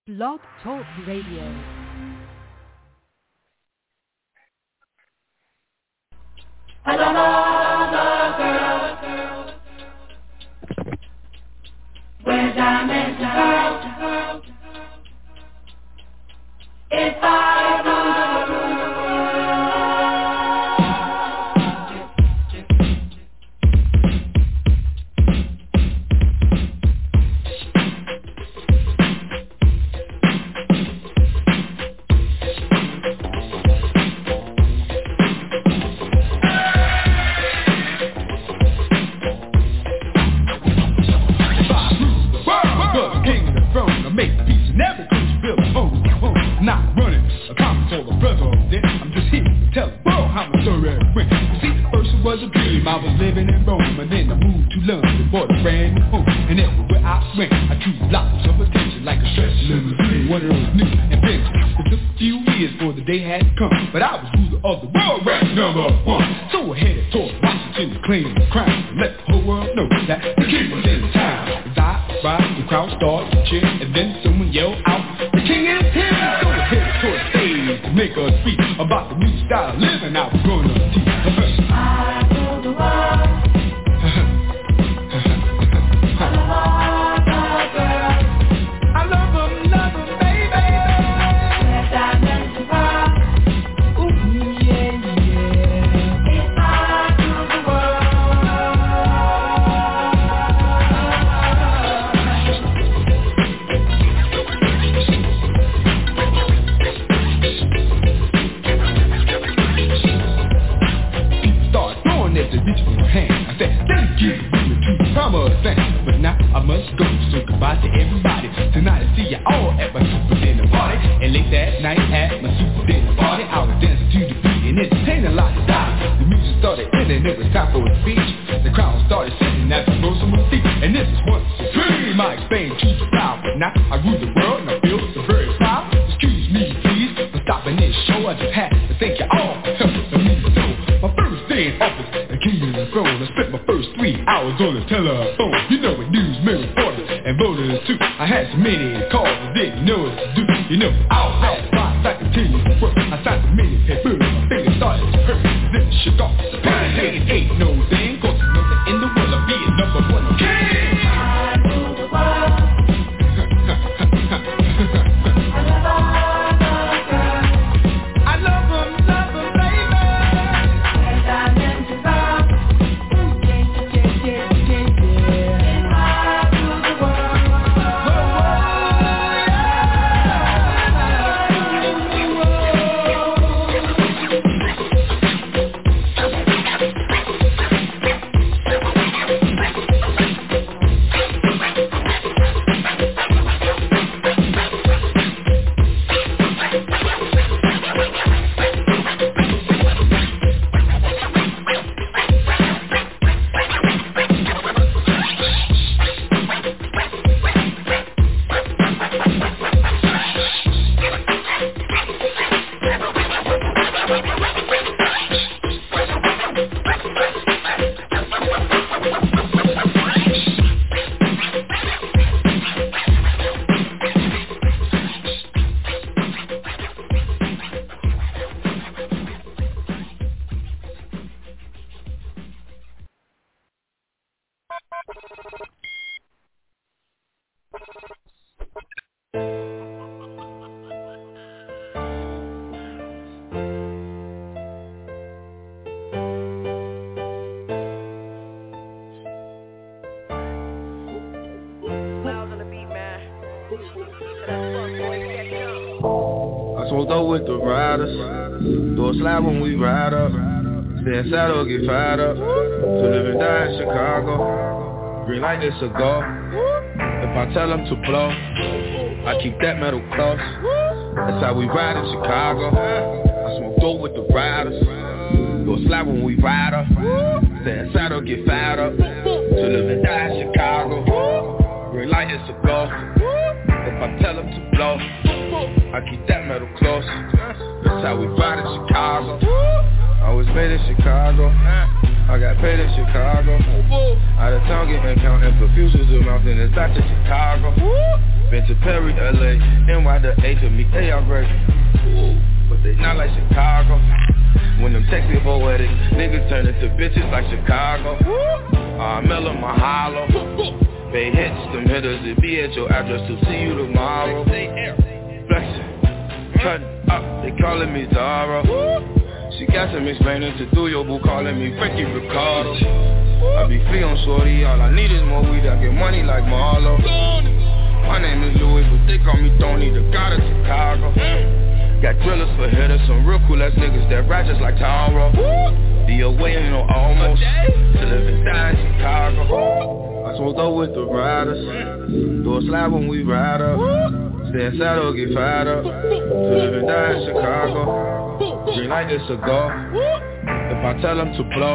Blog Talk Radio. Another girl, where diamonds girl, if I rule. Not running a comment for the president. I'm just here to tell the world how my story went. See, first it was a dream, I was living in Rome, and then I moved to London, bought a brand new home. And everywhere I went, I drew lots of attention, like a stretch limousine, one of those new inventions. It took a few years for the day had come, but I was ruler of the world, ranked number one. So I headed toward Washington to claim the crown, and let the whole world know that the king was in town. As I arrived, the crowd started to cheer, and then someone yelled out, "The king is here!" So I headed toward the stage to make a speech about the new style of living I was gonna teach. I rule the world. But now I must go, so goodbye to everybody. Tonight I see you all at my super dinner party. And late that night at my super dinner party, I was dancing to the beat and entertaining a lot of die. The music started ending, it was time for a speech. The crowd started sitting at the close of my feet. And this is one supreme, I explained to the crowd. But now I rule the world and I feel so very proud. Excuse me please for stopping this show. I just had to thank you all for helping me so. My first day in office, the king of the throne. I spent my first 3 hours on the telephone. You know what newsmen, reporters, and voters too. I had so many calls I didn't know what to do. You know, I was at my I can tell you the work. I signed so many papers, my fingers started to hurt. Then it shook off the pain. Ain't no thing, cause there's nothing in the world of being number one king. I rule the world. I love them, baby. Where diamonds girl. Smoked up with the riders, do a slide when we ride up. Stay inside or get fired up. To live and die in Chicago. Green light is a go. If I tell them to blow, I keep that metal close. That's how we ride in Chicago. I smoked up with the riders, do a slide when we ride up. Stay inside or get fired up. To live and die in Chicago. Green light is a go. If I tell them to blow, I keep that metal close. That's how we ride in Chicago. I was made in Chicago. I got paid in Chicago. Out of town getting counting for futures of mountain inside to Chicago. Been to Perry, LA, NY to A to me, they all great. But they not like Chicago. When them Texas poetic niggas turn into bitches like Chicago. Miller, Mahalo. Bay hits, them hitters, it be at your address to see you tomorrow. Flexing, cutting up, they calling me Zara. She got some explaining to do, your boo calling me Frankie Ricardo. I be free on shorty, all I need is more weed, I get money like Marlo. My name is Louis, but they call me Tony, the god of Chicago. Got drillers for hitters, some real cool ass niggas that ride just like Taro. The away ain't no almost, to live and die in Chicago. I smoked up with the riders, do a slide when we ride up. Stay inside or get fired up, to live and die in Chicago. Drink like this cigar, if I tell them to blow,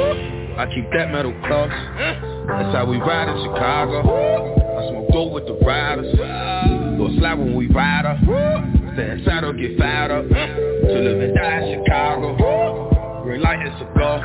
I keep that metal close. That's how we ride in Chicago. I smoke dope with the riders, do a slide when we ride up. Stay inside or get fired up, to live and die in Chicago. Green light is a go,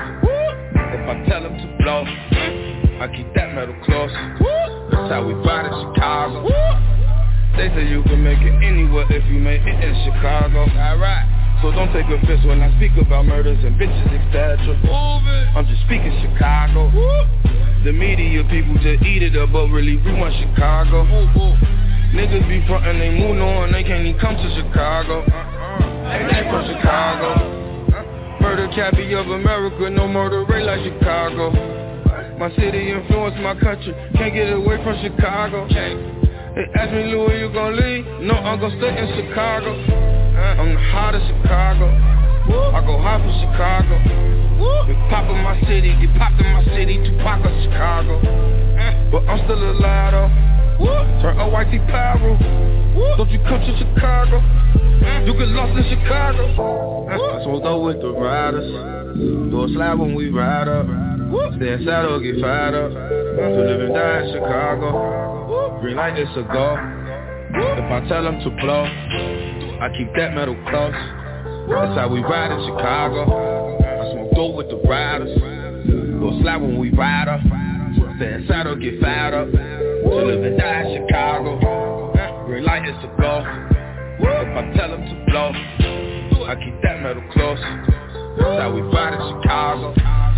if I tell them to blow, I keep that metal close. That's how we ride in Chicago. They say you can make it anywhere if you make it in Chicago. Alright, so don't take offense when I speak about murders and bitches, etc. I'm just speaking Chicago. The media people just eat it up, but really we want Chicago. Niggas be frontin', they move on, they can't even come to Chicago. They from Chicago. Murder cappy of America, no murder rate like Chicago. My city influenced my country, can't get away from Chicago. They ask me, Lou, where you gon' leave? No, I'm gon' stay in Chicago. I'm the hottest Chicago. I go hard for Chicago. Big pop in my city, get popped in my city, Tupac of Chicago. But I'm still alive though. Turn OYT pyro. Don't you come to Chicago? You get lost in Chicago. I smoked up with the riders, do a slide when we ride up. Stay inside or get fired up, to live and die in Chicago. Green light is a go, if I tell them to blow, I keep that metal close. That's how we ride in Chicago. I smoke dope with the riders, do a slide when we ride up. Stay inside or get fired up, to live and die in Chicago. Green light is a go, if I tell them to blow, I keep that metal close. That's how we ride in Chicago.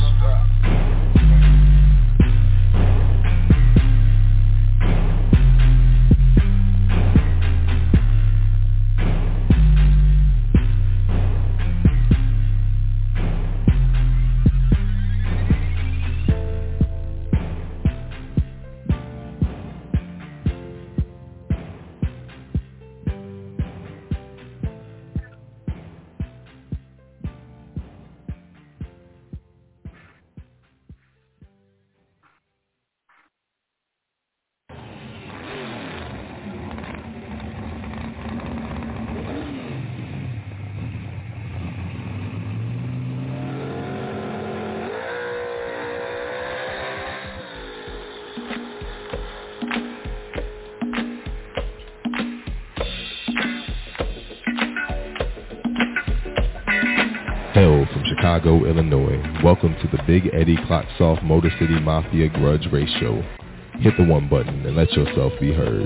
Hail from Chicago, Illinois. Welcome to the Big Eddie Clocksoft Motor City Mafia Grudge Race Show. Hit the one button and let yourself be heard.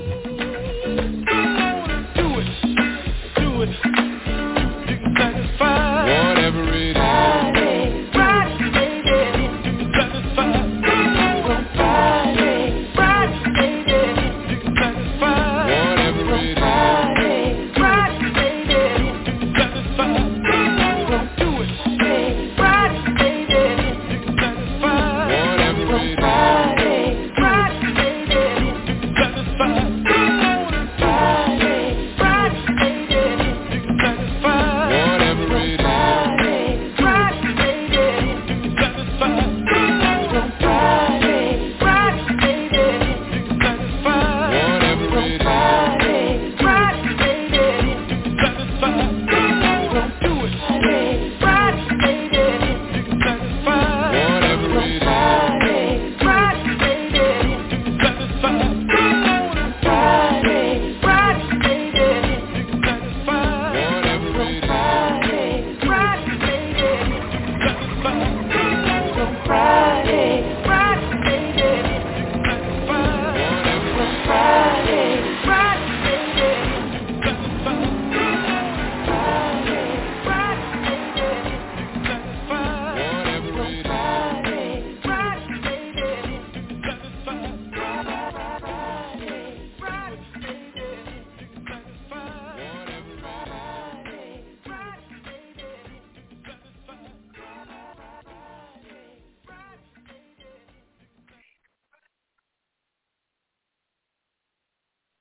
Do it. You can satisfy whatever it is. Friday, baby. You can satisfy. Friday, baby. You can satisfy whatever it is. Friday, baby. You can satisfy. Do it. Friday, baby. You can satisfy whatever it is. Friday, baby. You can satisfy.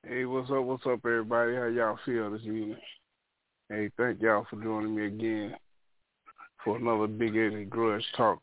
Hey, what's up, everybody? How y'all feel this evening? Hey, thank y'all for joining me again for another Big Eddie Grudge Talk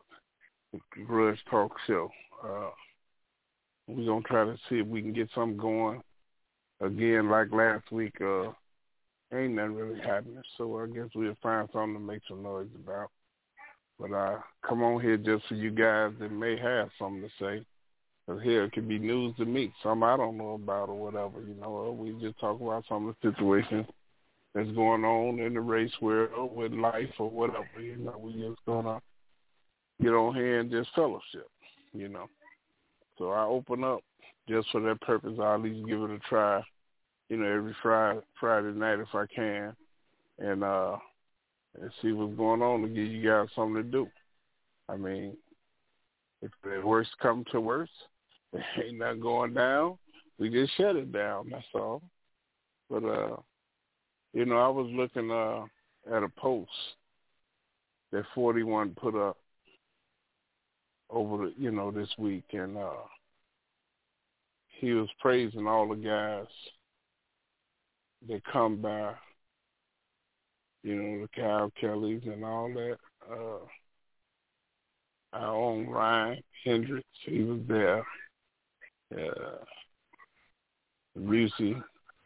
show. We're going to try to see if we can get something going. Again, like last week, ain't nothing really happening, so I guess we'll find something to make some noise about. But I come on here just for you guys that may have something to say. Because here it could be news to me, something I don't know about or whatever, or we just talk about some of the situations that's going on in the race world with life or whatever, we just going to get on here and just fellowship, So I open up just for that purpose. I'll at least give it a try, every Friday night if I can, and see what's going on to give you guys something to do. I mean, if the worst come to worst, there ain't nothing going down, we just shut it down, that's all. But, I was looking at a post that 41 put up over this week, and he was praising all the guys that come by, the Kyle Kellys and all that. Our own Ryan Hendricks, he was there. Busey,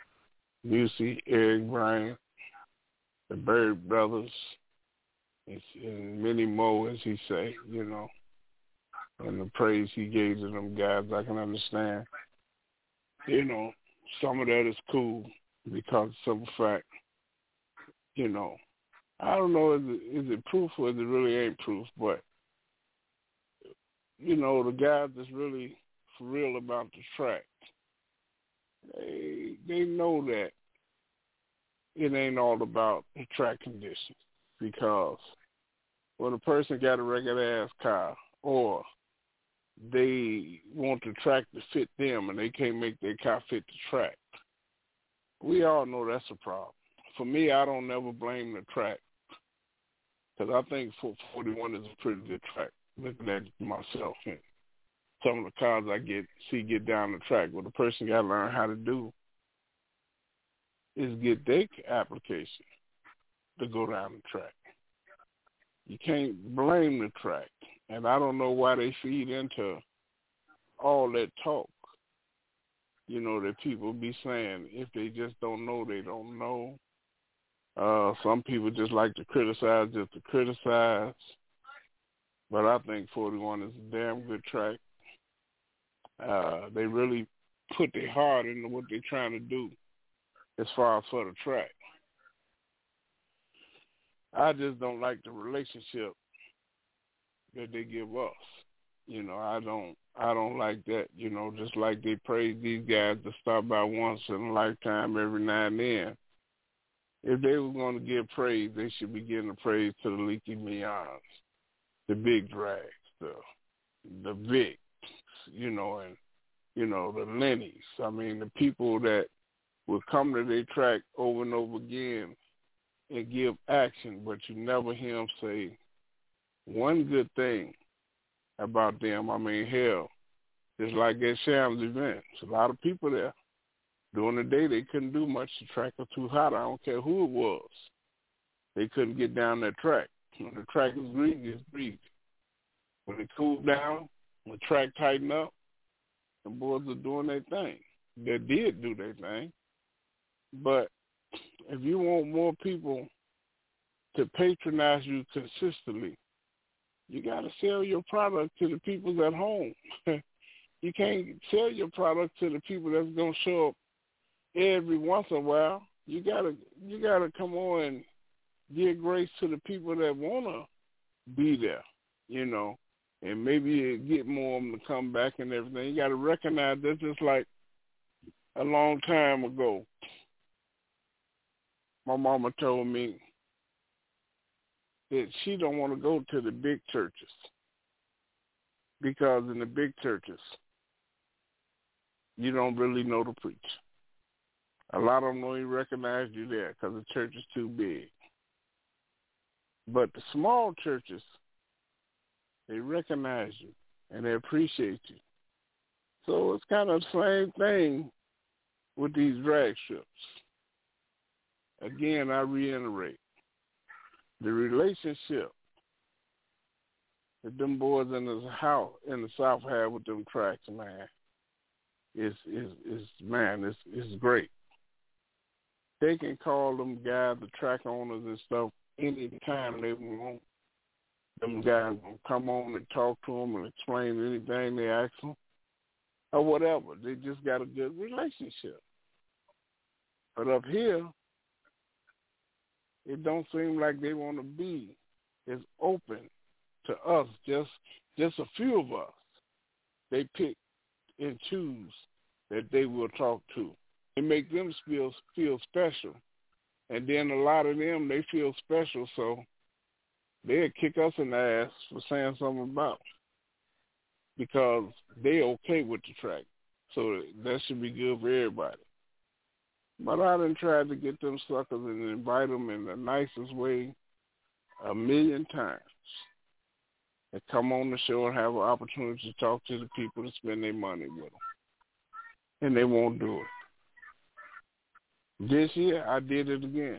Eric Bryant, the Bird Brothers, and many more, as he say, and the praise he gave to them guys, I can understand. Some of that is cool because of the simple fact, I don't know, is it proof or is it really ain't proof, but, the guys that's really for real about the track, they know that it ain't all about the track conditions, because when a person got a regular ass car or they want the track to fit them and they can't make their car fit the track, we all know that's a problem. For me, I don't never blame the track, because I think 41 is a pretty good track, looking at it myself. And some of the cars I get down the track, what the person got to learn how to do is get their application to go down the track. You can't blame the track. And I don't know why they feed into all that talk, that people be saying. If they just don't know, they don't know. Some people just like to criticize just to criticize. But I think 41 is a damn good track. They really put their heart into what they're trying to do as far as for the track. I just don't like the relationship that they give us. I don't like that, just like they praise these guys to stop by once in a lifetime every now and then. If they were going to give praise, they should be giving the praise to the Leaky Meons, the Big Drags, the Vics, and, the Lennies. I mean, the people that will come to their track over and over again and give action, but you never hear them say one good thing about them. I mean, hell, just like at Shams event, a lot of people there. During the day, they couldn't do much. The track was too hot. I don't care who it was. They couldn't get down that track. When the track is greasy, it's greasy. When it cooled down, when the track tightened up, the boys are doing their thing. They did do their thing. But if you want more people to patronize you consistently, you got to sell your product to the people at home. You can't sell your product to the people that's going to show up every once in a while. You gotta come on and give grace to the people that wanna be there, and maybe get more of them to come back and everything. You gotta recognize that. Just like a long time ago, my mama told me that she don't want to go to the big churches because in the big churches you don't really know the preacher. A lot of them don't even recognize you there because the church is too big. But the small churches, they recognize you and they appreciate you. So it's kind of the same thing with these drag strips. Again, I reiterate, the relationship that them boys in the house in the South have with them tracks, man, is great. They can call them guys, the track owners and stuff, any time they want. Them guys will come on and talk to them and explain anything they ask them or whatever. They just got a good relationship. But up here, it don't seem like they want to be as open to us, just a few of us. They pick and choose that they will talk to. It make them feel special. And then a lot of them, they feel special, so they'll kick us in the ass for saying something about it because they okay with the track. So that should be good for everybody. But I done tried to get them suckers and invite them in the nicest way 1,000,000 times. And come on the show and have an opportunity to talk to the people to spend their money with them. And they won't do it. This year, I did it again.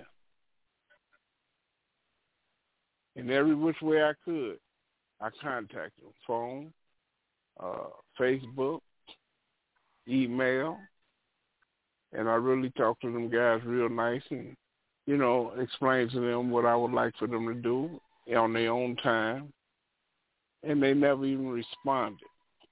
In every which way I could, I contacted them. Phone, Facebook, email, and I really talked to them guys real nice and, explained to them what I would like for them to do on their own time. And they never even responded.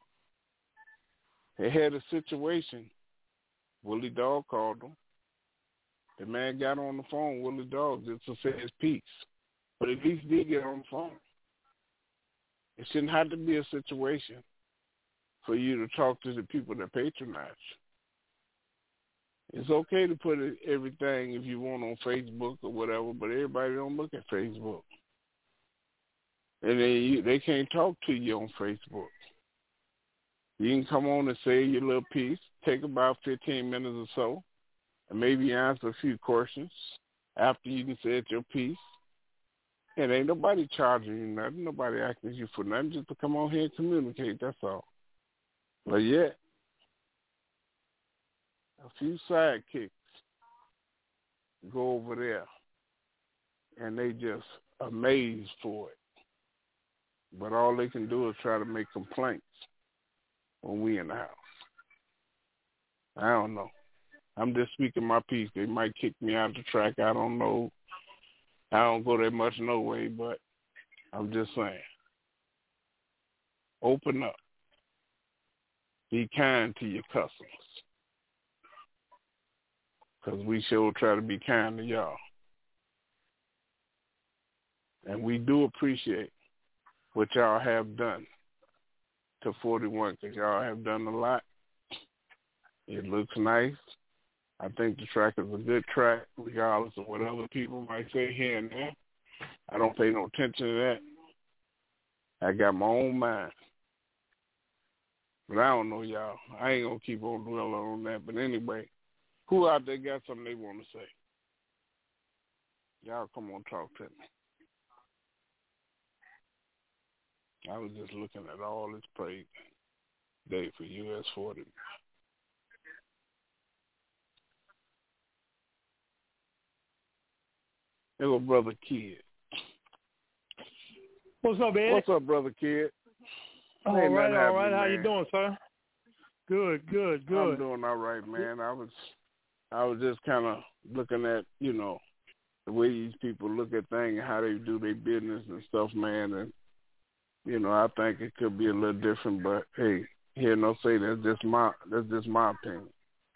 They had a situation. Willie Dog called them. The man got on the phone, Willie Dog, just to say his piece. But at least did get on the phone. It shouldn't have to be a situation for you to talk to the people that patronize you. It's okay to put everything if you want on Facebook or whatever, but everybody don't look at Facebook. And they can't talk to you on Facebook. You can come on and say your little piece, take about 15 minutes or so, and maybe answer a few questions after you can say your piece. And ain't nobody charging you nothing. Nobody asking you for nothing. Just to come on here and communicate, that's all. But yet, a few sidekicks go over there, and they just amazed for it. But all they can do is try to make complaints when we in the house. I don't know. I'm just speaking my piece. They might kick me out of the track. I don't know. I don't go that much no way, but I'm just saying. Open up. Be kind to your customers. Because we sure try to be kind to y'all. And we do appreciate what y'all have done to 41, because y'all have done a lot. It looks nice. I think the track is a good track, regardless of what other people might say here and there. I don't pay no attention to that. I got my own mind. But I don't know, y'all. I ain't going to keep on dwelling on that. But anyway, who out there got something they want to say? Y'all come on, talk to me. I was just looking at all this praise day for US 40. Hello, Brother Kid. What's up, Ed? What's up, Brother Kid? All right. How you doing, sir? Good. I'm doing all right, man. I was just kind of looking at, the way these people look at things and how they do their business and stuff, man. And, I think it could be a little different, but hey, hear no say that's just my opinion.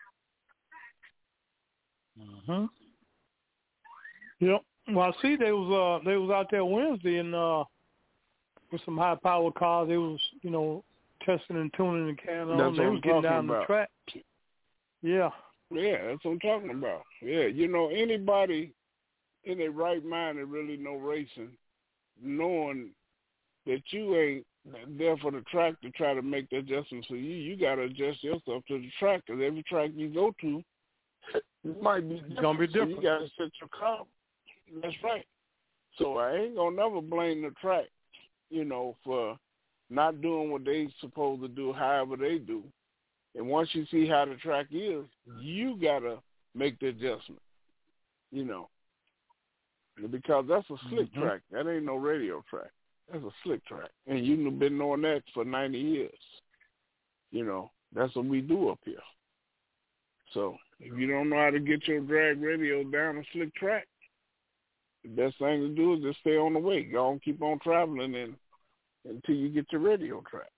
Yep. Well, I see they was out there Wednesday and with some high powered cars. They was testing and tuning the can on. They was getting down the track. Yeah. Yeah, that's what I'm talking about. Yeah, anybody in their right mind that really know racing, knowing that you ain't there for the track to try to make the adjustments for you, you got to adjust yourself to the track, because every track you go to, it might be different. It's going to be different. So you got to set your car. That's right. So I ain't going to never blame the track, for not doing what they supposed to do however they do. And once you see how the track is, you got to make the adjustment, you know, because that's a slick track. That ain't no radio track. That's a slick track. And you've been knowing that for 90 years. You know, that's what we do up here. So if you don't know how to get your drag radio down a slick track, the best thing to do is just stay on the way. Go on, keep on traveling until you get your radio track.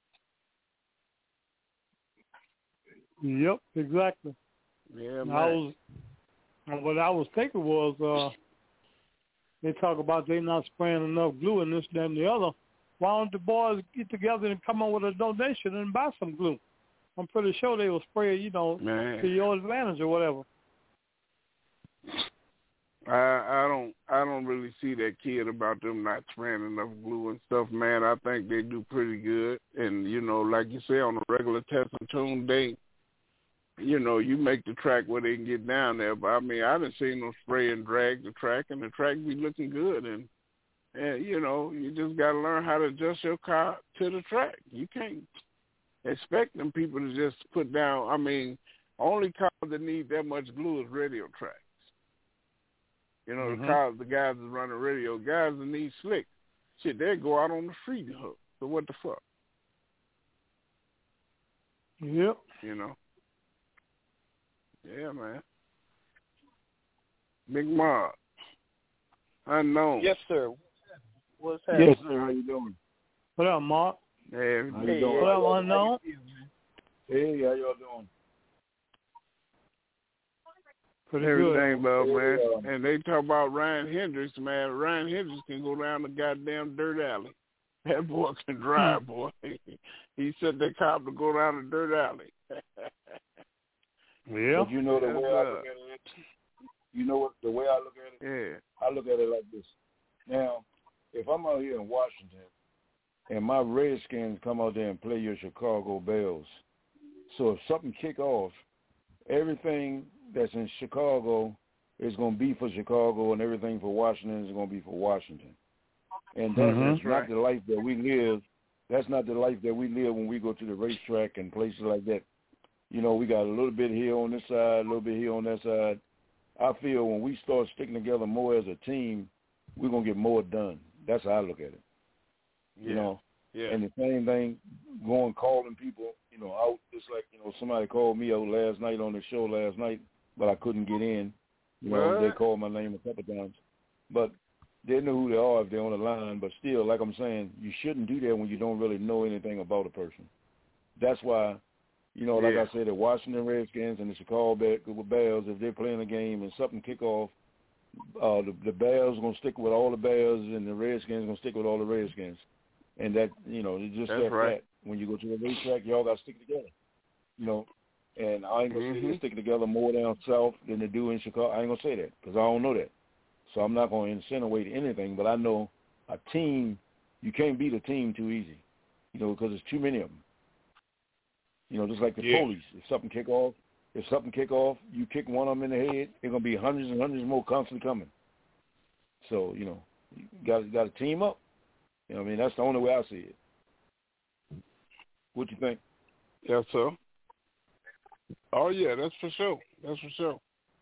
Yep, exactly. Yeah, man. What I was thinking was they talk about they not spraying enough glue and this, that, and the other. Why don't the boys get together and come up with a donation and buy some glue? I'm pretty sure they will spray, you know, to your advantage or whatever. I don't really see that kid about them not spraying enough glue and stuff, man. I think they do pretty good. And, you know, like you say, on a regular test and tune day, you know, you make the track where they can get down there. But, I mean, I didn't see them spray and drag the track, and the track be looking good. And you know, you just got to learn how to adjust your car to the track. You can't expect them people to just put down. I mean, only cars that need that much glue is radio tracks. You know, the guys that run the radio, guys that need slick, shit, they go out on the street and hook. So what the fuck? Yep. You know? Yeah, man. Big Mark. Unknown. Yes, sir. What's happening? Yes, sir. How you doing? What up, Mark? Hey, how you doing? What up, Unknown? Hey, how y'all doing? Pretty everything, good. Man. And they talk about Ryan Hendricks, man. Ryan Hendricks can go down the goddamn dirt alley. That boy can drive, boy. He said that cop to go down the dirt alley. Yeah. But you know the way I look at it. You know what? The way I look at it. Yeah. I look at it like this. Now, if I'm out here in Washington and my Redskins come out there and play your Chicago Bears, so if something kick off, everything that's in Chicago is going to be for Chicago, and everything for Washington is going to be for Washington. And that's not the life that we live. That's not the life that we live when we go to the racetrack and places like that. You know, we got a little bit here on this side, a little bit here on that side. I feel when we start sticking together more as a team, we're going to get more done. That's how I look at it. Yeah. You know? Yeah. And the same thing, going calling people, you know, out. It's like, you know, somebody called me out last night on the show last night, but I couldn't get in. You know, they called my name a couple times. But they know who they are if they're on the line. But still, like I'm saying, you shouldn't do that when you don't really know anything about a person. That's why, you know, like I said, the Washington Redskins and the Chicago Bears, if they're playing a game and something kick off, the Bears are going to stick with all the Bears and the Redskins are going to stick with all the Redskins. And that, you know, it's just that when you go to a racetrack, y'all got to stick together. You know, and I ain't going to say they stick together more down south than they do in Chicago. I ain't going to say that because I don't know that. So I'm not going to insinuate anything, but I know a team, you can't beat a team too easy, you know, because there's too many of them. You know, just like the police. If something kick off, you kick one of them in the head, there's going to be hundreds and hundreds more constantly coming. So, you know, you got to team up. You know what I mean? That's the only way I see it. What you think? Yes, sir. Oh, yeah, that's for sure. That's for sure.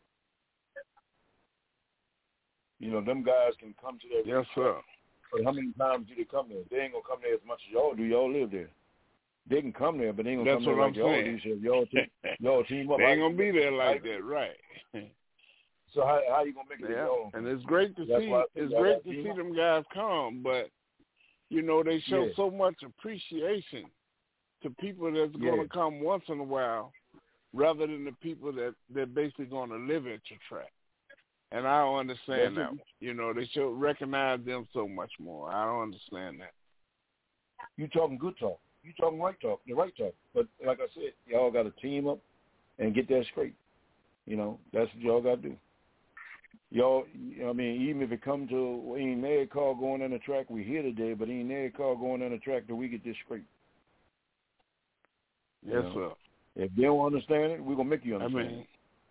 You know, them guys can come to that. Yes, sir. But how many times do they come there? They ain't going to come there as much as y'all do. Y'all live there. They can come there, but they ain't going to come there like y'all do. So y'all team up. They ain't going to be there like that, right. So how you going to make it? Yeah. And it's great to see. It's great to see them guys come, but, you know, they show so much appreciation to people that's going to come once in a while rather than the people that basically going to live at your track. And I don't understand that one. You know, they should recognize them so much more. I don't understand that. You talking good talk. You talking the right talk. But like I said, y'all got to team up and get that straight. You know, that's what y'all got to do. Y'all, I mean, even if it comes to ain't their car going on the track, we here today, but ain't their car going on the track till we get this straight. Yes, sir. If they don't understand it, we're going to make you understand it.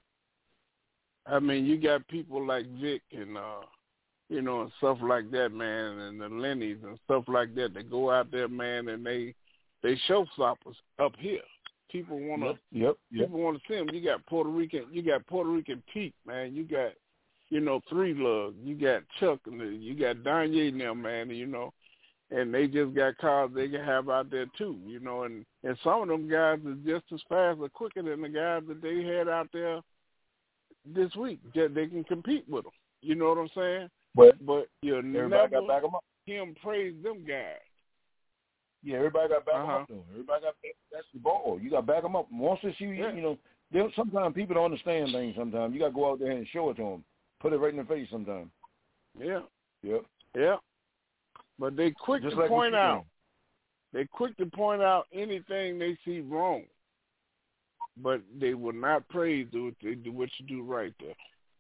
I mean, you got people like Vic and, you know, and stuff like that, man, and the Lennies and stuff like that. They go out there, man, and they show stoppers up here. People want to. Yep. People want to see them. You got Puerto Rican Pete, man. You got, Three Lug. You got Chuck, and you got Danye now, man. And they just got cars they can have out there too, And some of them guys are just as fast or quicker than the guys that they had out there this week. They can compete with them. You know what I'm saying? But you'll never got to back them up. Him praise them guys. Yeah, everybody got to back them up, though. Everybody got to that's the ball. You got to back them up. Once they see, sometimes people don't understand things sometimes. You got to go out there and show it to them. Put it right in their face sometimes. Yeah. Yep. Yeah. But they quick just to like point out. They quick to point out anything they see wrong. But they will not praise what you do right there.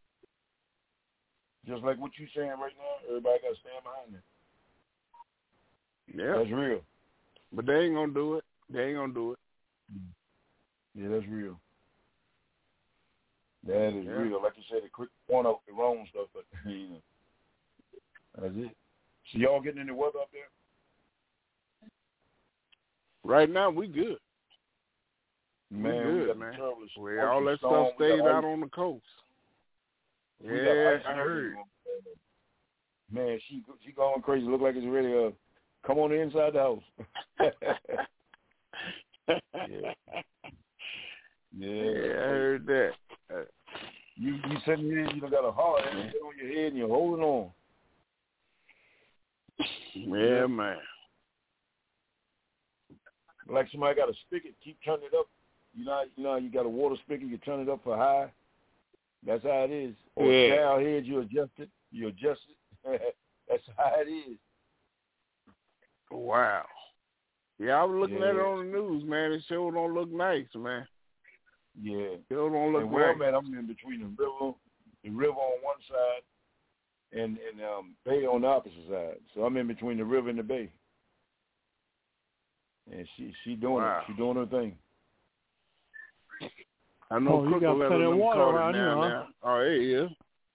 Just like what you're saying right now, everybody got to stand behind it. Yeah. That's real. But they ain't going to do it. Yeah, that's real. That is real. Like you said, a quick point out the wrong stuff, but that's it. So y'all getting any weather up there? Right now, we good. Man, we good, man. All that stuff stayed out on the coast. Yeah, I heard. Man, she going crazy. Look like it's ready to come on the inside the house. Yeah, I heard that. You sitting here, you got a hard on your head and you're holding on. Yeah, man. Like somebody got a spigot, keep turning it up. You know, you got a water spigot, you turn it up for high. That's how it is. Or a shower head, you adjust it. That's how it is. Wow. Yeah, I was looking at it on the news, man. It sure don't look nice, man. Yeah. It don't look well, nice. Man, I'm in between the river on one side and bay on the opposite side. So I'm in between the river and the bay. And she doing it. She doing her thing. I know you got plenty of water around here, huh? Now. Oh, yeah.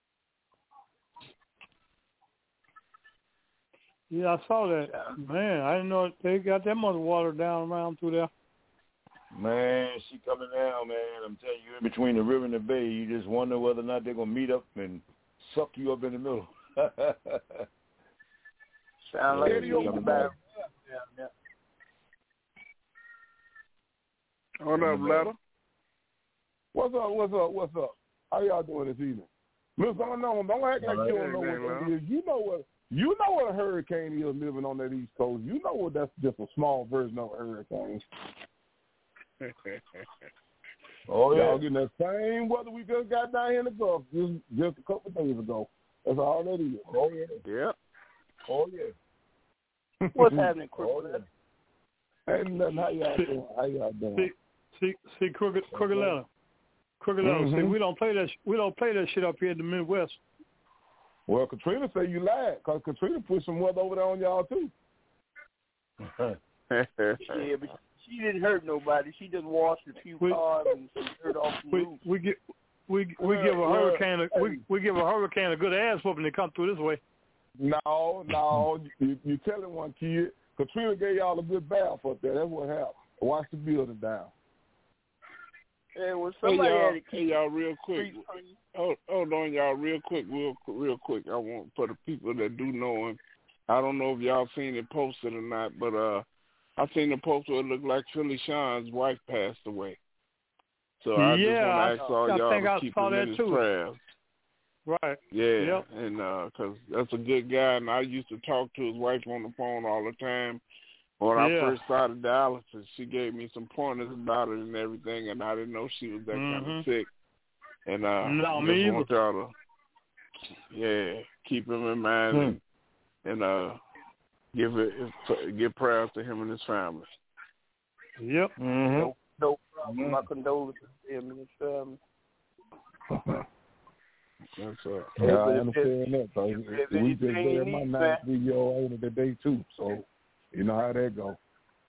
Yeah, I saw that. Man, I didn't know they got that much water down around through there. Man, she coming down, man. I'm telling you, in between the river and the bay, you just wonder whether or not they're going to meet up and suck you up in the middle. Sound like you're coming back. Yeah. Hold up, Letter. What's up? How y'all doing this evening? Listen, don't act like you don't know what it is. You know what a hurricane is living on that East Coast. You know what that's just a small version of a hurricane. Oh, yeah. Y'all getting that same weather we just got down here in the Gulf just a couple of days ago. That's all that is. Oh, yeah. Yep. Oh, yeah. What's happening, Crooked? Ain't nothing. How y'all doing? See, Crooked Letter. Crooked Letter. See, we don't play that shit up here in the Midwest. Well, Katrina said you lied, because Katrina put some weather over there on y'all, too. Yeah, but she didn't hurt nobody. She just washed a few cars and some dirt off the roof. We give a hurricane a good ass whooping to come through this way. No, you telling one kid. Katrina gave y'all a good bath up there. That's what happened. Watch the building down. Yeah, well, somebody hey, y'all, real quick. Hold on, y'all, real quick. I want, for the people that do know him, I don't know if y'all seen it posted or not, but I seen the post where it looked like Philly Sean's wife passed away. So I just want to ask all y'all to keep him in his prayers. Right. Yeah. Yep. And because that's a good guy, and I used to talk to his wife on the phone all the time. When I first started dialysis, she gave me some pointers about it and everything, and I didn't know she was that kind of sick. And no, just me want y'all to, keep him in mind and give prayers to him and his family. Yep. Mm-hmm. No problem. My condolences to him and his family. That's I understand that. So we just buried my 93-year-old today too. So you know how that goes.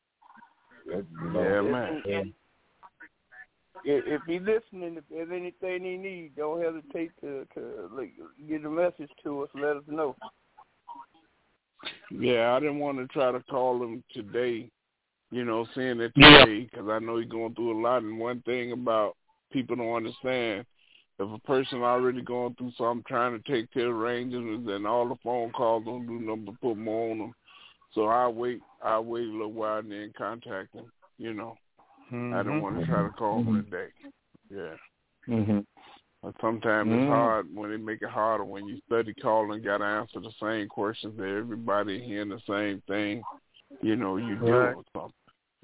Man. If he's listening, if there's anything he needs, don't hesitate to get a message to us. Let us know. Yeah, I didn't want to try to call him today seeing it today, because I know he's going through a lot. And one thing about people don't understand, if a person already going through something, trying to take care of arrangements, and all the phone calls don't do nothing but put more on them. So I'll wait a little while and then contact him. I don't want to try to call him today. Yeah. But sometimes it's hard when they make it harder when you study calling and got to answer the same questions that everybody hearing the same thing. You deal with something.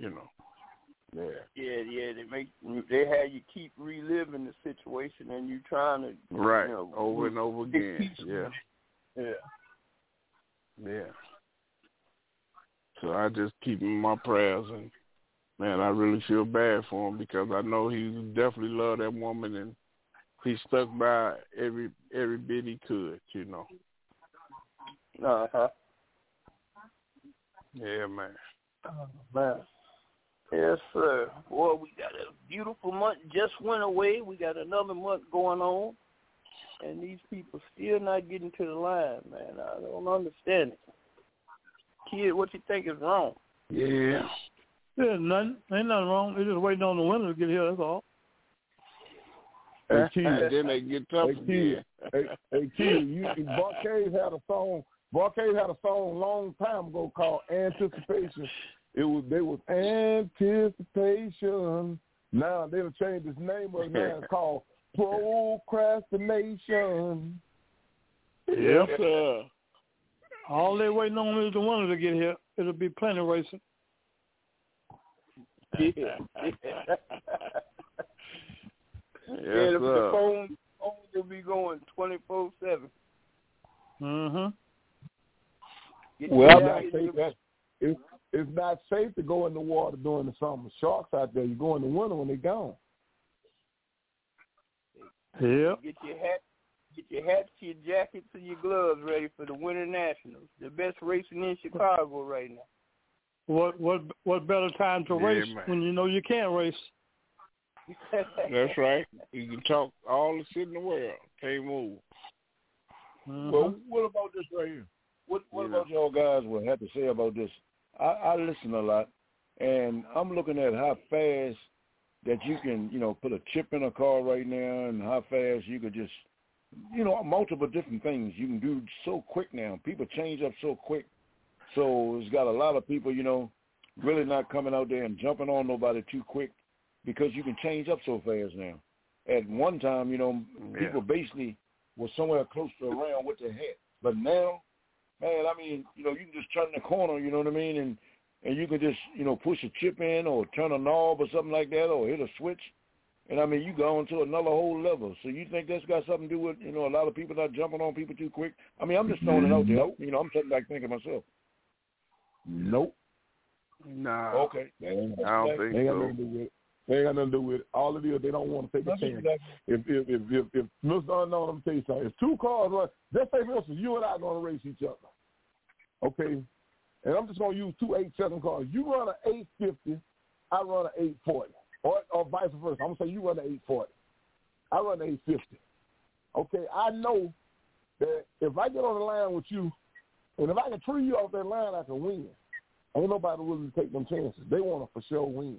Yeah. They have you keep reliving the situation, and you trying to over and over again. Yeah. So I just keep him in my prayers, and man, I really feel bad for him because I know he definitely loved that woman, and he stuck by every bit he could. Yeah, man. Oh, man. Yes, sir. Boy, we got a beautiful month just went away. We got another month going on, and these people still not getting to the line, man. I don't understand it. Kid, what you think is wrong? Yeah. Ain't nothing wrong. They're just waiting on the winter to get here, that's all. Hey, Kid. And then they get tough again. Hey, Kid, Barcade had a song a long time ago called Anticipation. They was Anticipation. Now they'll change its name of it now. It's called Procrastination. Yes, sir. All they're waiting on is the winter to get here. It'll be plenty racing. Yeah. Yes, the phone will be going 24/7. Well, it's not safe to go in the water during the summer. Sharks out there, you go in the winter when they're gone. Yeah. Get your hats, your jackets, and your gloves ready for the Winter Nationals. The best racing in Chicago right now. What better time to race when you know you can't race? That's right. You can talk all the shit in the world. Can't move. Well, what about this right here? What about y'all guys will have to say about this? I listen a lot, and I'm looking at how fast that you can, put a chip in a car right now, and how fast you could just, multiple different things you can do so quick now. People change up so quick. So it's got a lot of people, really not coming out there and jumping on nobody too quick because you can change up so fast now. At one time, people basically were somewhere close to around what they had. But now, man, I mean, you can just turn the corner, you know what I mean, and you can just, push a chip in or turn a knob or something like that or hit a switch. And, I mean, you go on to another whole level. So you think that's got something to do with, a lot of people not jumping on people too quick? I mean, I'm just throwing it out there. I'm sitting back thinking myself. Nope. Nah. Okay. I don't think so. They ain't got nothing to do with it. All it is, they don't want to take a chance. If Mr. Unknown, let me tell you something. If two cars run, let's say, for instance, you and I are going to race each other. Okay? And I'm just going to use two 8-7 cars. You run an 850, I run an 840. Or vice versa. I'm going to say you run an 840. I run an 850. Okay? I know that if I get on the line with you, and if I can tree you off that line, I can win. Ain't nobody willing to take them chances. They want to for sure win.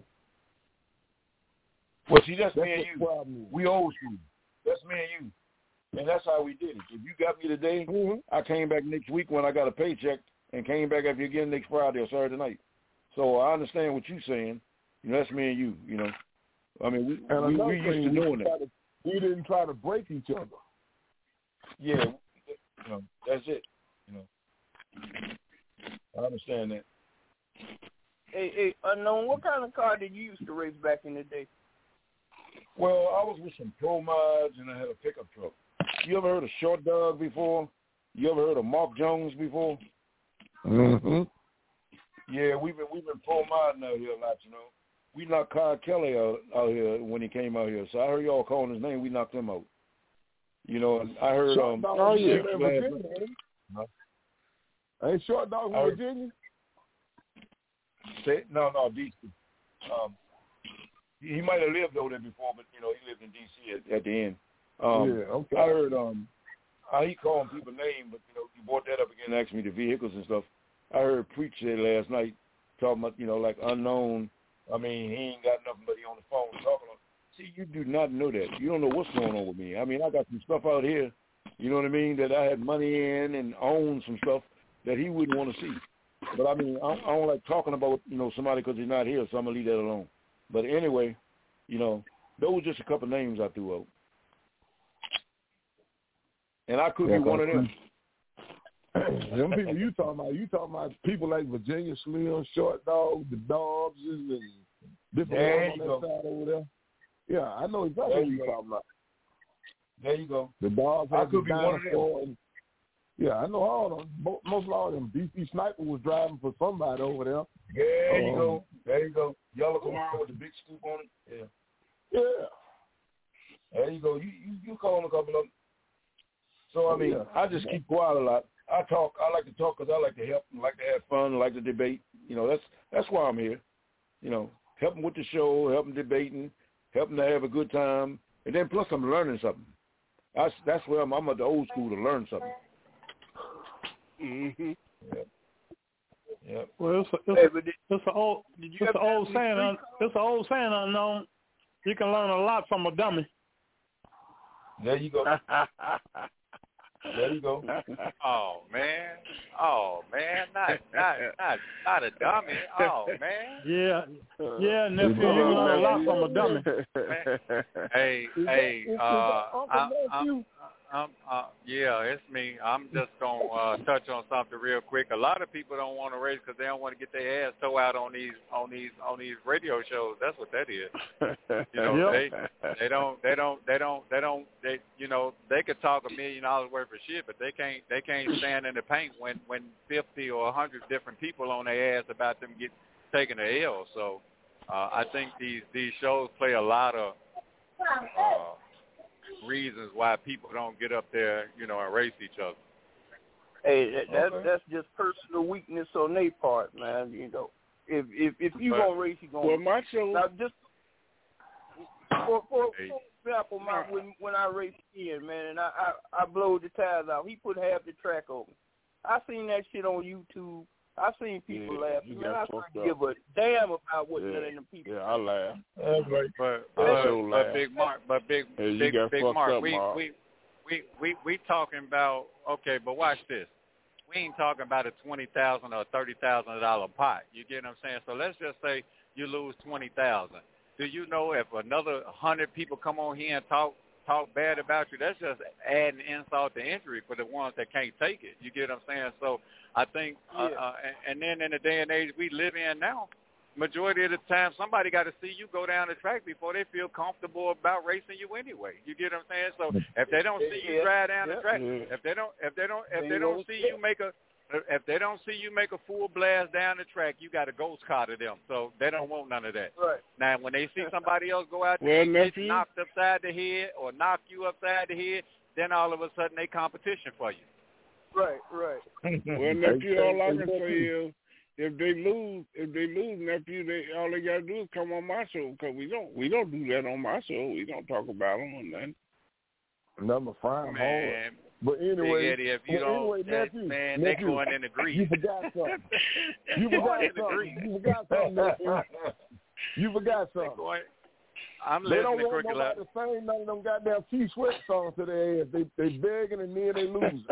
Well, see, that's me and you. We old school. That's me and you. And that's how we did it. If you got me today, I came back next week when I got a paycheck and came back after again next Friday or Saturday night. So I understand what you're saying. That's me and you, I mean, we used to doing that. We didn't try to break each other. Yeah, that's it. I understand that. Hey, Unknown, what kind of car did you use to race back in the day? Well, I was with some Pro Mods, and I had a pickup truck. You ever heard of Short Dog before? You ever heard of Mark Jones before? Mm-hmm. Yeah, we've been Pro Modding out here a lot, We knocked Kyle Kelly out here when he came out here. So I heard y'all calling his name. We knocked him out. And I heard Virginia. Ain't Short Dog in Virginia? No, D.C. He might have lived over there before, but he lived in D.C. at the end. Okay. I heard he calling people names, but he brought that up again and asked me the vehicles and stuff. I heard Preach say last night. talking about, like unknown. I mean, he ain't got nothing but he on the phone talking. See, you do not know that. You don't know what's going on with me. I mean, I got some stuff out here, you know what I mean, that I had money in and owned some stuff that he wouldn't want to see. But, I mean, I don't like talking about, somebody because he's not here, so I'm going to leave that alone. But anyway, those were just a couple names I threw out. And I could be one of them. Them people you talking about people like Virginia Slim, Short Dog, the Dobbs, and different ones on that side over there. Yeah, I know exactly what you're talking about. There you go. The Dobbs I could be one of them. Yeah, I know all of them. Most of all of them. DC Sniper was driving for somebody over there. There you go. There you go. Yellow Camaro with the big scoop on it. Yeah. There you go. You call them a couple of them. So, I mean, I just keep quiet a lot. I like to talk because I like to help and like to have fun and like to debate. That's why I'm here. Helping with the show, helping debating, helping to have a good time. And then plus I'm learning something. That's where I'm at the old school to learn something. Mm-hmm. Yeah. Well, it's an old saying. It's an old saying unknown. You can learn a lot from a dummy. There you go. There you go. Oh man, not a dummy. Oh man. Yeah, nephew, you can learn a lot from a dummy. Hey, yeah, it's me. I'm just gonna touch on something real quick. A lot of people don't want to race because they don't want to get their ass towed out on these radio shows. That's what that is. They could talk $1 million worth of shit, but they can't stand in the paint when 50 or 100 different people on their ass about them taking the L. So I think these shows play a lot of reasons why people don't get up there, and race each other. Hey, that's just personal weakness on their part, man. If you gonna race, you gonna. Well, my show. Now, just for example, when I race in, man, and I blow the tires out, he put half the track over. I seen that shit on YouTube. I seen people laughing. Man, I couldn't give a damn about what none of them people. Yeah, I laugh. That's right. But Big Mark, Big Mark, we talking about, okay, but watch this. We ain't talking about a $20,000 or $30,000 pot. You get what I'm saying? So let's just say you lose $20,000. Do you know if another 100 people come on here and talk bad about you, that's just adding insult to injury for the ones that can't take it. You get what I'm saying? So I think, and then in the day and age we live in now, majority of the time somebody got to see you go down the track before they feel comfortable about racing you anyway. You get what I'm saying? So if they don't see you drive down the track, if they don't see you make a full blast down the track, you got a ghost car to them. So they don't want none of that. Right. Now, when they see somebody else go out there and get knocked upside the head or knock you upside the head, then all of a sudden they competition for you. Right. Well, nephew, all I can say is, if they lose, nephew, all they gotta do is come on my show, because we don't do that on my show. We don't talk about them or nothing. Number 5, man. But anyway, Big Eddie, if you don't, nephew, they going in the grease. You forgot something. You forgot something. I'm they listening don't to want nobody to sing none of them goddamn T-Sweat songs to their ass. They begging and then they losing.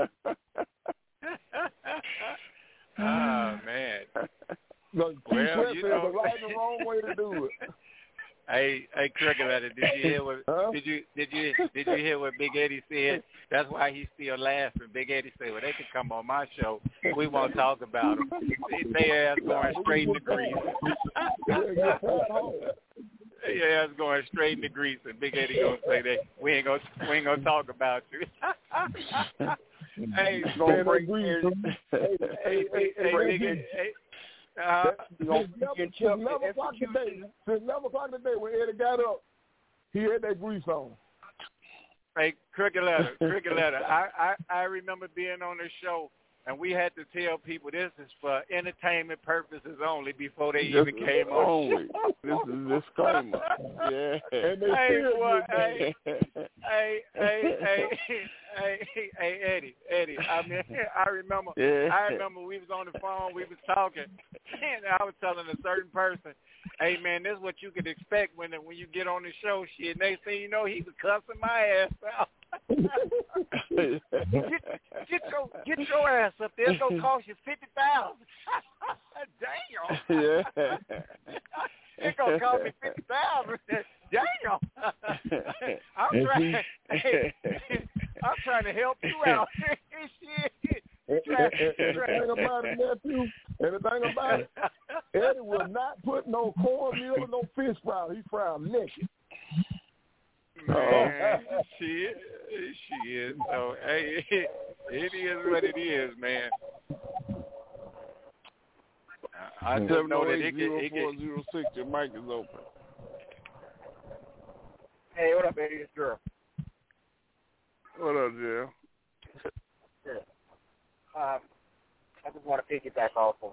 Man. No, T-Sweat is the right and wrong way to do it. Hey, Cricket Letter, did you hear what did you hear what Big Eddie said? That's why he's still laughing. Big Eddie said, "Well, they can come on my show. We won't talk about them. They ass going straight in the grease." Yeah, it's going straight in the grease, and Big Eddie gonna say that we ain't gonna talk about you. Hey, gonna break grease. Hey. Since 11 o'clock today, when Eddie got up, he had that grease on. Hey, Cricket Letter. I remember being on the show, And we had to tell people this is for entertainment purposes only before they even came on. This is a disclaimer. Yeah. Hey, Eddie. I mean, I remember we was on the phone, we was talking, and I was telling a certain person, hey man, this is what you could expect when you get on the show. Shit, next thing you know, he was cussing my ass out. get your ass up there. It's gonna cost you $50,000. Damn. Yeah. It's gonna cost me $50,000. Damn. I'm trying to help you out. Shit. And the thing about it, nephew, Eddie will not put no cornmeal or no fish fry. He fried naked. Man, shit. So, hey, it is what it is, man. I just know that it get 0406, your mic is open. Hey, what up, Eddie? It's Drew. What up, Drew? Good. I just want to piggyback off of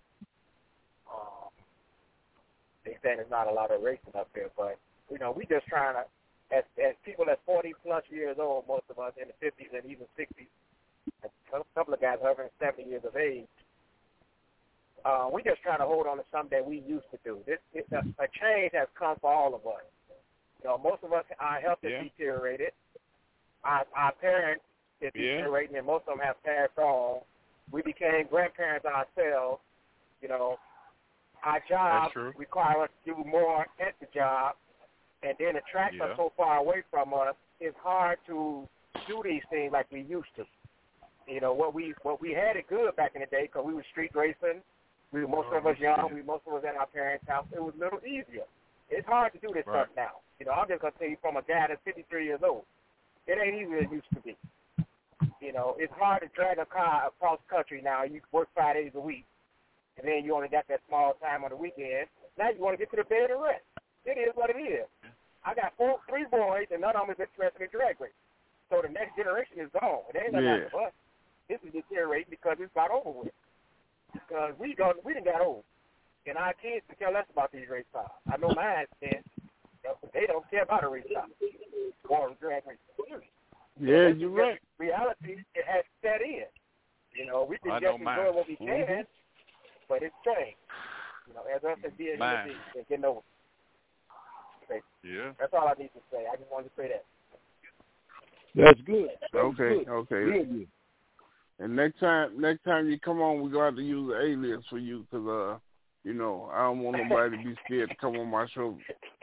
they saying there's not a lot of racing up here, but, you know, we just trying to, as people that's 40-plus years old, most of us in the 50s and even 60s, a couple of guys over 70 years of age, we just trying to hold on to something that we used to do. A change has come for all of us. You know, most of us, our health is deteriorated. Our parents is deteriorating, and most of them have passed on. We became grandparents ourselves. You know, our job require us to do more at the job, and then the tracks are so far away from us, it's hard to do these things like we used to. You know, what we had it good back in the day because we were street racing. Most of us young. Most of us at our parents' house. It was a little easier. It's hard to do this stuff now. You know, I'm just going to tell you from a guy that's 53 years old. It ain't easy as it used to be. You know, it's hard to drag a car across country now. You work 5 days a week, and then you only got that small time on the weekend. Now you want to get to the bed and rest. It is what it is. I got 3 boys, and none of them is interested in drag racing. So the next generation is gone. It ain't nothing for us. This is deteriorating because it's got over with. Because we done got old. And our kids can tell us about these race cars. I know mine said they don't care about a race car or drag racing. Yeah, you're right. Reality, it has set in. You know, we can just enjoy what we can, but it's strange. You know, as us as being human beings, they're getting over. Okay. Yeah. That's all I need to say. I just wanted to say that. That's good. Okay. Real good. And next time you come on, we're going to have to use an alias for you because, you know, I don't want nobody to be scared to come on my show.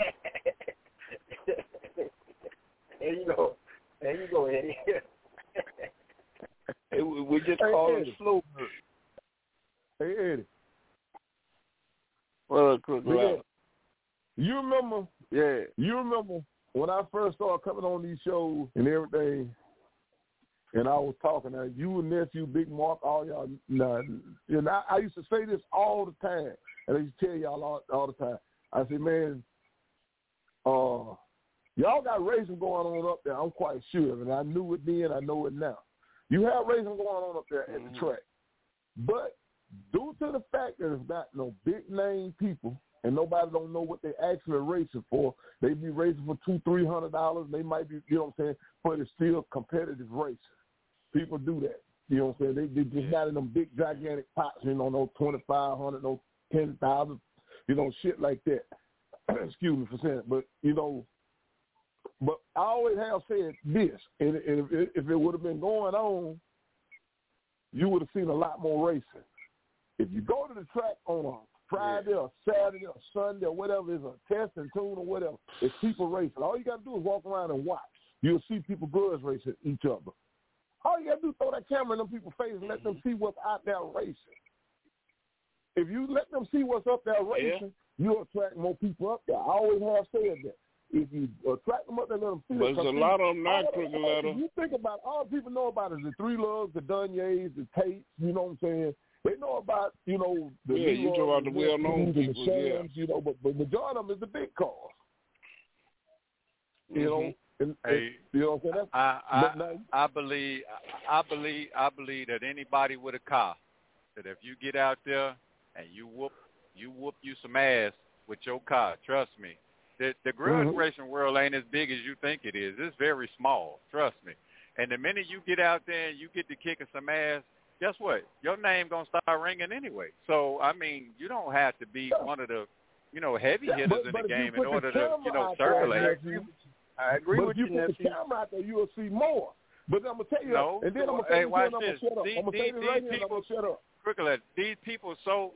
There you go, Eddie. We just call it slow bird. Hey, Eddie. Well, you remember? Yeah. You remember when I first started coming on these shows and everything, and I was talking to you and nephew, Big Mark, all y'all. And I used to say this all the time, and I used to tell y'all all the time. I said, man, y'all got racing going on up there. I'm quite sure, and I knew it then. I know it now. You have racing going on up there at the track, but due to the fact that it's not no big name people and nobody don't know what they actually racing for, they be racing for $200-300. They might be, you know what I'm saying, but it's still competitive racing. People do that. You know what I'm saying? They just not in them big gigantic pots, you know, no 2,500, no 10,000, you know, shit like that. Excuse me for saying it, but you know. But I always have said this, and if it would have been going on, you would have seen a lot more racing. If you go to the track on a Friday or Saturday or Sunday or whatever, is a test and tune or whatever, it's people racing. All you got to do is walk around and watch. You'll see people grudge racing each other. All you got to do is throw that camera in them people's face and let them see what's out there racing. If you let them see what's up there racing, you'll attract more people up there. I always have said that. If you attract them up there, let them see it. There's a lot of them not, Crooked Letter. If you think about it, all people know about is the Three Loves, the Dunyays, the Tates, you know what I'm saying? They know about, you know, the you talk about the well-known people, the Shams, you know, but the majority of them is the big cars. You know, Hey, you know what I'm saying? I believe that anybody with a car, that if you get out there and you whoop you some ass with your car, trust me, the grudge racing world ain't as big as you think it is. It's very small, trust me. And the minute you get out there and you get to kicking some ass, guess what? Your name gonna start ringing anyway. So I mean, you don't have to be one of the heavy hitters in the game in order to circulate. I agree with you. But if you put the camera out there, you'll see more. But I'm gonna tell you, and then I'm gonna say I'm gonna shut up. I'm gonna say this right here, and I'm gonna shut up. These people so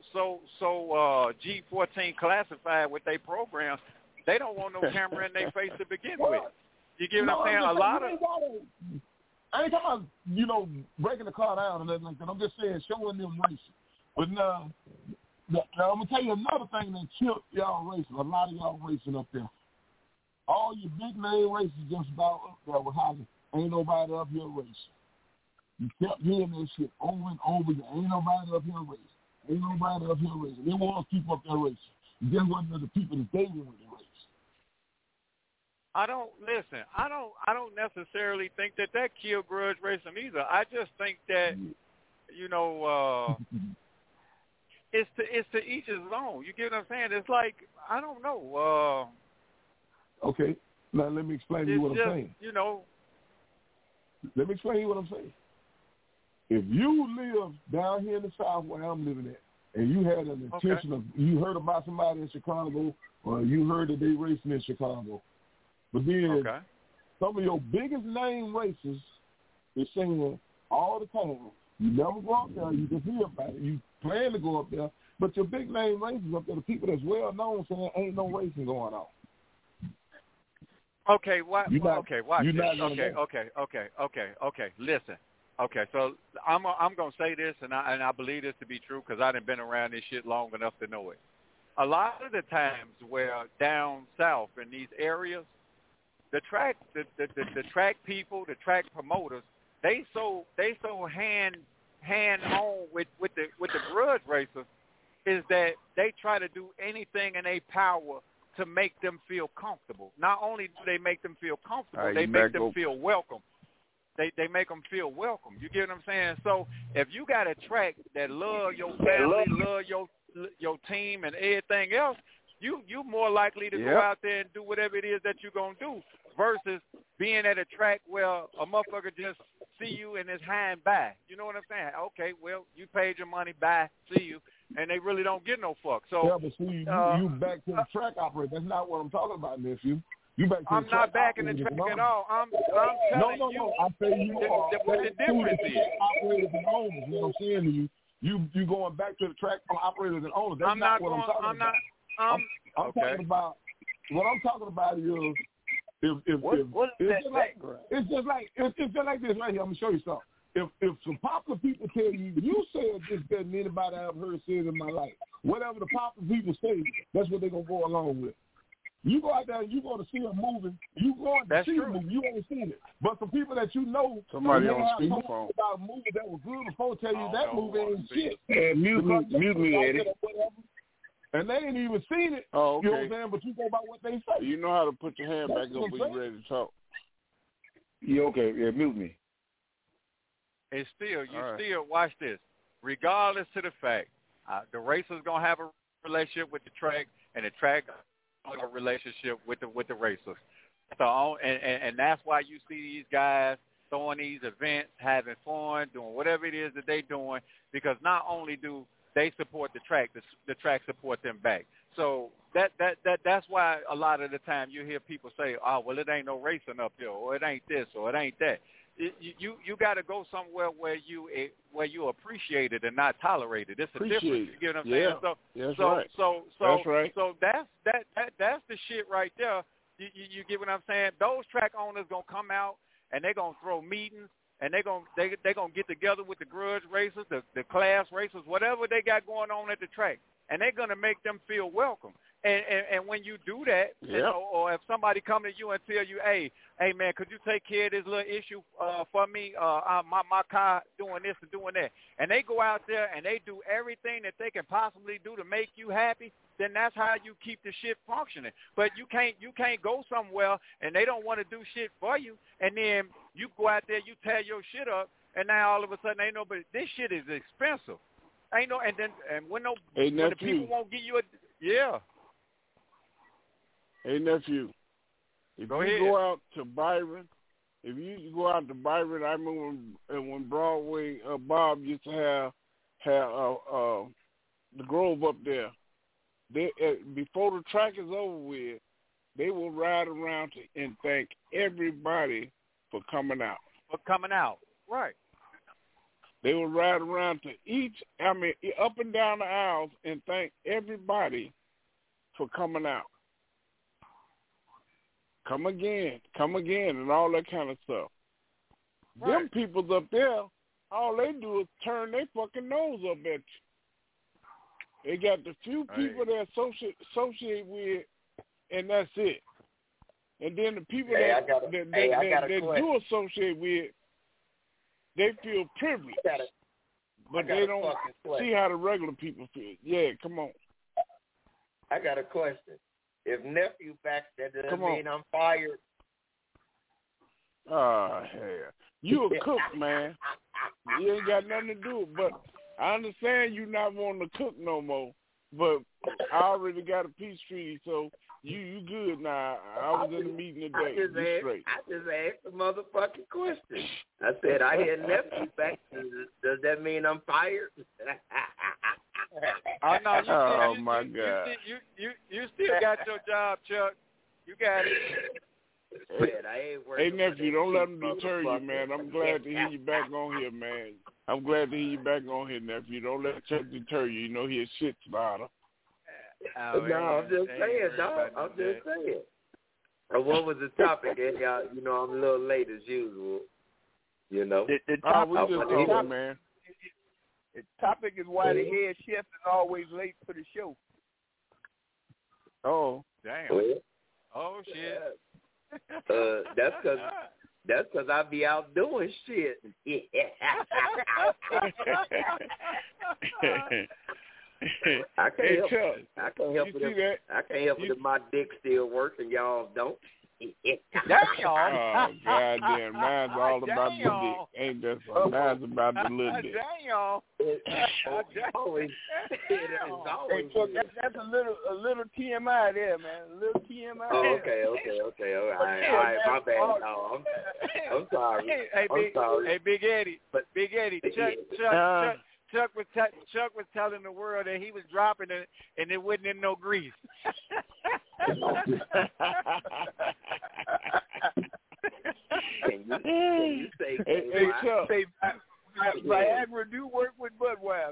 G14 classified with their programs, they don't want no camera in their face to begin with. You get what I'm saying? A lot of I ain't talking about, breaking the car down and everything like that. I'm just saying showing them racing. But now I'm gonna tell you another thing that killed y'all racing. A lot of y'all racing up there. All your big name races just about up there with Holly. Ain't nobody up here racing. You kept hearing that shit over and over again. Ain't nobody up here racing. Ain't nobody up here racing. They want people up there racing. Then one of the people that they want to race. I don't necessarily think that killed grudge racing either. I just think that it's to each his own. You get what I'm saying? It's like, I don't know. Okay, now let me explain to you what I'm saying. Let me explain to you what I'm saying. If you live down here in the South where I'm living at, and you had an intention of, you heard about somebody in Chicago, or you heard that they racing in Chicago, but then some of your biggest name races is saying all the time, you never go up there, you just hear about it, you plan to go up there, but your big name races up there, the people that's well known saying ain't no racing going on. Okay, watch this. Okay. Listen. Okay, so I'm gonna say this, and I believe this to be true because I done been around this shit long enough to know it. A lot of the times where down south in these areas, the track people, the track promoters, they so hand on with the grudge racers is that they try to do anything in their power to make them feel comfortable. Not only do they make them feel comfortable, they make them feel welcome. They make them feel welcome. You get what I'm saying? So if you got a track that love your family, love your team and everything else, you more likely to go out there and do whatever it is that you're going to do versus being at a track where a motherfucker just see you and is hand by. You know what I'm saying? Okay, well, you paid your money, bye, see you. And they really don't get no fuck. So, but see, you back to the track operator. That's not what I'm talking about, nephew. You back to I'm the not backing the track at all. I'm telling you. No. I say you are. What the difference is. Operators and owners. You know what I'm saying to you? You going back to the track from operators and owners. That's not what I'm talking about. I'm talking about. What I'm talking about is it's just like this right here. I'm gonna show you something. If some popular people tell you said this better than anybody I've heard say in my life, whatever the popular people say, that's what they're gonna go along with. You go out there and you're going to see a movie. You going to see a movie. You ain't seen it. But some people that you know, somebody on speakerphone about movies that was good before tell you that movie ain't shit. And mute me, Eddie. And they ain't even seen it. Oh, okay. You know what I'm saying? But you go by what they say. You know how to put your hand back up when you're ready to talk. Yeah, okay. Yeah, mute me. It's still, watch this. Regardless to the fact, the racer's going to have a relationship with the track, and the track a relationship with the racers. So, and that's why you see these guys throwing these events, having fun, doing whatever it is that they're doing, because not only do they support the track support them back. So that's why a lot of the time you hear people say, oh, well, it ain't no racing up here, or it ain't this, or it ain't that. You got to go somewhere where you appreciate it and not tolerate it. It's a difference. You get what I'm saying? That's right. So that's the shit right there. You get what I'm saying? Those track owners gonna come out and they're gonna throw meetings and they're gonna get together with the grudge racers, the class racers, whatever they got going on at the track, and they're gonna make them feel welcome. And when you do that, you know, or if somebody come to you and tell you, hey man, could you take care of this little issue for me? My car doing this and doing that, and they go out there and they do everything that they can possibly do to make you happy, then that's how you keep the shit functioning. But you can't go somewhere and they don't want to do shit for you, and then you go out there, you tear your shit up, and now all of a sudden ain't nobody. This shit is expensive. Ain't no, and when the people won't give you a Hey, nephew, if you go out to Byron, I remember when Broadway, Bob used to have the Grove up there. They before the track is over with, they will ride around and thank everybody for coming out. Right. They will ride around to up and down the aisles and thank everybody for coming out. Come again, and all that kind of stuff. Right. Them peoples up there, all they do is turn their fucking nose up at you. They got the few people they associate with, and that's it. And then the people that do associate with, they feel privileged. But they don't see how the regular people feel. Yeah, come on. I got a question. If nephew back, that doesn't mean I'm fired. Oh, hell. You a cook, man. You ain't got nothing to do with it. But I understand you not wanting to cook no more. But I already got a peace treaty, so you good now. I was in the meeting today. I just asked a motherfucking question. I said, I hear nephew back. Does that mean I'm fired? My God. You still got your job, Chuck. You got it. Hey, nephew, don't let them deter you, man. I'm glad to hear you back on here, man. I'm glad to hear you back on here, nephew. Don't let Chuck deter you. You know he a shit spotter. No, I'm just saying, dog. I'm just saying. What was the topic? And y'all, you know, I'm a little late as usual. You know. The topic, man. The topic is why the head chef is always late for the show. Oh, damn. Oh shit. That's because I be out doing shit. I can't help it. I can't help it if my dick still works and y'all don't. Oh, goddamn. Mine's all about the dick. Ain't that so? Mine's about the little dick. That's a little TMI there, man. A little TMI. Oh, okay. All right. My bad. No, I'm sorry. Hey, Big Eddie. Chuck was telling the world that he was dropping it and it wasn't in no grease. Can you say Chuck? Viagra do work with Budweiser.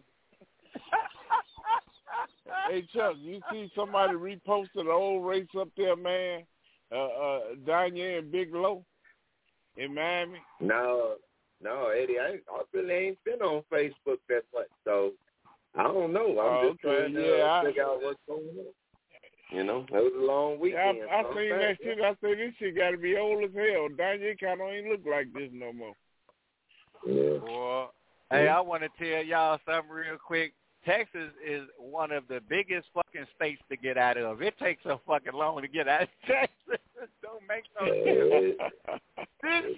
Hey, Chuck, you see somebody reposted an old race up there, man? Danya and Big Low in Miami? No, Eddie, I really ain't been on Facebook that much, so I don't know. I'm just trying to figure out what's going on. You know, it was a long weekend. I seen that shit. I said, this shit got to be old as hell. Danya kind of ain't look like this no more. Yeah. Well, hey, I want to tell y'all something real quick. Texas is one of the biggest fucking states to get out of. It takes so fucking long to get out of Texas. Don't make no sense.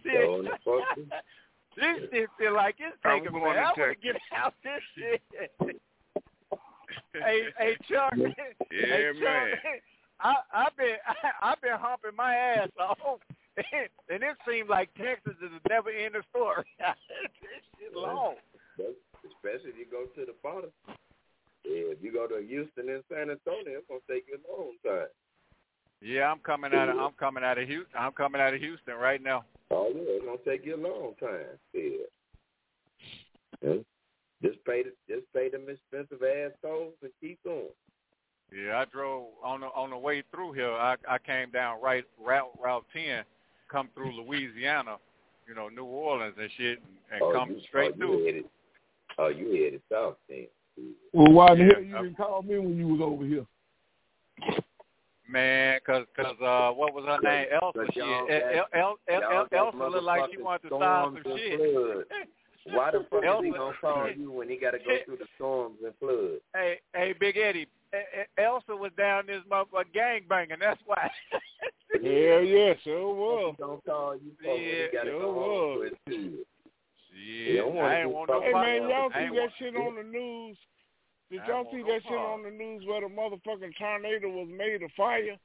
This shit feel like it's taking forever to get out this shit. Hey, Chuck. Yeah, man. I've been humping my ass off, and it seems like Texas is a never-ending story. This shit long. Especially if you go to the bottom. Yeah, if you go to Houston and San Antonio, it's gonna take you a long time. Yeah, I'm coming out of Houston. I'm coming out of Houston right now. Oh yeah, it's gonna take you a long time. Yeah. Just pay them expensive ass tolls and keep going. Yeah, I drove on the way through here. I came down Route 10, come through Louisiana, you know, New Orleans and shit, and come straight through. You headed south then. Well, why the hell you didn't call me when you was over here? Man, cause what was her name? Elsa. Elsa looked like she wanted to start some shit. Why the fuck is he gonna call you when he got to go through the storms and floods? Hey, Big Eddie. Elsa was down this motherfucker gangbanging. That's why. Hell yeah, sure was. Don't call you. Yeah, sure was. Yeah, I ain't want no Hey man, y'all see that shit on the news? Did y'all see that shit on the news where the motherfucking tornado was made of fire?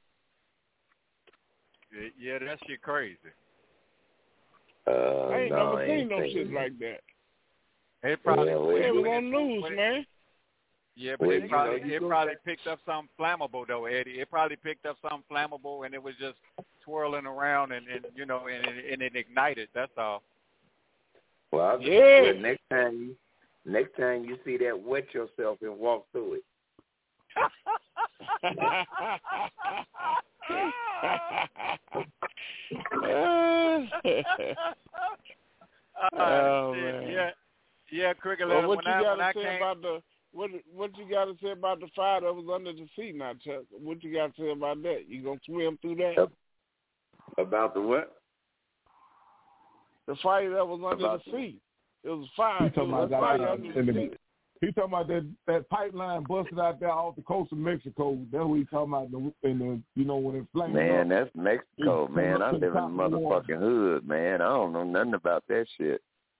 Yeah, that shit crazy. I ain't never seen no shit like that. It probably it was on news, man. Yeah, but it probably picked up something flammable though, Eddie. It probably picked up something flammable and it was just twirling around and it ignited. That's all. Well, next time you see that, wet yourself and walk through it. Oh man. Yeah, Cricket. Well, what you got to say about the what you got to say about the fire that was under the sea now, Chuck? What you got to say about that? You gonna swim through that? About the what? The fire that was under the sea. It was fire. He's talking about that pipeline busted out there off the coast of Mexico. That's what he's talking about. When it flamed. Man, that's Mexico, man. I live in the motherfucking hood, man. I don't know nothing about that shit.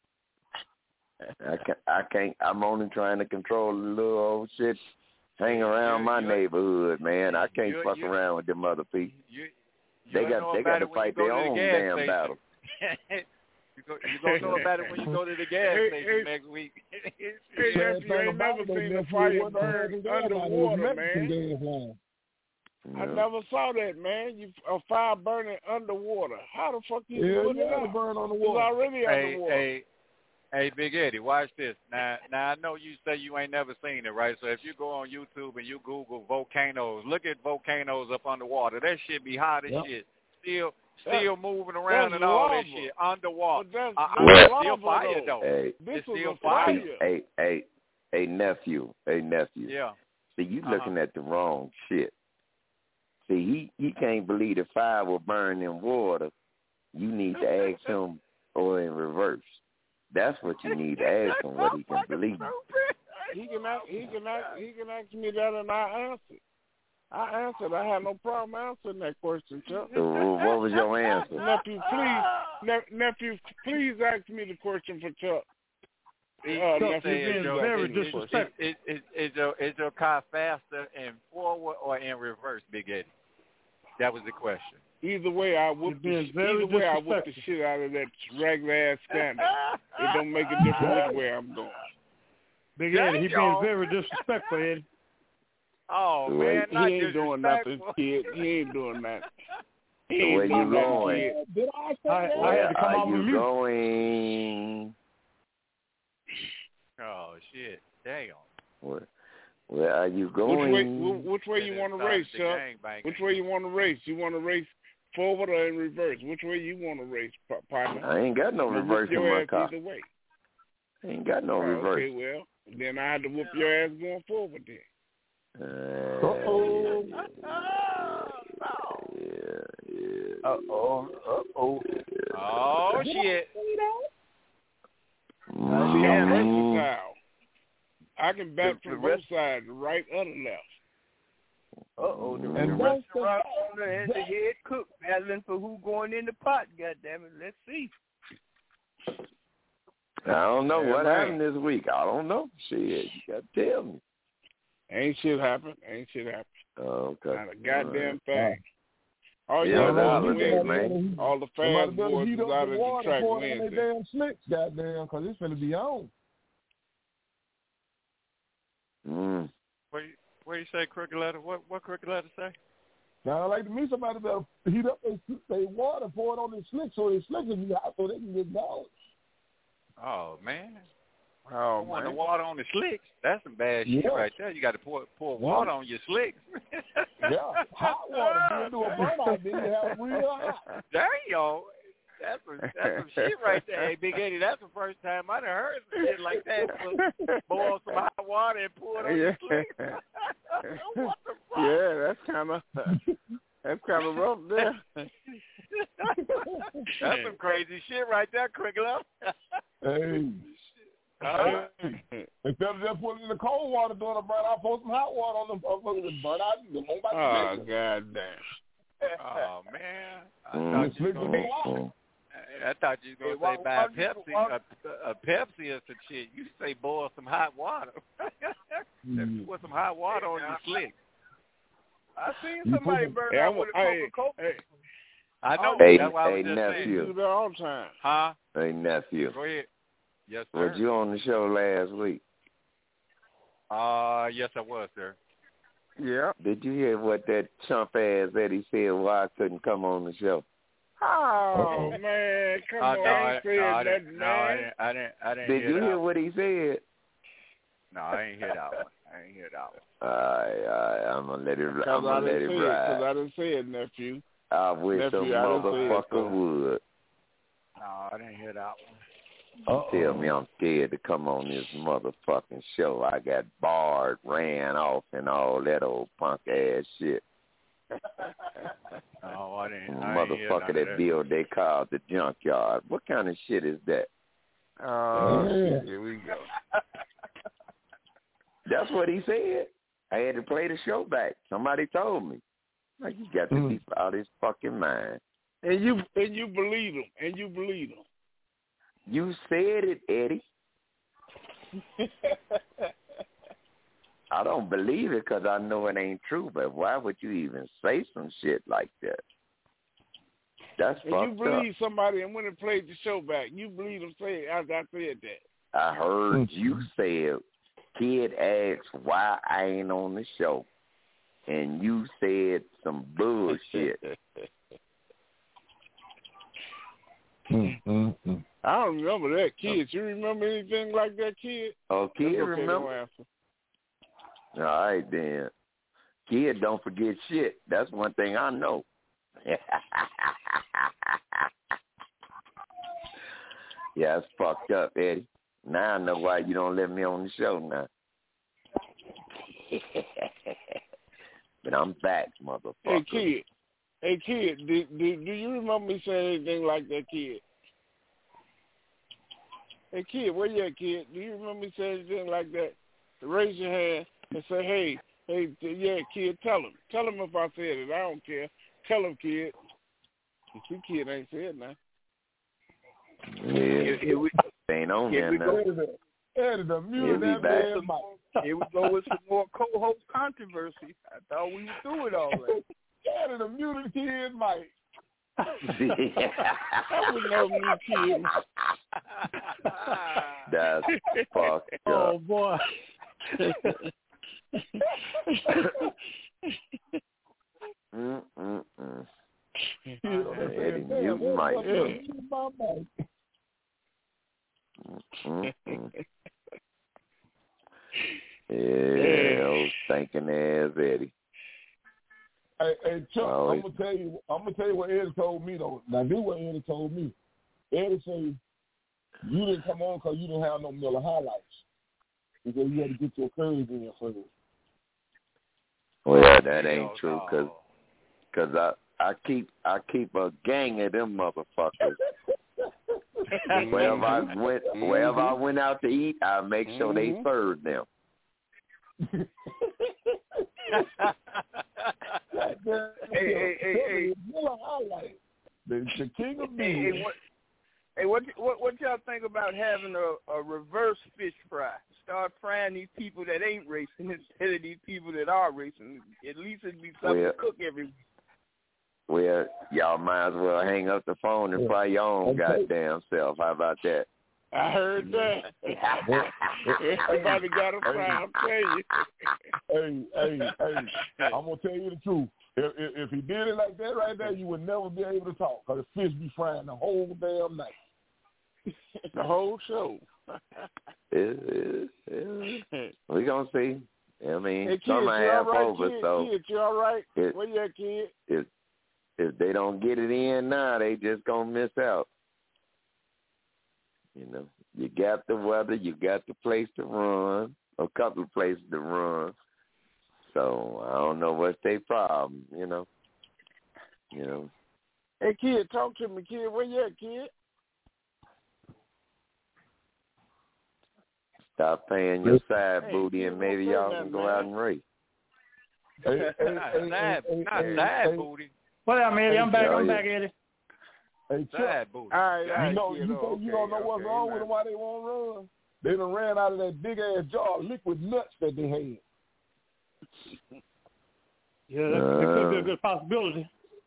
I can't. I'm only trying to control the little old shit hang around my neighborhood, man. I can't fuck around with them other people. They got to fight their own damn battle. You're going to know about it when you go to the gas station next week. You ain't never seen a fire burn underwater, man. I never saw that, man. A fire burning underwater. How the fuck you put it out? Burn on the water. It's already underwater. Hey, Big Eddie, watch this. Now I know you say you ain't never seen it, right? So if you go on YouTube and you Google volcanoes, look at volcanoes up underwater. That shit be hot as shit. Still moving around and all that shit underwater. That's still fire though. Hey, this is still fire. Hey, nephew. Yeah. See, you looking at the wrong shit. See, he can't believe the fire will burn in water. You need to ask him, or in reverse. That's what you need to ask him, what he can believe. He can ask me that, and I answered. I had no problem answering that question, Chuck. So what was your answer? Nephew, please ask me the question for Chuck. Very disrespectful. Is your car faster in forward or in reverse, Big Eddie? That was the question. Either way, I whoop the shit out of that regular ass standard. It don't make a difference which way I'm going. Big Eddie, he being very disrespectful, Eddie. Oh man, he ain't doing nothing, kid. He ain't doing nothing. Where you going? Did I say that? I had to come off the mute. Going? Oh shit! Damn. Where are you going? Which way you want to race, Chuck? Which way you want to race? You want to race forward or in reverse? Which way you want to race, partner? I ain't got no reverse in my car. Either way. I ain't got no reverse. Okay, well, then I had to whoop your ass going forward then. Uh-oh. Oh, shit. See, I'm versatile. I can back from both sides, right or the left. And the restaurant owner and the head cook battling for who going in the pot, goddammit. Let's see. I don't know what happened this week. I don't know. Shit, you got to tell me. Ain't shit happen. Oh, okay. Not a goddamn thing. All man. All the fast boys is out at the track Wednesday. Damn slicks, goddamn, because it's finna be on. What you say, Crooked Letter? What Crooked Letter say? Now, like to me, somebody better heat up their water, pour it on their slicks, so their slicks will be hot so they can get down. Oh, man. Oh, man. The water on the slicks. That's some bad shit right there. You got to pour water on your slicks. Yeah, hot water. You do a burnout, then you have real hot. There you go. That's some shit right there. Hey, Big Eddie, that's the first time I done heard some shit like that. Boil some hot water and pour it on your slicks. What the Yeah, that's kind of rough there. That's some crazy shit right there, Crickler. Hey. Instead of just putting in the cold water, doing a burn, I'll pour some hot water on them motherfuckers and burn out. Oh, goddamn. Oh, man. I thought you was going to say buy a Pepsi. A Pepsi or some shit. You say boil some hot water. Put some hot water on your slick. I seen somebody burn out with a Coca-Cola. I know. Hey, that's why I was just nephew. You do that all the time. Huh? Hey, nephew. Go ahead. Yes, sir. Was you on the show last week? Yes, I was, sir. Yeah. Did you hear what that chump ass Eddie said why I couldn't come on the show? Oh, man. Come on. I didn't Did you hear what he said? No, I ain't hear that one. All right. I'm going to let it ride. Because I didn't say it, nephew. I wish a motherfucker would. No, I didn't hear that one. Tell me I'm scared to come on this motherfucking show. I got barred, ran off, and all that old punk ass shit. Oh, I didn't. Motherfucker that build they call the junkyard. What kind of shit is that? Here we go. That's what he said. I had to play the show back. Somebody told me. Like, you got to be out of his fucking mind. And you believe him. You said it, Eddie. I don't believe it because I know it ain't true, but why would you even say some shit like that? That's fucked up. And you believe somebody, and when it played the show back, you believe them say as I said that. I heard you say it. Kid asked why I ain't on the show, and you said some bullshit. I don't remember that, Kid. You remember anything like that, Kid? Oh, Kid, remember? All right, then. Kid don't forget shit. That's one thing I know. Yeah, it's fucked up, Eddie. Now I know why you don't let me on the show now. But I'm back, motherfucker. Hey, Kid, do you remember me saying anything like that, Kid? Hey, Kid, where you at, Kid? Do you remember me saying anything like that? Raise your hand and say, hey, yeah, Kid, tell him. Tell him if I said it. I don't care. Tell him, Kid. You see, Kid ain't said nothing. Yeah, ain't on there now. Here we go with some more co-host controversy. I thought we were through it already. Added a muted kid, Mike. I would know new kids. That's fucked up. Oh, boy. Eddie, mute Mike. Yeah, old stinking ass Eddie. Hey, Chuck, I'm gonna tell you what Eddie told me though. Now, this is what Eddie told me. Eddie said you didn't come on because you didn't have no Miller highlights. Because you had to get your curves in your first. Well, that ain't true because I keep a gang of them motherfuckers. Wherever I went out to eat, I make sure they serve them. Hey, the king of beans. Hey, what y'all think about having a reverse fish fry? Start frying these people that ain't racing instead of these people that are racing. At least it'd be something to cook every week. Well, y'all might as well hang up the phone and fry your own goddamn self. How about that? I heard that. Everybody got a fry, I'm telling you. Hey, I'm going to tell you the truth. If he did it like that right there, you would never be able to talk because the fish be frying the whole damn night. The whole show. We're going to see. I mean, hey, some are half over, kid, so. Kid, you all right? Where you at, Kid? If they don't get it in now, they just going to miss out. You know, you got the weather, you got the place to run, a couple of places to run. So I don't know what's their problem, you know. Hey, kid, talk to me, kid. Where you at, kid? Stop paying your side booty, and maybe y'all can go out and race. Not side booty. What up, Eddie? I'm back, Eddie. Hey, side booty. You don't know what's wrong with them, why they won't run? They done ran out of that big-ass jar of liquid nuts that they had. Yeah, that could be a good possibility.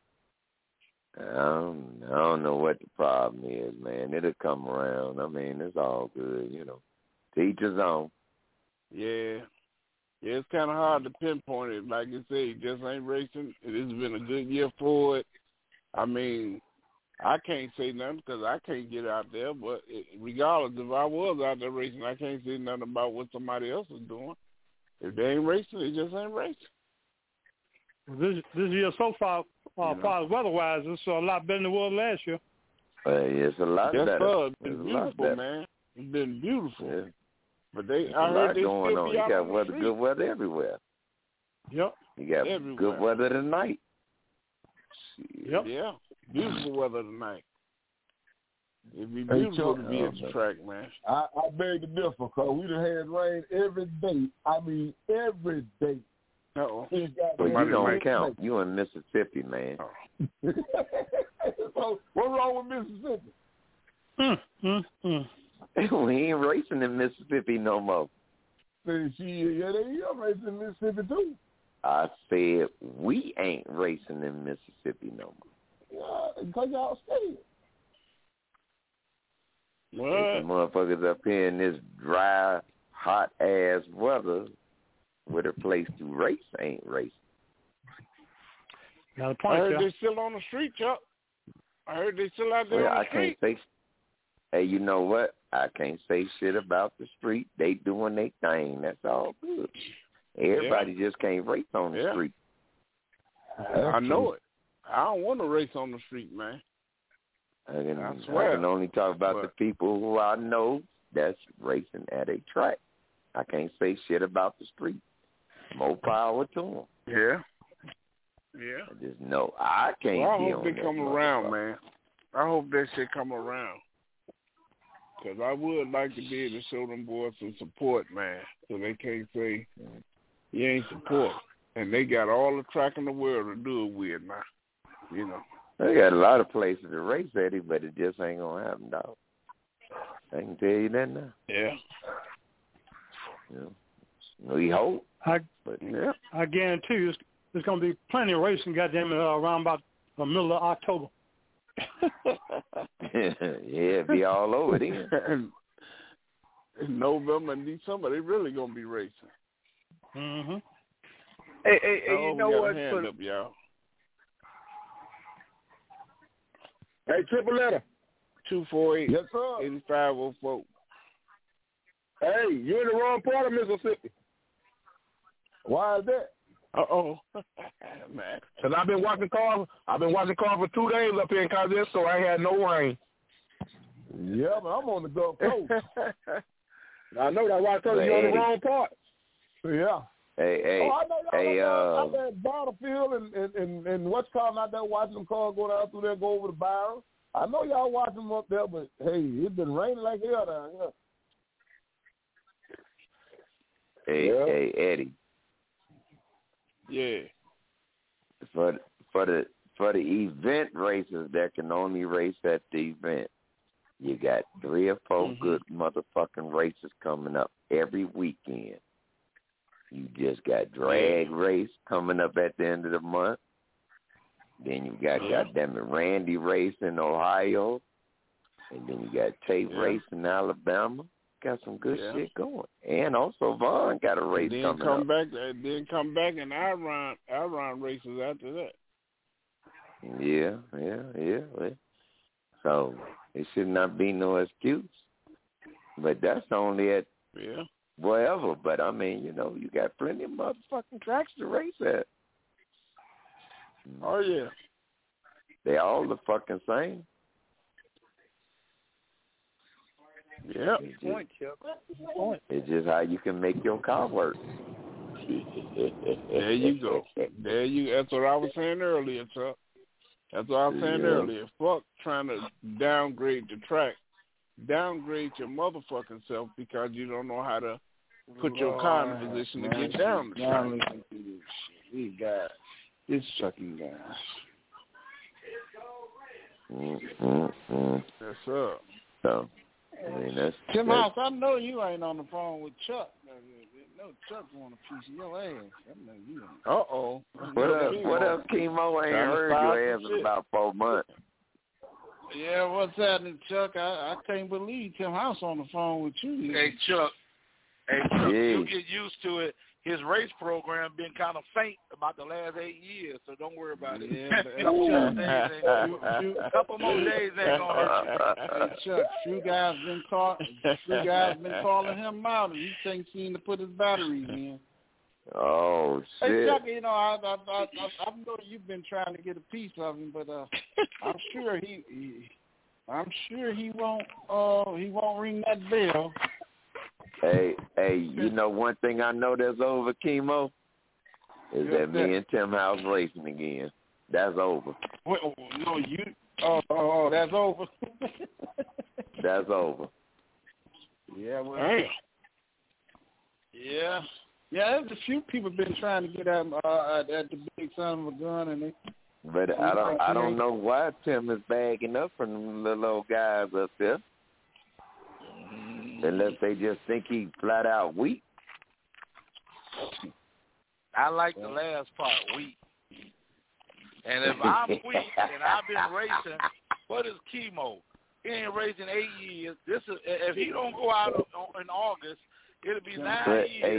I don't know what the problem is, man. It'll come around. I mean, it's all good, To each his own. Yeah. Yeah, it's kind of hard to pinpoint it. Like you say, it just ain't racing. It has been a good year for it. I mean, I can't say nothing because I can't get out there. But regardless, if I was out there racing, I can't say nothing about what somebody else is doing. If they ain't racing, it just ain't racing. This year so far, as far as weather-wise, it's a lot better than it was last year. It's a lot better. It's been beautiful, man. It's been beautiful. Yeah. But I heard they going on. You got good weather everywhere. Yep. You got everywhere. Good weather tonight. Yep. Yeah. Beautiful weather tonight. It'd be beautiful to be at the track, man. I beg to differ, because we done had rain every day. I mean, every day. Uh-oh. But you don't count. You in Mississippi, man. So, what's wrong with Mississippi? We ain't racing in Mississippi no more. Yeah, they are racing in Mississippi, too. I said we ain't racing in Mississippi no more. Because y'all scared. What? Some motherfuckers up here in this dry, hot-ass weather with a place to race ain't racing. Got a point, I heard they still on the street, Chuck. I heard they still out there on the street. Hey, you know what? I can't say shit about the street. They doing their thing. That's all good. Everybody just can't race on the street. I know it. I don't want to race on the street, man. I can only talk about the people who I know that's racing at a track. I can't say shit about the street. More power to them. Yeah. Yeah. I just know I can't. Well, I hope they come around, man. I hope that shit come around. Because I would like to be able to show them boys some support, man. So they can't say, you ain't support. And they got all the track in the world to do it with now. They got a lot of places to race, Eddie, but it just ain't going to happen, dog. I can tell you that now. Yeah. We hope. I guarantee you there's going to be plenty of racing, goddamn it, around about the middle of October. It'll be all over then. In November and December, they really going to be racing. Mm-hmm. Hey, you know what? Hand up, y'all. Hey, triple letter. 248-8504. Hey, you're in the wrong part of Mississippi. Why is that? Uh-oh. Man. Because I've been watching cars for 2 days up here in Kansas, so I ain't had no rain. Yeah, but I'm on the Gulf Coast. I know that. Why I told you you're on the wrong part. Yeah. Hey, I'm at Battlefield and what's called out there watching them cars go down through there, go over the barrels. I know y'all watching them up there, but hey, it's been raining like hell down here. Hey, Eddie. Yeah. For the event racers that can only race at the event, you got 3 or 4 good motherfucking races coming up every weekend. You just got drag race coming up at the end of the month. Then you got goddamn it Randy race in Ohio. And then you got Tate race in Alabama. Got some good shit going. And also Vaughn got a race coming up. Then come back and Iron races after that. Yeah. So it should not be no excuse. But that's only at wherever. But I mean, you got plenty of motherfucking tracks to race at. Oh yeah. They all the fucking same. Yeah. It's just how you can make your car work. There you go. That's what I was saying earlier, Chuck. That's what I was saying earlier. Fuck trying to downgrade the track. Downgrade your motherfucking self because you don't know how to put your car in a position to get down the track. These guys. This fucking guy. That's up. So, I mean, that's Tim House, I know you ain't on the phone with Chuck. No, Chuck want a piece of your ass. I know you ain't. Uh-oh. What up, Chemo? I ain't heard your ass in about 4 months. Yeah, what's happening, Chuck? I can't believe Tim House on the phone with you. Hey, Chuck, you'll get used to it. His race program been kind of faint about the last 8 years, so don't worry about it. A couple more days ain't gonna hurt you. Hey, Chuck, few guys been calling him out, and he thinks he need to put his batteries in. Oh shit! Hey, Chuck, you know I know you've been trying to get a piece of him, but I'm sure he won't ring that bell. Hey, you know one thing I know that's over, Chemo, is that me and Tim House racing again. That's over. Wait, no, you. Oh, that's over. That's over. Yeah, well. Damn. Yeah. Yeah, there's a few people been trying to get at the big son of a gun, and they. But I don't know why Tim is bagging up from them little old guys up there. Unless they just think he flat out weak. I like the last part, weak. And if I'm weak and I've been racing, what is Chemo? He ain't racing 8 years. If he don't go out in August, it'll be 9 years.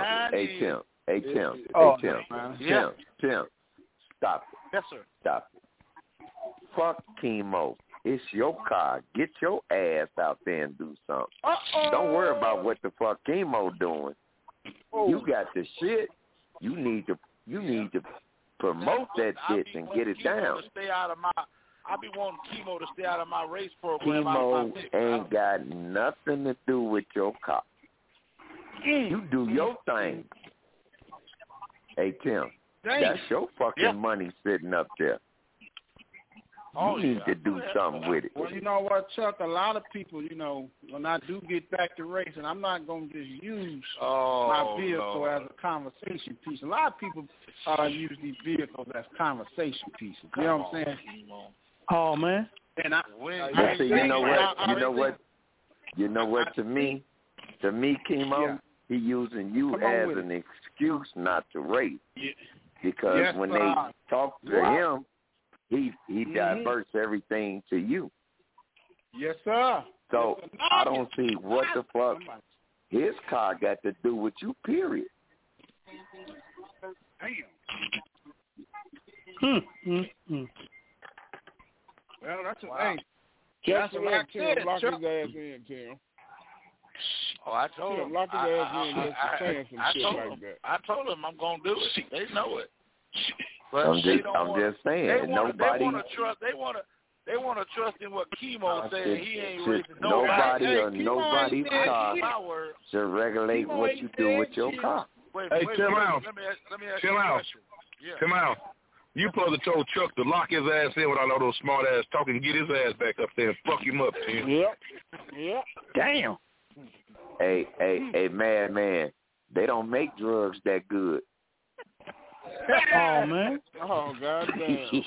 Tim, stop it. Yes, sir. Stop it. Fuck Chemo. It's your car. Get your ass out there and do something. Don't worry about what the fuck Chemo doing. You got the shit. You need to promote that shit and get it down. I be wanting Chemo to stay out of my race program. Chemo ain't got nothing to do with your car. You do your thing. Hey, Tim, that's your fucking money sitting up there. You need to do something with it. Well, you know what, Chuck? A lot of people, when I do get back to racing, I'm not going to just use my vehicle as a conversation piece. A lot of people use these vehicles as conversation pieces. You know what I'm saying? Oh, man. And you know what? To me, Chemo, he using you as an excuse not to race. Yeah. Because when they talk to him, he diverts everything to you. Yes, sir. So I don't see what the fuck his car got to do with you, period. Well, that's a thing. That's what I said. Lock his ass in, Tim. Oh, I told him. Lock his ass in just for saying some shit like that. I told him I'm going to do it. They know it. But I'm just saying. They want to trust. They want to trust in what Chemo said. He ain't racing nobody's car should regulate what you do with your car. Hey, Tim House. Let me ask you a question. Yeah. Tim House. You supposed to told Chuck to lock his ass in without all those smart ass talking and get his ass back up there and fuck him up, Tim. Yep. Damn. Hey, madman. They don't make drugs that good. Oh, man. Oh, God damn.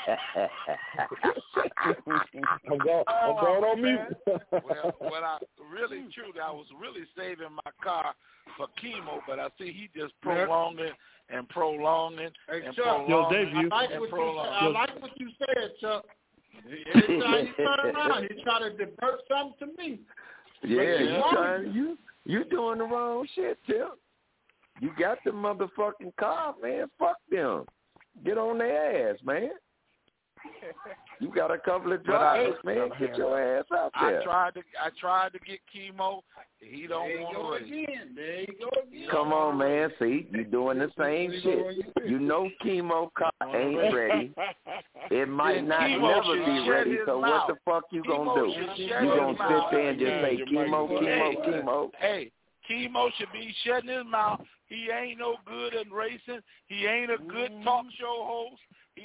I'm going on mute. Well, I was really saving my car for Chemo, but I see he just prolonging and prolonging and Chuck, prolonging. I like what you said, Chuck. Every time he turn around, he try to divert something to me. Yeah, you doing the wrong shit, Tim. You got the motherfucking car, man. Fuck them. Get on their ass, man. You got a couple of drivers, man. Get your ass out there. I tried to get Chemo. He don't want to race. There you go again. Come on, man. See, you doing the same shit. You know Chemo car ain't ready. It might not never be ready, so what the fuck you gonna do? You gonna sit there and just say Chemo? Hey, Chemo should be shutting his mouth. He ain't no good at racing. He ain't a good talk show host.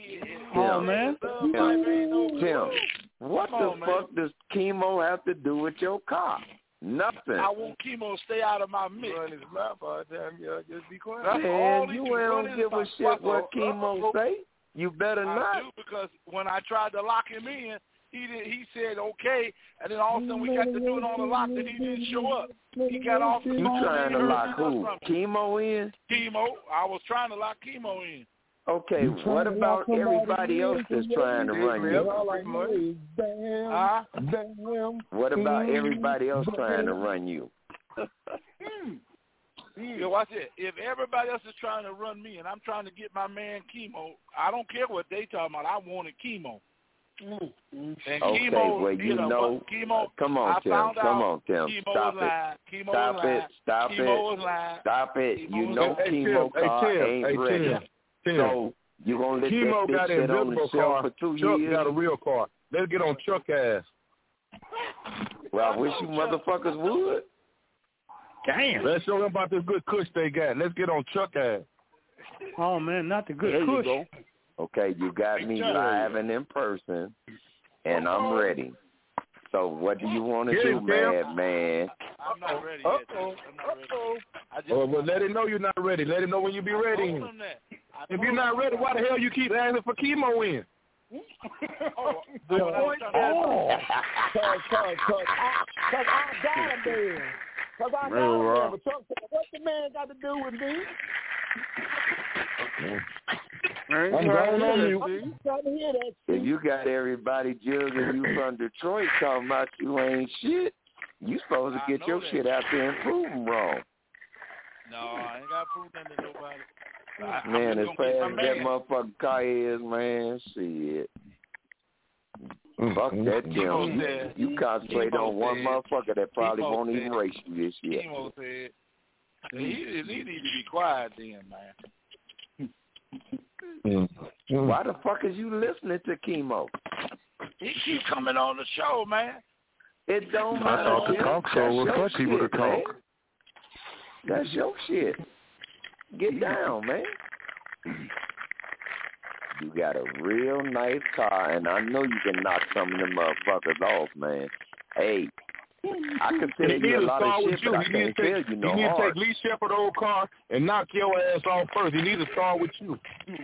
Tim, what the fuck does Chemo have to do with your car? Nothing. I want Chemo to stay out of my mix. Run his mouth all the time. Just be quiet. Man, you don't give a shit what Chemo say. You better not. I do, because when I tried to lock him in, he said okay, and then all of a sudden we got to do it on the lock, and he didn't show up. He got off the phone. You trying to lock who? Chemo in? Chemo. I was trying to lock Chemo in. Okay, what about everybody else that's trying to run you? What about everybody else trying to run you? Yo, watch it. If everybody else is trying to run me and I'm trying to get my man Chemo, I don't care what they talking about. I wanted Chemo. And okay, Chemo, well, you know, Chemo, come on, Tim. Stop it. You know Chemo car ain't ready. So you gonna let Chemo that sit on the shelf for 2 years? Chuck got a real car. Let's get on Chuck ass. Well, I wish you motherfuckers would. Damn. Let's show them about this good kush they got. Let's get on Chuck ass. Oh, man, not the good there kush. You go. Okay, you got me live and in person, and I'm ready. So what do you want to do, man? I'm not ready yet. I'm not ready. Well, let him know you're not ready. Let him know when you be ready. If you're not ready, why the hell you keep asking for Chemo in? Because I got him there. Because I got him there. But Chuck said, what the man got to do with me? I'm going on you. If you got everybody judging you from Detroit talking about you ain't shit, you supposed to get your shit out there and prove them wrong. No, I ain't got to prove nothing to nobody. Man, as fast as that motherfucking car is, man, shit. Fuck that, Tim. You concentrate on one motherfucker that probably won't even race you this year. Chemo said, he need to be quiet then, man. Why the fuck is you listening to Chemo? He keep coming on the show, man. It don't matter. I thought the talk show was for people to talk. That's your shit. Get down, man. You got a real nice car, and I know you can knock some of them motherfuckers off, man. Hey, I can tell you a lot of shit, but I can't tell you no You need to hard. take Lee Shepard's old car and knock your ass off first. He needs to start with you.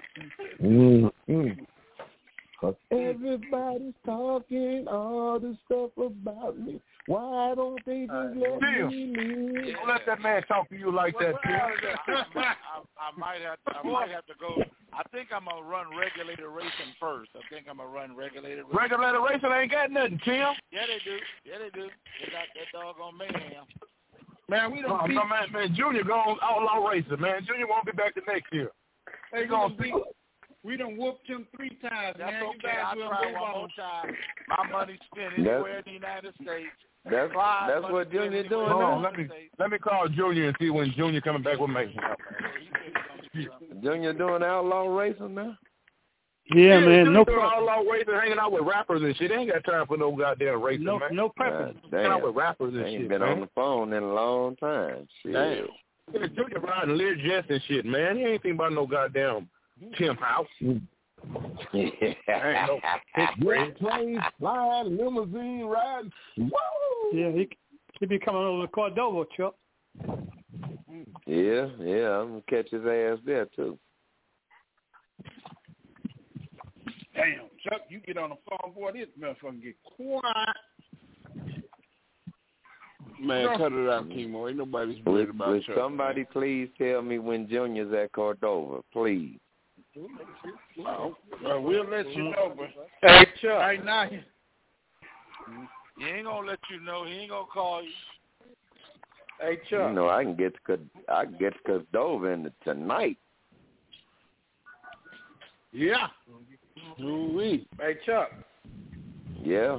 Cause everybody's talking all this stuff about me. Why don't they just let me live? Don't let that man talk to you like that, Tim. I might have to go. I think I'm going to run regulated racing first. Regulated racing ain't got nothing, Tim. Yeah, they do. They got that doggone mayhem. Man, we don't man, Junior going outlaw racing, man. Junior won't be back the next year. They going to see. We done whooped him 3 times, That's man. Okay, I'll try one more time. My money's spent anywhere in the United States. That's what Junior doing now. now. Let me call Junior and see when Junior coming back with me. Junior doing outlaw racing now? Yeah, man. No problem. Outlaw racing, hanging out with rappers and shit. They ain't got time for no goddamn racing, man. No preference. Hanging out with rappers and ain't shit, been man. on the phone in a long time. Shit. Damn. Junior riding Lear Jets and shit, man. He ain't thinking about no goddamn Tim House. Great planes, flying, limousine riding. Whoa! Yeah, he be coming over to Cordova, Chuck. Yeah, I'm gonna catch his ass there too. Damn, Chuck, you get on the phone, boy, this motherfucker get quiet. Man, cut it out, Chemo. Ain't nobody's worried about Chuck. Somebody please tell me when Junior's at Cordova, please. Well, we'll let you know, but hey, Chuck. Right now, he ain't gonna let you know. He ain't gonna call you. Hey, Chuck. You know, I can get to Cordova tonight. Yeah. Ooh-wee. Hey, Chuck. Yeah.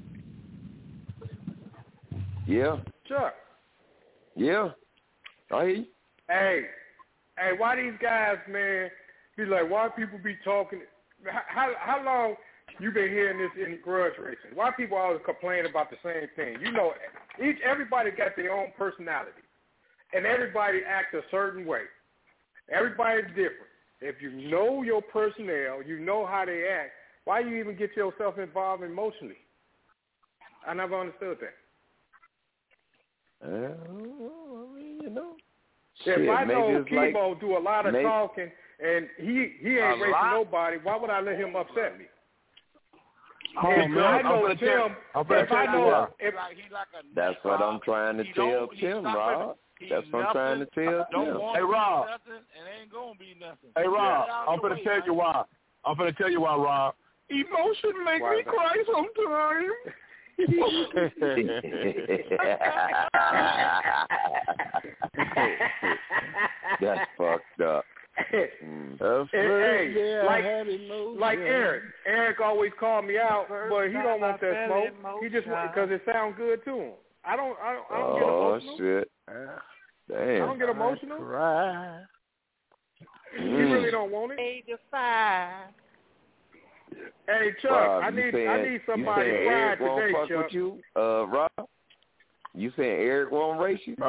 Chuck. Yeah. I hear you. Hey, why these guys, man? Be like, why people be talking? How long you been hearing this in grudge racing? Why people always complain about the same thing? You know, everybody got their own personality. and everybody acts a certain way. Everybody's different. If you know your personnel, you know how they act, why you even get yourself involved emotionally? I never understood that. If I know Chemo do a lot of talking and he ain't racing nobody, why would I let him upset me? That's what I'm trying to tell Tim, Rob. That's what I'm trying to tell Tim. Hey, Rob. And ain't gonna be nothing. Hey, Rob, I'm going to tell you why. Rob. Emotion make me cry sometimes. That's fucked up. Like Eric. Eric always called me out, but he don't want that smoke. He just because it sounds good to him. I don't get emotional. Oh shit! Damn. I don't get emotional. Cry. He really don't want it. 85. Hey Chuck, Rob, I need somebody to cry today, Chuck. With you, Rob? You saying Eric won't race you?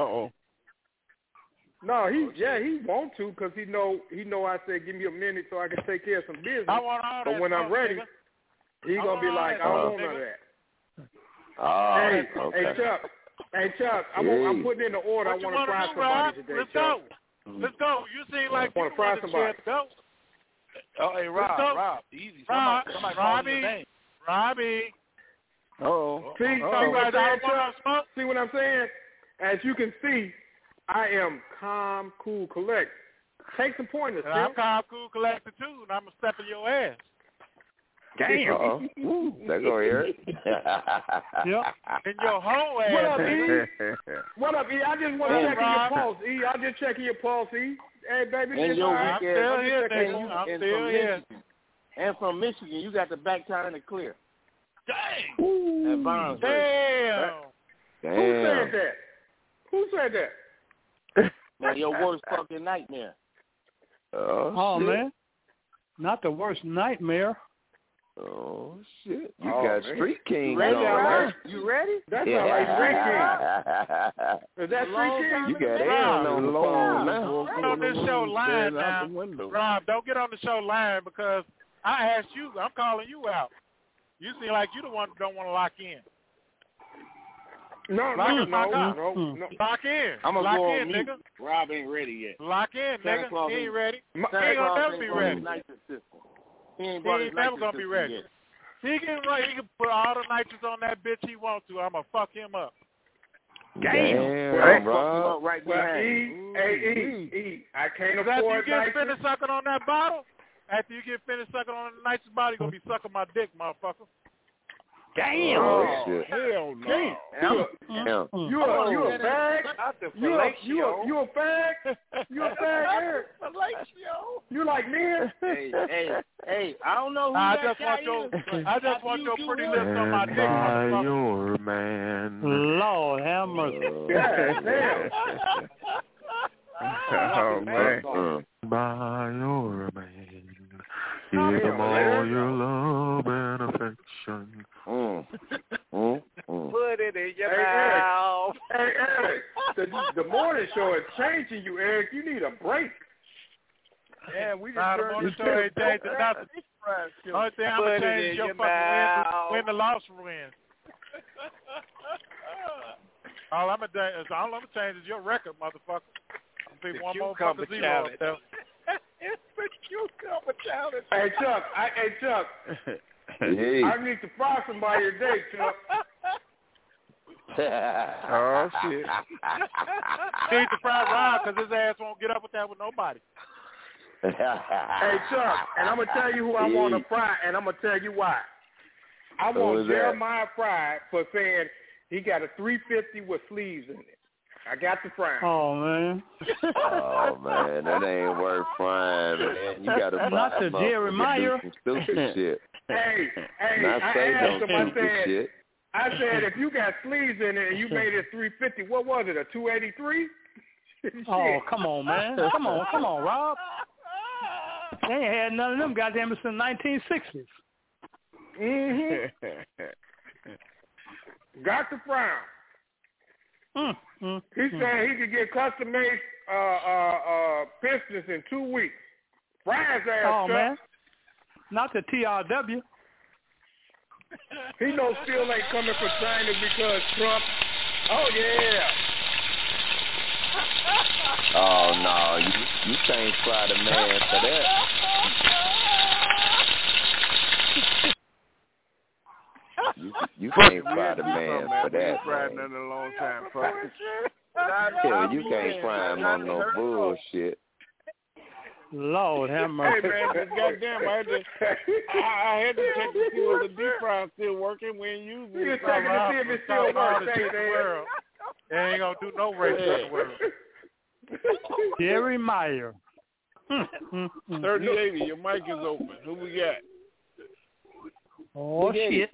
No, he want to because he know I said give me a minute so I can take care of some business. But when I'm ready, he gonna be like, I don't want none of that. Hey Chuck, I'm putting in the order. I want to fry somebody today. Let's go. You seem like you want to fry somebody. Go. Oh, hey Rob, easy. Somebody call your name. Robbie. See what I'm saying? As you can see, I am calm, cool, collected. Take some pointers, Tim. I'm calm, cool, collected too, and I'm gonna step in your ass. Damn. There go Eric. Yep. In your whole ass. What up, E? What up, E? I just want to check your pulse, E. I'm just checking your pulse, E. Hey, baby, I'm still here, nigga. I'm still here. And from Michigan, you got the back tire in the clear. Dang. At Bonds. Damn. Who said that? Man, your worst fucking nightmare. Oh man. Not the worst nightmare. Oh shit! You got Street King on there. You ready? That's not like Street King. Is that Street King? You got Aaron on the phone now. Get on this show line now. Rob, don't get on the show line because I asked you. I'm calling you out. You seem like you the one who don't want to lock in. No. Lock in. I'm gonna lock go in, on mute. nigga. Rob ain't ready yet. Lock in, nigga. He ain't ready. He ain't gonna never be ready. He ain't never gonna be ready. Yet. He can put all the nitrous on that bitch he wants to. I'm gonna fuck him up. Damn, bro. Right behind. E. I can't afford after you get nitrous. finished sucking on that bottle, after you get finished sucking on the nitrous bottle, you're gonna be sucking my dick, motherfucker. Damn. Oh, shit. Hell no. You a fag? You a fag? You a fag, Eric? You like men? Hey, I don't know who I that just want your pretty lips on my dick, By motherfucker. your man. Lord have mercy. Oh, man. By your man. Give them all your love and affection. Put it in your mouth. Hey, Eric, the morning show is changing you, Eric. You need a break. Yeah, we just the morning show ain't changing nothing. Only thing I'm going to change is your fucking win the loss win. All I'm going to change is your record, motherfucker. I'm going to be one more fucking zero up there. Hey Chuck, I need to fry somebody today, Chuck. Oh shit! Need to fry Rob because his ass won't get up with that with nobody. Hey Chuck, and I'm gonna tell you who I want to fry, and I'm gonna tell you why. I want Jeremiah fried for saying he got a 350 with sleeves in it. I got the fry. Oh man. Oh man, that ain't worth frying, man. You gotta fry not the Jeremiah. Stupid shit. Hey, not I say asked him. Shit. I said, if you got sleeves in it and you made it 350, what was it? A 283? Oh, come on, man. Come on, Rob. They ain't had none of them goddamn since the 1960s. Got the frown. He said he could get custom-made pistons in 2 weeks. Fry's ass, oh, Chuck. Man. Not the TRW. He knows steel ain't coming from China because Trump. Oh, yeah. Oh, no. You can't fry the man for that. You can't fry the man for that. Fried nothing in a long time, folks. Yeah, you can't fry him on no bullshit. Lord have mercy. Hey, man, just goddamn, I had to check to see if the deep fry still working. We ain't using it. You're checking to see if it still works. They ain't going to do no race in the world. Jerry Meyer. 3080, your mic is open. Who we got? Oh, Big shit.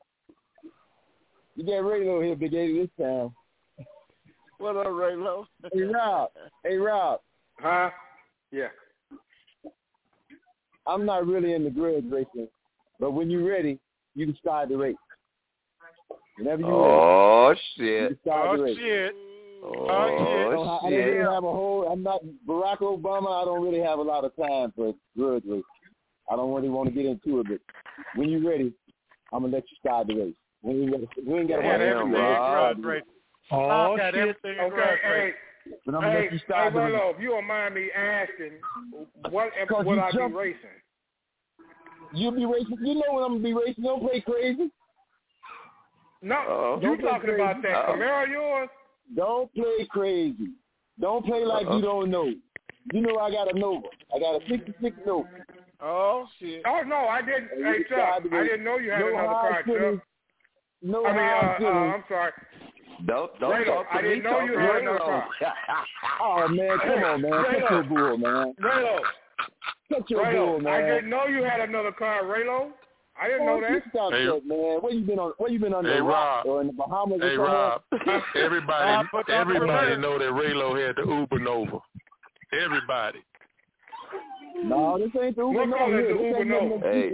You got Raylo here, Big 80, this time. What up, Raylo? Hey, Rob. Huh? Yeah. I'm not really into grudge racing, but when you're ready, you can start the race. Whenever you're ready, shit. you start the race. Shit. I don't really have I'm not Barack Obama. I don't really have a lot of time for grudge racing. I don't really want to get into it, but when you're ready, I'm going to let you start the race. We ain't got grudge race. Oh, shit. Okay, hey. But I'm going to let you start the race. If you don't mind me asking, what will I be racing? You'll be racing. You know what I'm going to be racing. Don't play crazy. No, you talking about that Camaro yours? Don't play crazy. Don't play like you don't know. You know I got a Nova. I got a 66 Nova. Oh, shit. Oh, no, I didn't. Hey, Chuck, I didn't know you had another car, Chuck. No, I'm sorry. Don't Raylo, talk to I didn't me. know you had another car. Oh, man, come on, man. Cut your bull, man. Raylo. Cut your bull, man. I didn't know you had another car, Raylo. I didn't know that. Stop that, man. Where you been on the Rock or in the Bahamas or somewhere? Rob, everybody know that Raylo had the Uber Nova. Everybody. No, this ain't the Uber Nova. Hey,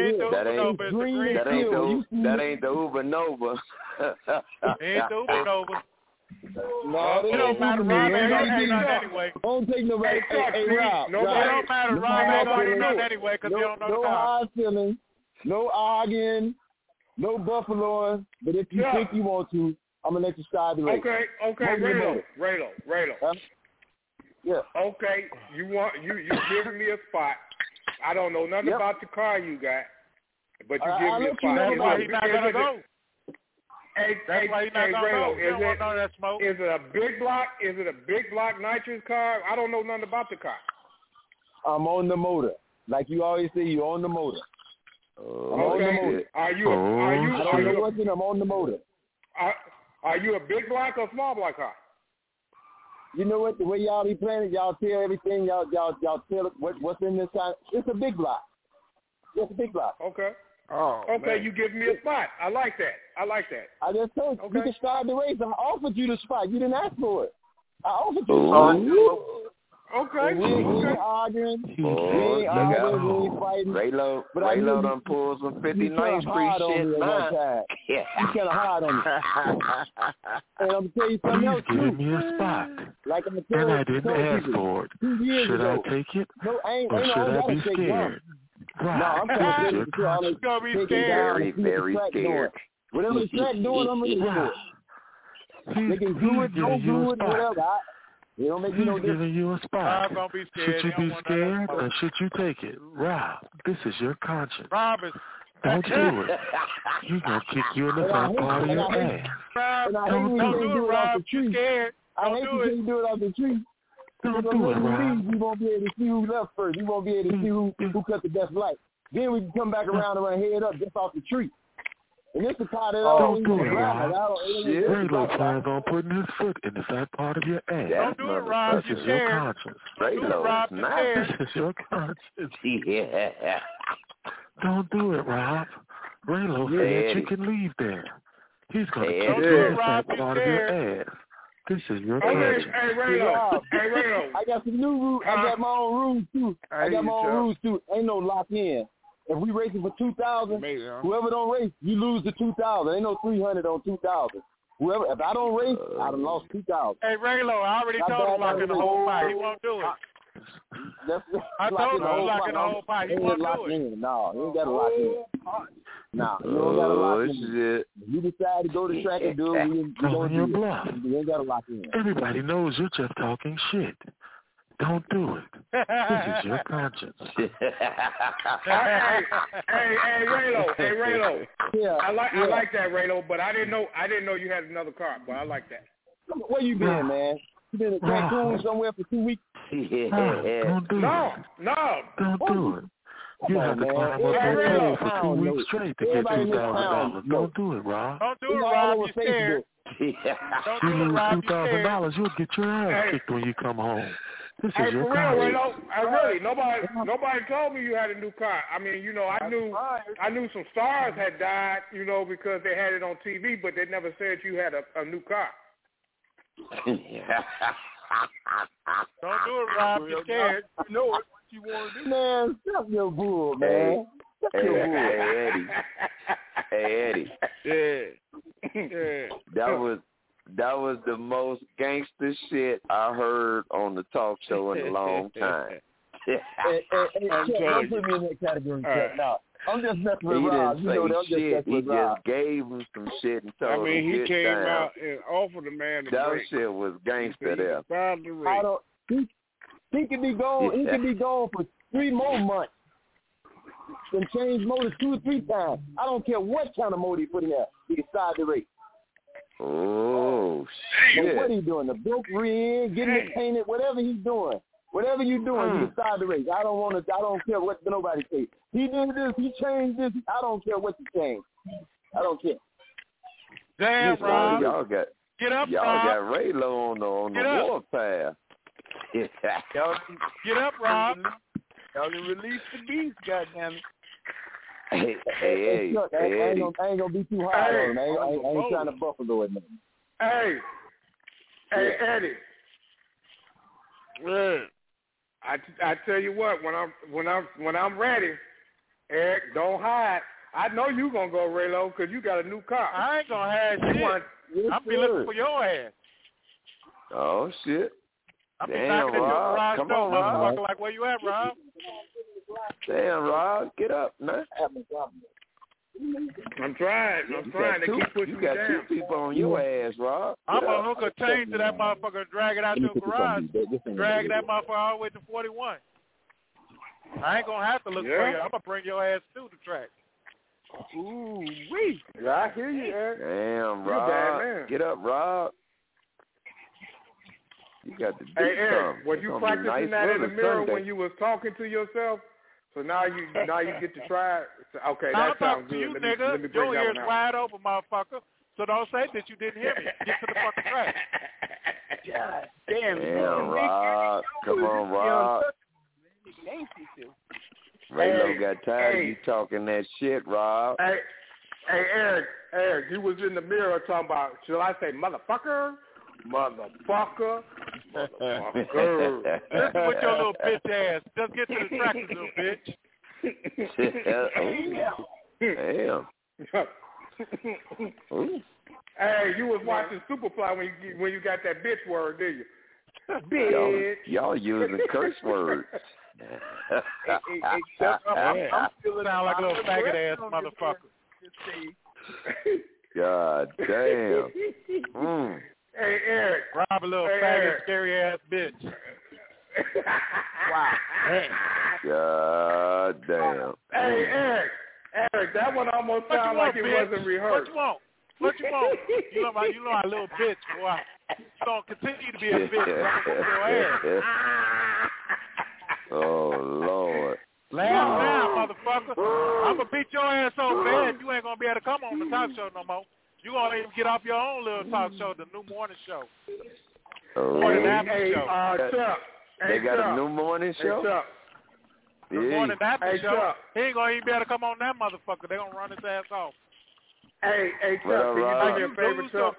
that ain't the Uber Nova. Ain't the Uber Nova. No, it don't matter. Rob ain't gonna do nothing anyway. Don't take nobody. Hey, Rob. It don't matter. Rob ain't gonna do nothing anyway because he don't know the car. No hard feelings, no arguing, no buffaloing. But if you think you want to, I'm gonna let you start the race. Okay, Raylo. Yeah. Okay, you giving me a spot. I don't know nothing about the car you got, but you give me a spot. That's why he's not gonna go. That's why he's not gonna go. Is it a big block? Is it a big block nitrous car? I don't know nothing about the car. I'm on the motor. Like you always say, you're on the motor. I'm on the motor. I'm on the motor. Are you a big block or small block car? You know what? The way y'all be playing it, y'all tell everything. Y'all tell what's in this time. It's a big block. It's a big block. Okay. Oh, okay, man. You give me a spot. I like that. I just told you. You can start the race. I offered you the spot. You didn't ask for it. I offered you the spot. Okay. We ain't arguing. We ain't fighting. Raylo done pulled some 59th Street shit, man. You kind of hard on me. And I'm going to tell you something else, too. Give me a spot. Like I'm and I didn't ask for it. Should I take it? No, or should I be scared? No, I'm trying to be scared. Very scared. Whatever the track doing, I'm going to do it. They can do it, don't do it, whatever. It don't make no difference. Giving you a spot. I'm gonna be scared. Should you be scared or should you take it? Rob, this is your conscience. Rob is... Don't do it. He's gonna kick you in the front part of your ass. Rob, don't do it, Rob. You're scared. Don't do it. You do it off the tree. Don't do it, Rob. You won't be able to see who left first. You won't be able to see who cut the best light. Then we can come back around and run head up just off the tree. And this is part of don't do it, Rob. Raylo plans on putting his foot in the fat part of your ass. Don't do it, Rob. This is your conscience. Raylo is not. This is your conscience. Yeah. Don't do it, Rob. Raylo said you can leave there. He's going to kick you in the fat part of your ass. This is your conscience. Hey, Raylo. I got some new rules. I got my own rules, too. Ain't no lock-in. If we racing for 2,000, whoever don't race, you lose the 2,000. Ain't no 300 on 2,000. Whoever, if I don't race, I'd have lost 2,000. Hey, Raylo, I already told him lock in the whole pot. He won't do it. I told him lock in the whole pot. He won't do it. No, he ain't got to lock in. No, you don't got to lock in. Shit. You decide to go to track and do it. You don't do it. You ain't got to lock in. Everybody knows you're just talking shit. Don't do it. This is your conscience. Hey, Raylo. Yeah, I like that, Raylo. But I didn't know you had another car. But I like that. Where you been, man? You been in Cancun somewhere for 2 weeks? Don't do it. Don't do it. You have to climb up that pole for 2 weeks straight to get $2,000. Don't do it, Rob. Don't do it, Rob. You're scared. You lose $2,000, you'll get your ass kicked when you come home. This is your car. Really, nobody told me you had a new car. I mean, you know, I knew some stars had died, you know, because they had it on TV, but they never said you had a new car. Don't do it, Rob. You're scared. You know what you want to do. Man, stop your bull, man. Hey, Eddie. Yeah. That was the most gangster shit I heard on the talk show in a long time. Hey, don't put me in that category. No, I'm just messing with Rob. He didn't say shit. He just gave him some shit and told him he came down. out and offered the man a that break. Shit was gangster there. He could be gone. He could be gone for 3 more months. And change motors 2 or 3 times. I don't care what kind of motor he put in there. He can start the race. Oh, shit. But what are you doing? The broke rig, getting it painted, whatever he's doing. Whatever you're doing, you can start the race. I don't care what nobody says. He did this, he changed this. I don't care what you change. I don't care. Damn, Rob. Y'all got Raylo on the warpath. Get up, Rob. Y'all done release the beast, goddammit. Hey. I ain't gonna be too hard on him. I ain't trying to buffalo it, man. Hey, Eddie. Yeah. I tell you what, when I'm ready, Eric, don't hide. I know you gonna go, Raylo, because you got a new car. I ain't gonna hide shit. I'm be looking for your ass. Oh shit. I'm Damn, Rob. Come on, Rob. Like where you at, Rob? Damn, Rob. Get up, man. I'm trying to keep pushing you down. You got 2 people on your ass, Rob. I'm going to hook a chain to that motherfucker and drag it out to the garage. Drag that motherfucker all the way to 41. I ain't going to have to look for you. I'm going to bring your ass to the track. Ooh, wee. Yeah, I hear you, Eric. Damn, Rob. Get up, Rob. You got to do something. Hey, Eric, were you practicing that in the mirror when you was talking to yourself? So now you get to try it. Okay, that sounds good. You, nigga. Your ears wide open, motherfucker. So don't say that you didn't hear me. Get to the fucking track. God damn. Rob. Come on, Rob. Raylo got tired of you talking that shit, Rob. Hey, Eric, you was in the mirror talking about, should I say motherfucker? Motherfucker. Listen with your little bitch ass. Just get to the track, you little bitch. Damn. Hey, you was watching Superfly when you got that bitch word, did you? Bitch. Y'all using curse words. I'm sound like a little faggot ass motherfucker. God damn. Hey, Eric. Rob a little faggot, scary ass bitch. Wow. God damn. Hey, Eric, that one almost sounded like it wasn't rehearsed. What you want? You know my little bitch, boy. You don't continue to be a bitch. Your ass. Oh, Lord. Last time, motherfucker. I'm going to beat your ass so bad you ain't going to be able to come on the talk show no more. You going to even get off your own little talk show, the new morning show. Morning after show. Chuck. They got a new morning show? Chuck. The morning after show. Chuck. He ain't going to even be able to come on that motherfucker. They going to run his ass off. Hey, Chuck, can you do me a favor, Chuck?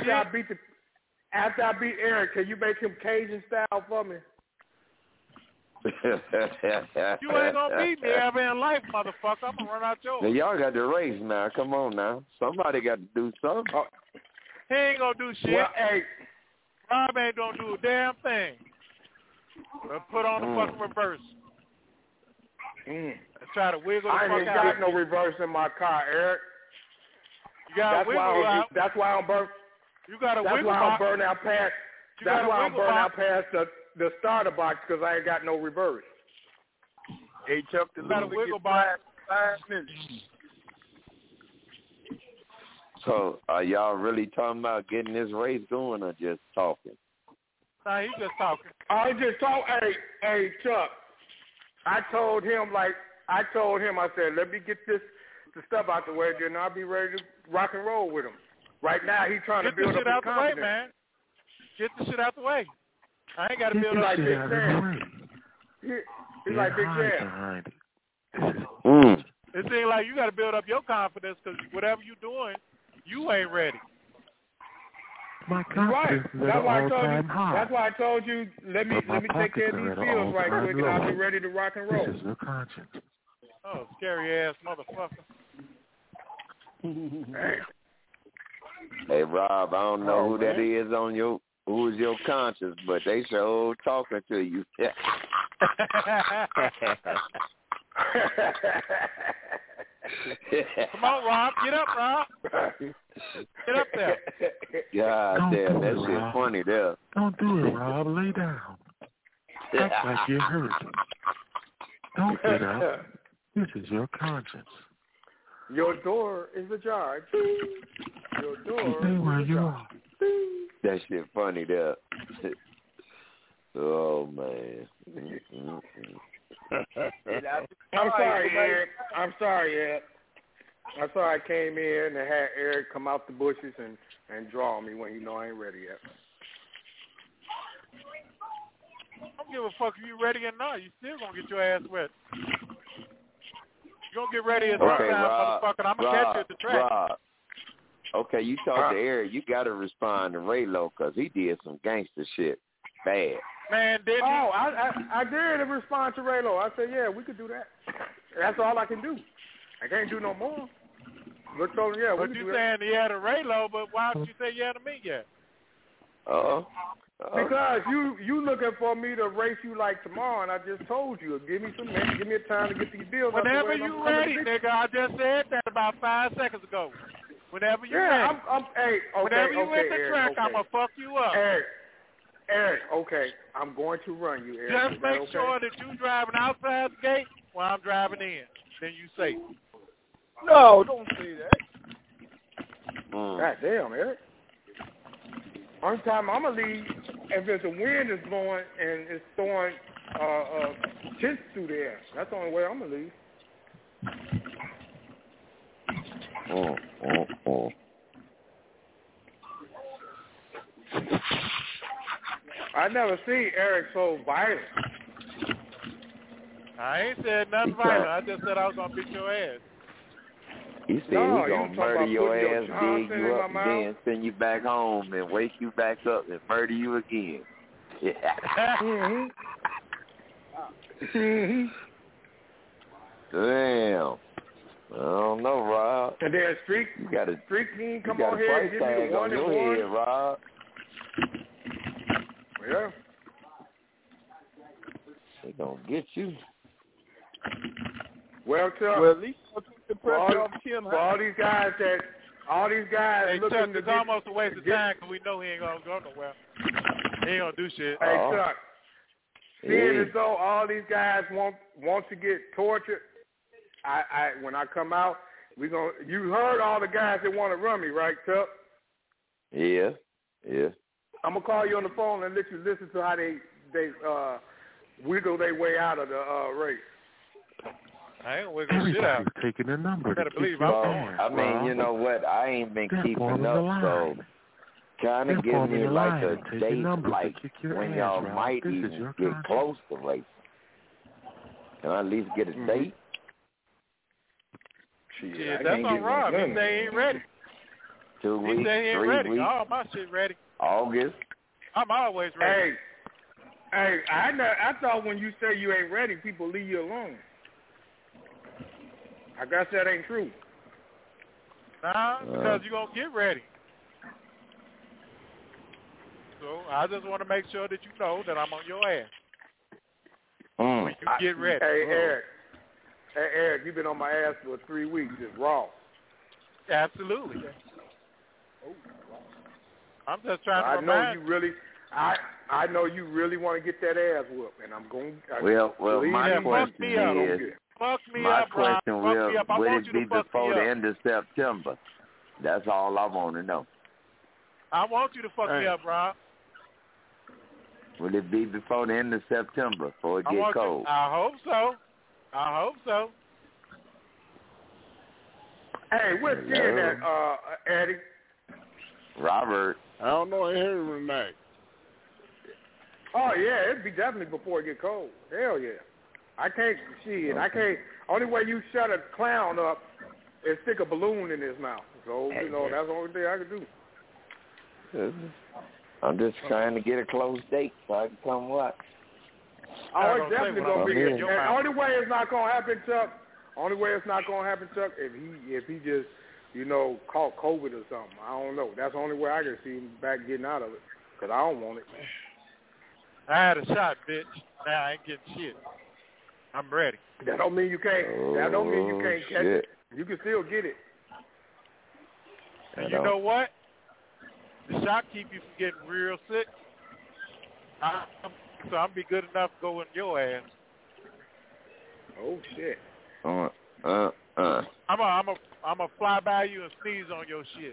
After I beat Eric, can you make him Cajun style for me? You ain't gonna beat me ever in life, motherfucker. I'm gonna run out yours. Now, y'all got the race now. Come on now. Somebody got to do something. He ain't gonna do shit. Well, hey, Rob ain't gonna do a damn thing. But put on the fucking reverse. And try to wiggle the fuck out. I ain't got no reverse in my car, Eric. You gotta wiggle out. That's why I'm burn. You gotta that's wiggle why box. I'm burning out past. That's why I'm burning out past the starter box because I ain't got no reverse. Hey, Chuck, the little wiggle box. 5 minutes. So, are y'all really talking about getting this race going or just talking? Nah, he just talking. I just talk. Hey, Chuck. I told him, I said, let me get the stuff out the way, then I'll be ready to rock and roll with him. Right now, he's trying to build up his confidence. Way, man. Get the shit out the way. I ain't got to build up. Like Big Sam. He's like Big Sam. It seems like you got to build up your confidence because whatever you're doing, you ain't ready. My confidence is at an all-time high. That's why I told you, let me take care of these bills right quick, and I'll be ready to rock and roll. This is your conscience. Oh, scary ass motherfucker. Hey, Rob, I don't know who that is on who's your conscience, but they sure talking to you. Come on, Rob. Get up, Rob. Get up there. God damn, that shit funny there. Don't do it, Rob. Lay down. Act like you're hurt. Don't get up. This is your conscience. Your door is ajar. Your door Stay where you are. That shit funny there. Oh, man. I'm sorry, Eric. I'm sorry, I came in and had Eric come out the bushes and draw me when he know I ain't ready yet. I don't give a fuck if you ready or not. You still gonna get your ass wet. You gonna get ready as one time, motherfucker. I'm gonna catch you at the track. Rob. Okay, you talk to Eric. You gotta respond to Raylo because he did some gangster shit bad. Man, didn't he? I did respond to Raylo. I said, yeah, we could do that. That's all I can do. I can't do no more. Look, told him, yeah, we but can you do saying that. he had a Raylo, but why don't you say yeah to me yet? Because you looking for me to race you like tomorrow, and I just told you, give me a time to get these bills. Whenever you ready, nigga. I just said that about 5 seconds ago. Whenever you ready. Whenever you hit the track, I'm gonna fuck you up. Eric, okay, I'm going to run you, Eric. Just make sure that you driving outside the gate while I'm driving in. Then you safe. No, don't say that. God damn, Eric. Only time I'm going to leave if there's a wind is blowing and it's throwing tents through the air. That's the only way I'm going to leave. I never see Eric so violent. I ain't said nothing violent. I just said I was going to beat your ass. You said he's going to murder your ass, dig you up, and then send you back home and wake you back up and murder you again. Damn. I don't know, Rob. And then Street King come on here and give me one and one. Head, Rob. Yeah. They gonna get you. Well, at least the pressure off Kim. For all these guys hey, looking Chuck, to it's almost a waste of time because we know he ain't gonna go nowhere. He ain't gonna do shit. Hey, Chuck. Seeing as though all these guys want to get tortured, I when I come out, you heard all the guys that want to run me, right, Chuck? Yeah. I'm gonna call you on the phone and let you listen to how they wiggle their way out of the race. I ain't wiggling shit out. Taking a number. Better believe I'm going. I mean, you know what? I ain't been keeping up, so kind of give me like a date, like when y'all might even get close to racing. Can I at least get a date? Yeah, that's on Rob. He say he ain't ready. 2 weeks, he say he ain't 3 ready. weeks. All my shit ready. August. I'm always ready. Hey, I thought when you say you ain't ready, people leave you alone. I guess that ain't true. Nah, because you're going to get ready. So I just want to make sure that you know that I'm on your ass. When you get ready. Hey, Eric, you've been on my ass for 3 weeks. It's raw. Absolutely. I'm just trying to remind I know you really... I know you really want to get that ass whooped, and I'm going. Well, my question is, would it be before the end of September? That's all I want to know. I want you to fuck me up, Rob. Will it be before the end of September before it gets cold? I hope so. Hey, what's in that, Eddie? Robert. I don't know. I hear him tonight. Oh, yeah, it'd be definitely before it get cold. Hell, yeah. I can't. Only way you shut a clown up is stick a balloon in his mouth. So, that's the only thing I can do. I'm just trying to get a close date so I can come watch. Oh, it's definitely going to be. And the only way it's not going to happen, Chuck, if he just, caught COVID or something. I don't know. That's the only way I can see him back getting out of it, because I don't want it. I had a shot, bitch. Now I ain't getting shit. I'm ready. That don't mean you can't. That don't mean you can't catch it. You can still get it. And you know what? The shot keep you from getting real sick. So I'm be good enough to go in your ass. Oh shit. I'm a fly by you and sneeze on your shit.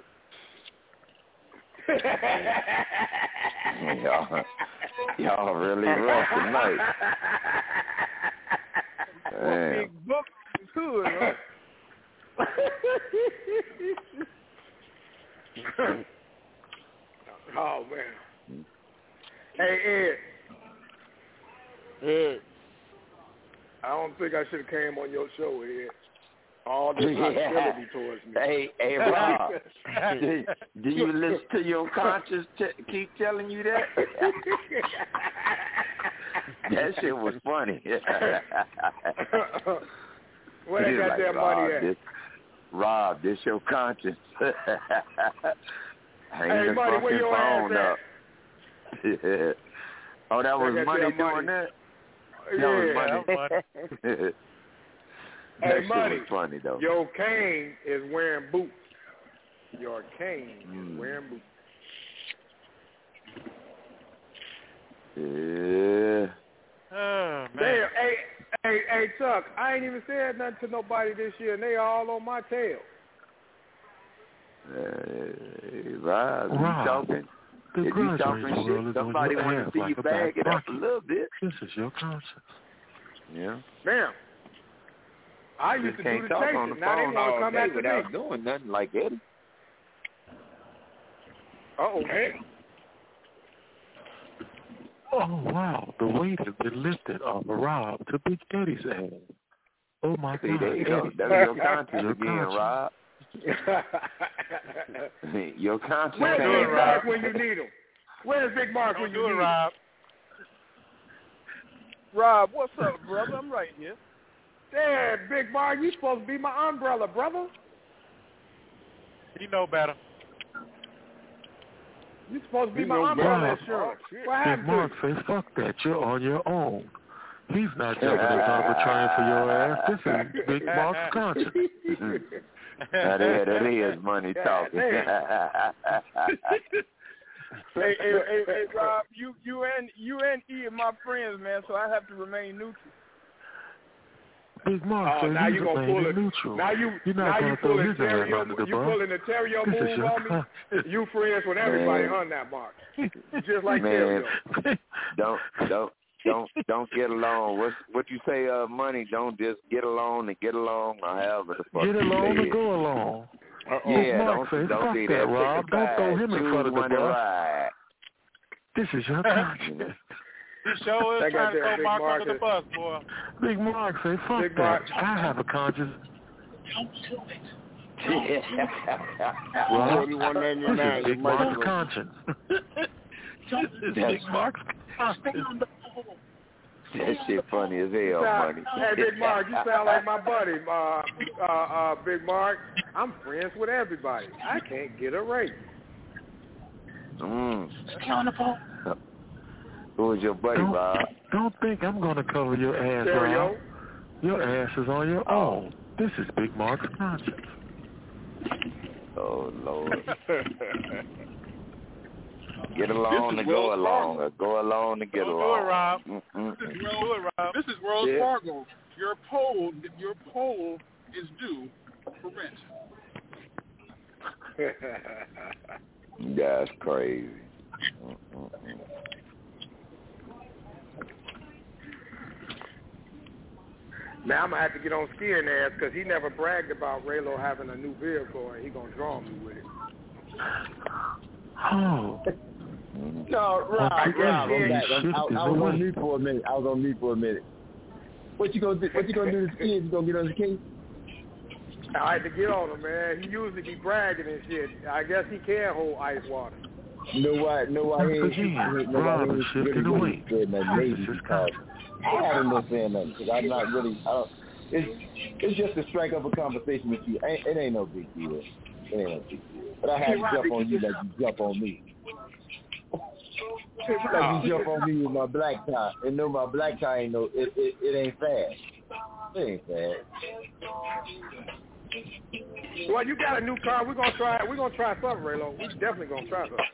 Y'all really rough tonight. Big book too, right? Oh man. Hey Ed. I don't think I should have came on your show, Ed. All this hostility towards me. Hey, Rob. do you listen to your conscience keep telling you that? That shit was funny. Where they got that money at? Rob, this your conscience. Hey, Money, where your ass at? Yeah. Oh, that was Money doing that? That was Money. Hey, Money, funny, though. Your cane is wearing boots. Your cane is wearing boots. Yeah. Oh, man. Damn, hey, Chuck, I ain't even said nothing to nobody this year, and they all on my tail. Rob, you talking? If you talking shit, somebody want to see you bag it up a little bit. This is your conscience. Yeah. Damn. I used to do the talk on the chasing. Now they phone want to all come day after without me. doing nothing like Eddie. Uh-oh. Hey. Oh, wow. The weight has been lifted off of Rob to Big Eddie's ass. Oh, my God. There you go. That's your conscience again, Rob. Your conscience. Where's Big Mark when you need him? Where's Big Mark when you need him? Rob. Rob, what's up, brother? I'm right here. Yeah, Big Mark, you supposed to be my umbrella, brother. You know better. You supposed to be my umbrella, sure. What happened Big Mark says, fuck that. You're on your own. He's not jumping in front of a train for your ass. This is Big Mark's conscience. That is Money talking. Hey, Rob, you and E are my friends, man. So I have to remain neutral. Big Mark says now he's you gonna pull it. neutral. Now you pulling the Terrio move on me. You friends with everybody on that Mark. Just like Terrio. Don't get along. What you say, Money? Don't just get along and get along, or however the fuck get along and go along. Yeah, Mark says, don't fuck do that, that. Rob. Don't throw him in front of the bus. This is your conscience. This show is trying to throw Mark under the bus, boy. Big Mark say, fuck Big that. Mark. I have a conscience. Don't do it. Well, this is Big Mark's conscience. This is Big Mark's. Stay on the pole. That shit funny as hell, Money. Hey, Big Mark, you sound like my buddy, Big Mark. I'm friends with everybody. I can't get a raise. Stay on the pole. Who's your buddy, Bob? Don't think I'm going to cover your ass, Rob. Your ass is on your own. This is Big Mark's conscience. Oh, Lord. Get along to go along, or go along to get along. Do it, Rob. This is Wells Fargo. Your poll is due for rent. That's crazy. Now I'm going to have to get on Skiing ass because he never bragged about Raylo having a new vehicle and he going to draw me with it. Oh. No, Rob, I was on mute for a minute. What you gonna do? What you gonna do to Skiing? You gonna get on the case? I had to get on him, man. He usually be bragging and shit. I guess he can hold ice water. No, why he ain't shifting away. I haven't been saying nothing because I'm not really. It's just to strike up a conversation with you. It ain't no big deal. But I had to jump on you like you jump on me. Like you jump on me with my black tie. And no, my black tie ain't no. It ain't fast. It ain't fast. Well, you got a new car. We're gonna try something, Raylo. We definitely gonna try something.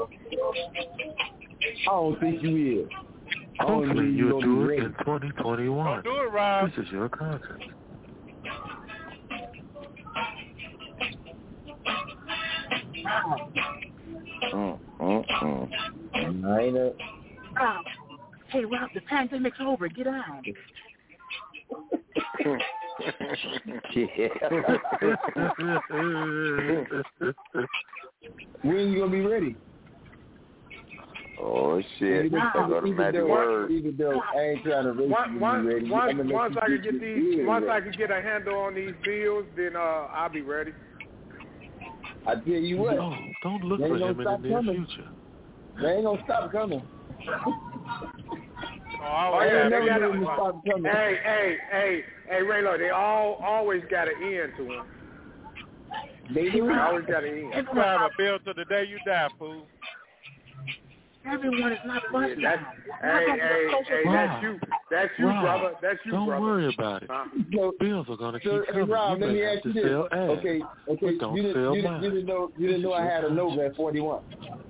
I don't think you will. Hopefully you'll do it in 2021. Don't do it, Rob. This is your content. Hey, Rob, the pandemic's over. Get out. When you gonna be ready? Oh shit! Even though I ain't trying to race you be ready. Once I can get a handle on these bills, then I'll be ready. I tell you what. No, don't look for him in the near future. They ain't gonna stop coming. Hey, Raylo, they always got an end to them. They always got an end. You have a bill to the day you die, fool. Everyone is not busting. Hey, that's you, Rob, brother. That's you, don't brother. Don't worry about it. Bills are gonna keep coming. Rob, let me ask you this. Okay. You didn't know I had a Nova at 41.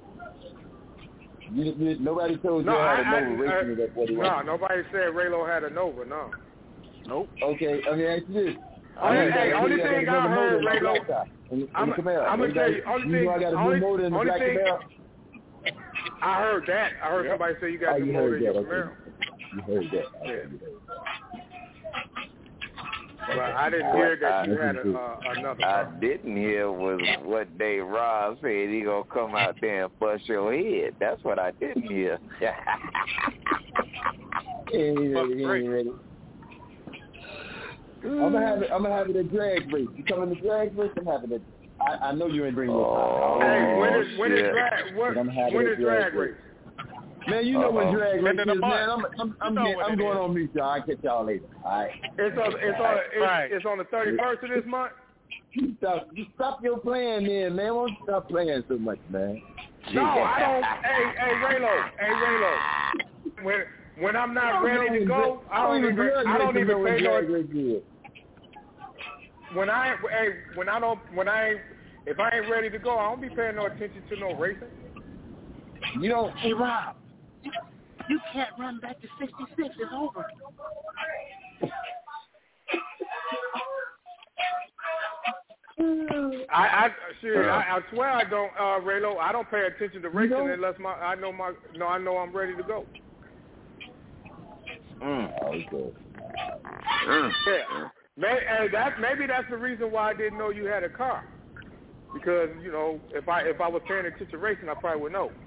Nobody told you I had a Nova racing at 41. No, nobody said Raylo had a Nova. No. Nope. Okay, let me ask you this. Only thing I heard, Raylo. I'm gonna tell you. Only thing. I heard that. I heard somebody say you got the motor in your Camaro. You heard that. Yeah. But I didn't hear that you had another car. I didn't hear was what Dave Ross said he gonna come out there and bust your head. That's what I didn't hear. I'm gonna have it a drag race. You coming to drag race? I'm having it. I know you ain't bringing your car. Hey, when is drag race? Man, you know when drag race is, man. I'm going on mute, y'all. I'll catch y'all later. All right. It's on the 31st of this month. Stop your playing, man. Won't stop playing so much, man. No, I don't. Hey, Raylo. When I'm not ready to go, I don't even pay no. If I ain't ready to go, I don't be paying no attention to no racing. You don't. Hey, Rob, you can't run back to 66. It's over. I swear I don't, Raylo. I don't pay attention to racing unless I know I'm ready to go. Okay. Yeah. Maybe that's the reason why I didn't know you had a car. Because, you know, if I was paying attention to racing, I probably would know.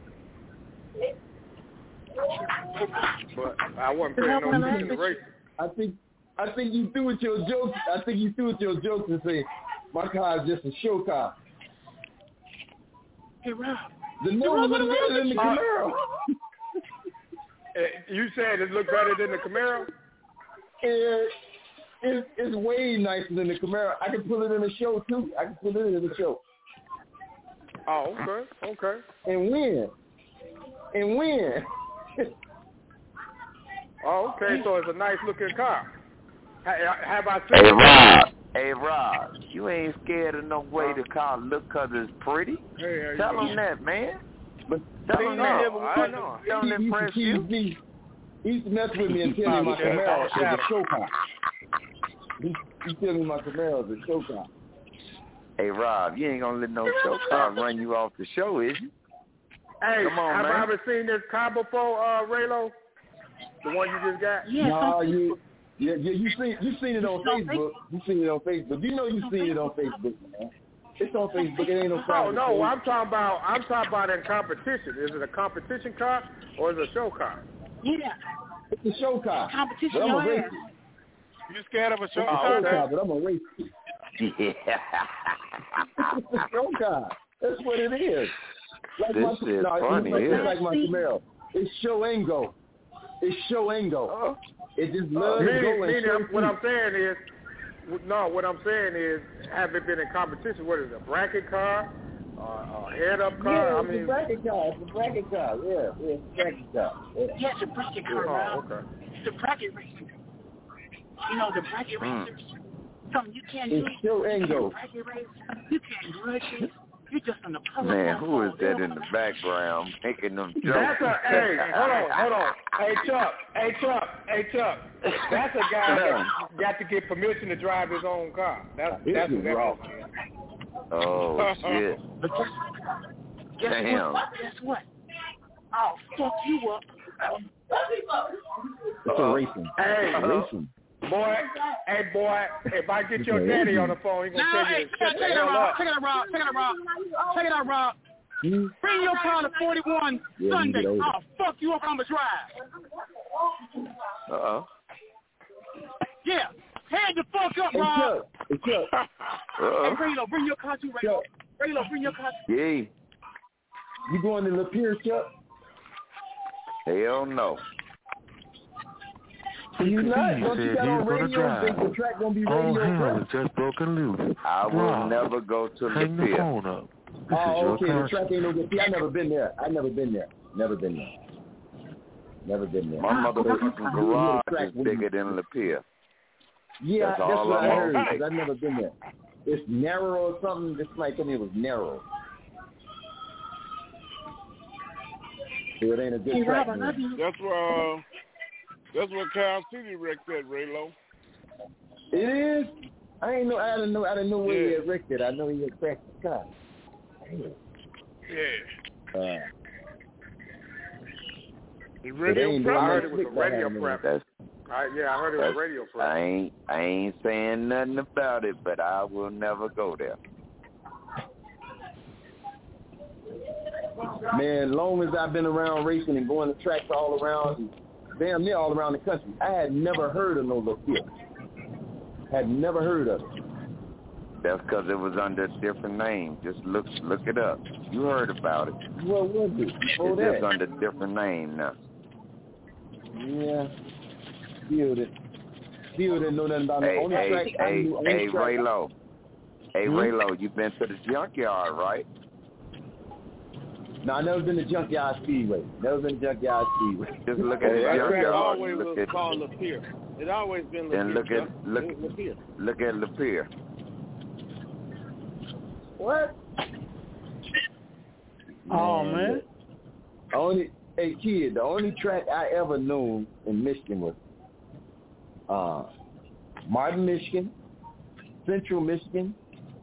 But I wasn't paying no attention to racing. I think you threw with your jokes. And say, my car is just a show car. Hey, Rob. The Nova is better than the Camaro. You said it looked better than the Camaro? It's way nicer than the Camaro. I can pull it in the show, too. Oh, okay. And win. Oh, okay, so it's a nice-looking car. Have I seen Hey, Rob, you ain't scared of no way the car look because it's pretty? Tell them that, man. But tell them that. I know. Don't impress you. He used to mess with me and tell me my Camaro is a show car. He tell me my Camaro is a show car. Hey, Rob, you ain't going to let no show car run you off the show, is you? Hey, come on, have man. I ever seen this car before, Raylo? The one you just got? No, you seen it on Facebook. You seen it on Facebook. You know you seen it on Facebook, man. It's on Facebook. It ain't no problem. No, I'm talking about in competition. Is it a competition car or is it a show car? Yeah. It's a show car. Competition, but I'm a racer. You scared of a show car? car? But I'm a racer. Yeah. It's a show car. That's what it is. Like this is funny. It's like my Camaro. It's show and go. It just loves to go and what I'm saying is, have it been in competition? What is it, a bracket car? A head-up car? Yeah, it's a bracket car. It's a bracket car. Yeah, it's a bracket car. Yeah, it's a bracket car. Oh, okay. It's a bracket racer. You know, the bracket racers. Something you can't do. It's show and go. Bracket race. You can't grudge it. You're just on the color. Man, who is that in the background making them jokes? Hey, hold on. Hey, Chuck. That's a guy that got to get permission to drive his own car. That's what that is. Oh, shit. Guess what? I'll fuck you up. It's a racing. Racing. Boy, if I get your daddy on the phone, he's going to tell you to shut the hell up. Check it out, Rob. Bring your car to 41 Sunday. I'll fuck you up on the drive. Uh-oh. Yeah. Head the fuck up, Rob. Hey, Chuck. Hey, Raylo, bring your car to Raylo. Raylo, bring your car to Yeah. You going to Lapeer, Chuck? Hell no. You not? Don't you got on radio? Think the track gonna be radio? Oh, it's just broken loose. I will never go to Hang the phone up. Oh, okay. The track ain't no good. See, I never been there. Never been there. My motherfucking garage is bigger than Lapeer. Yeah, that's what I heard. Because I've never been there. It's narrow or something. This might tell me it was narrow. So it ain't a good track. That's what Cal City wrecked that, Raylo. It is? I didn't know where he had wrecked it. I know he had cracked the car. Yeah. I heard it was a radio prep. I heard it was radio prep. I ain't saying nothing about it, but I will never go there. Man, long as I've been around racing and going to tracks all around, damn near all around the country, I had never heard of no Lapeer. Had never heard of it. That's because it was under a different name. Just look it up. You heard about it. What was it? It's just under a different name now. Yeah. Still didn't know nothing about it. Hey, Raylo. Hey, Raylo, you been to the junkyard, right? No, I never been to Junkyard Speedway. Just look at the junkyard. It always was called Lapeer. It always been Lapeer. And look at Lapeer. What? Oh, man. The only track I ever knew in Michigan was Martin, Michigan, Central Michigan,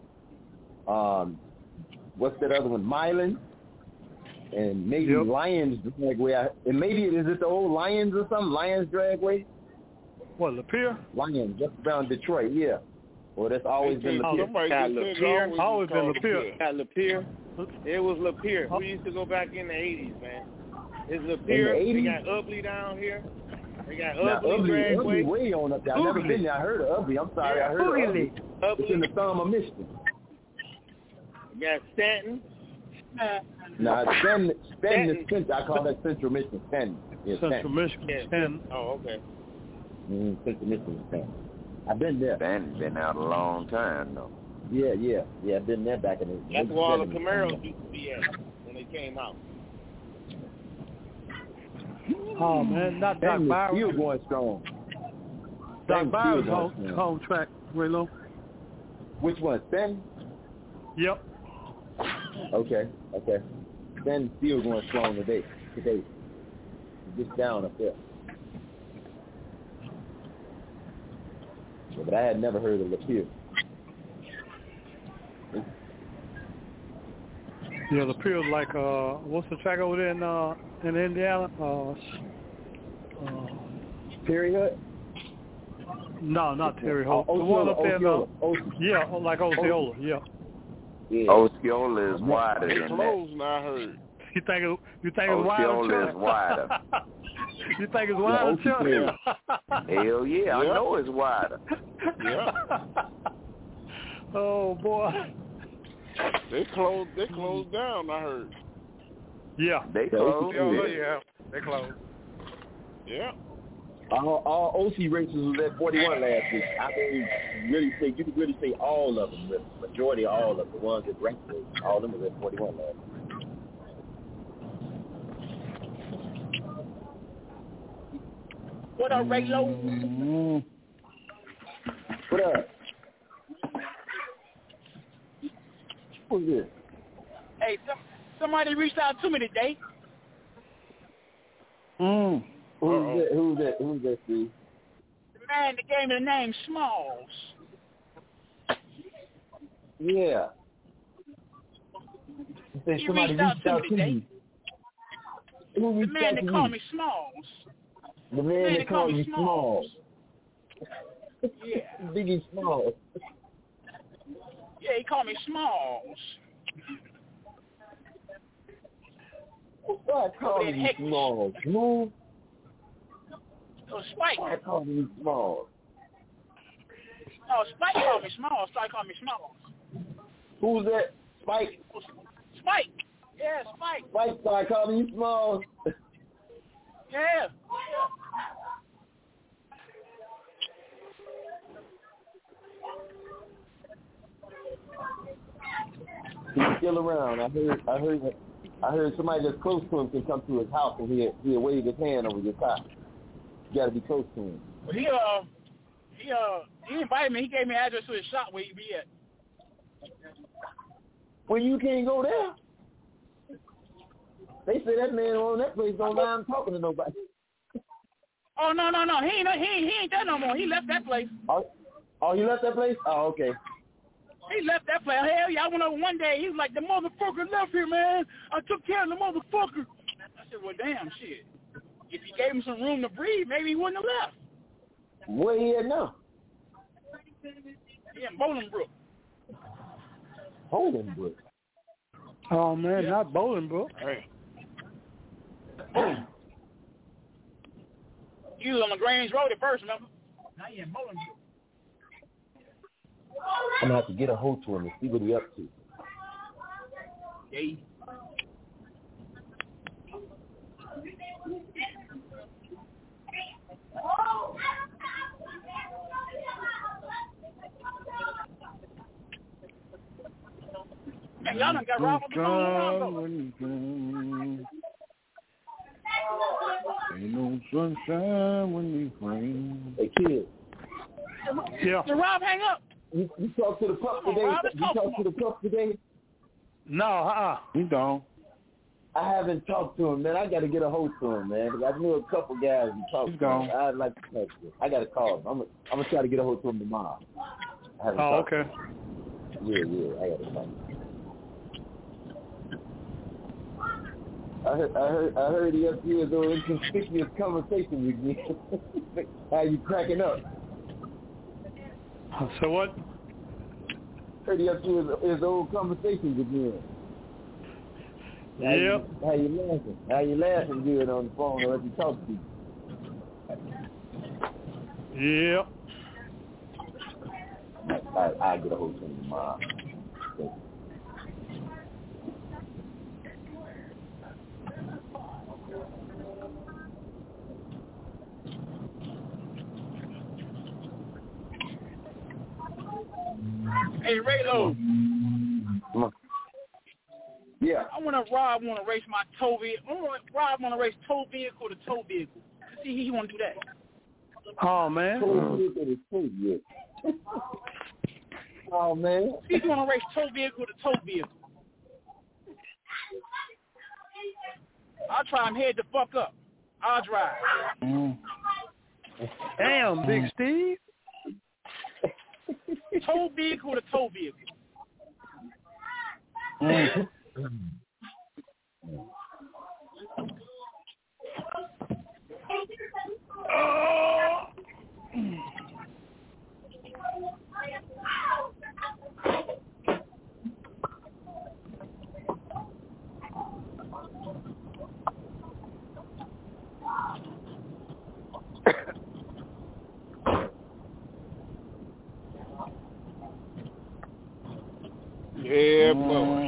what's that other one? Milan, and maybe Lions Dragway. And maybe, is it the old Lions or something? Lions Dragway? What, Lapeer? Lions, just around Detroit, yeah. Well, that's always been Lapeer. Always been Lapeer. Lapeer. It was Lapeer. We used to go back in the 80s, man. It's Lapeer. We got Ubley down here. We got Ubley Dragway. Way on up there. I've never been there. I heard of Ubley. I'm sorry. I heard of Ubley. It's in the thumb of Michigan. We got Stanton. Stanton is Central. I call that Central Michigan. Stanton. Yeah, Central Michigan. Yeah. Oh, okay. Central Michigan Stanton. I've been there. Stanton's been out a long time, though. Yeah. I've been there back in the. That's where all the Camaros used to be at when they came out. Oh man, not Doc Byron. Still going strong. Doc Byron's home track, Raylo. Which one, Stanton? Yep. Okay. Stanton's still going strong today. Just down up there. Yeah, but I had never heard of Lapeer. Yeah, Lapeer's like what's the track over there in Indiana? Terry Hut? No, not Terry Hut. The one up there, yeah, like Osceola, yeah. Osceola is wider than that. Close, I heard. You think it's wider? Osceola is wider. You think it's wider, Chuck? Hell yeah, I know it's wider. Yeah. Oh boy. They closed down, I heard. Yeah. They closed. Yeah, they closed. Yeah. All OC races was at 41 last week. I mean, you could really say all of them. The majority of all of the ones that ranked, all of them was at 41 last week. What up, Raylo? What up? Who's this? Hey, somebody reached out to me today. Who's that, Steve? The man that gave me the name Smalls. Yeah. He reached out to me today. The man that called me Smalls. The man that called me Smalls. Yeah. Biggie Smalls. Yeah, he called me Smalls. Why call me Smalls? Move. Oh, Spike. Why call me Smalls? Oh, Spike called me Smalls. Spike called me Smalls. Who's that? Spike? Spike. Yeah, Spike. Spike started calling you Smalls. Yeah. He's still around. I heard somebody that's close to him can come to his house and he'll wave his hand over your top. You got to be close to him. Well, he invited me. He gave me an address to his shop where he be at. Well, you can't go there. They say that man on that place don't mind talking to nobody. Oh no! He ain't there no more. He left that place. Oh, he left that place? Oh, okay. He left that place. Hell yeah! I went over one day. He was like, "The motherfucker left here, man. I took care of the motherfucker." I said, "Well, damn shit. If you gave him some room to breathe, maybe he wouldn't have left." Where he at now? He in Bolingbrook. Bolingbrook. Oh man, not Bolingbrook. Hey. You was on the Grange Road at first, remember? Now you in Bolingbrook. I'm gonna have to get a hold to him and see what he up to. Yeah. Man, y'all done got robbed with the phone. Ain't no sunshine when it rains. Hey, kid. Yeah. Did Rob hang up? You talked to the pup today? You talked to the pup today? No, He don't. I haven't talked to him, man. I got to get a hold to him, man. Because I knew a couple guys who talked to him. I'd like to talk to him. I got to call him. I'm gonna try to get a hold to him tomorrow. okay. Yeah, I got to talk to him. I heard he up here though inconspicuous conversation with me. How you cracking up? So what? Heard he up to his old conversation with me. Yep. How you laughing? How you laughing good on the phone or if you talk to you? Yep. I'll get a hold of him tomorrow. Hey, Raylo. Yeah. Rob want to race my tow vehicle. Rob want to race tow vehicle to tow vehicle. See, he want to do that. Oh, man. Oh, man. He's going to race tow vehicle to tow vehicle. I'll try him head the fuck up. I'll drive. Damn, Big Steve. Tow vehicle to tow vehicle. Yeah, boy.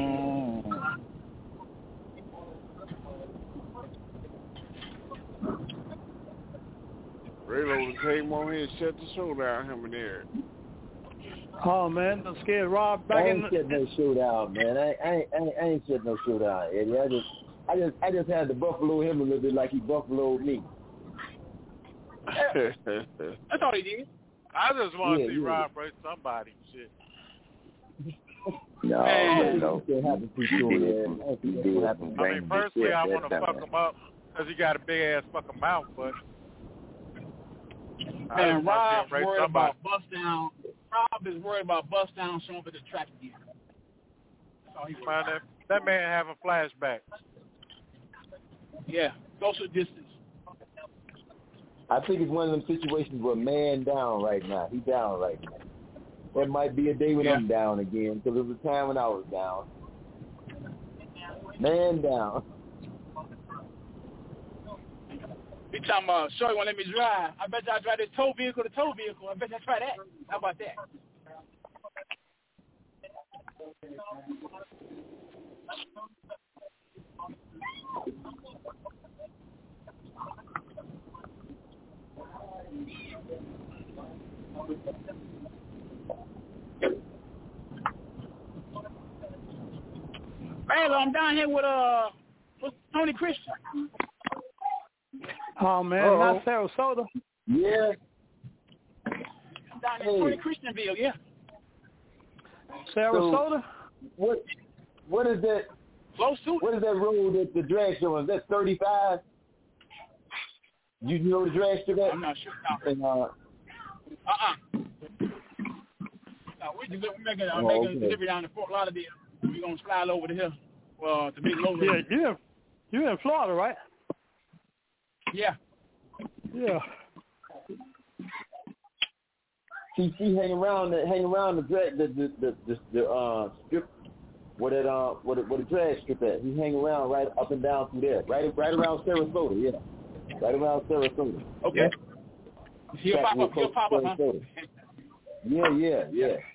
Raylo came on here and shut the show down, him and Eric. Oh, man, I'm scared Rob back in the... I ain't shutting no showdown, man. I ain't shutting no showdown, Eddie. I just had to buffalo him a little bit like he buffaloed me. That's all he did. I just want to see Rob race somebody. Shit. No. Personally, I want to fuck him up because he got a big ass fucking mouth, but. Man, Rob's worried about bust down. Rob is worried about bust down showing up at the track again. That's all he's worried about. That man having flashbacks. Yeah, social distance. I think it's one of them situations where man down right now. He down right now. There might be a day when I'm down again, because there was a time when I was down. Man down. You talking about, Shorty won't let me drive. I bet y'all drive this tow vehicle to tow vehicle. I bet y'all try that. How about that? Hey, I'm down here with Tony Christian. Oh, man, not Sarasota. Yeah. I'm down in Tony Christianville, yeah. Sarasota? So, what is that? Close to it. What is that road that the drag show is? That 35? You know the drag strip at? I'm not sure. No. And, we're making a delivery down to Fort Lauderdale. We're going to slide over the hill. Well, to Big Low. Yeah, you're in Florida, right? Yeah. Yeah. See, hang around the drag the strip where the drag strip at. He hang around right up and down through there, right around Sarasota. Yeah, right around Sarasota. Okay. He'll pop up, huh? Yeah.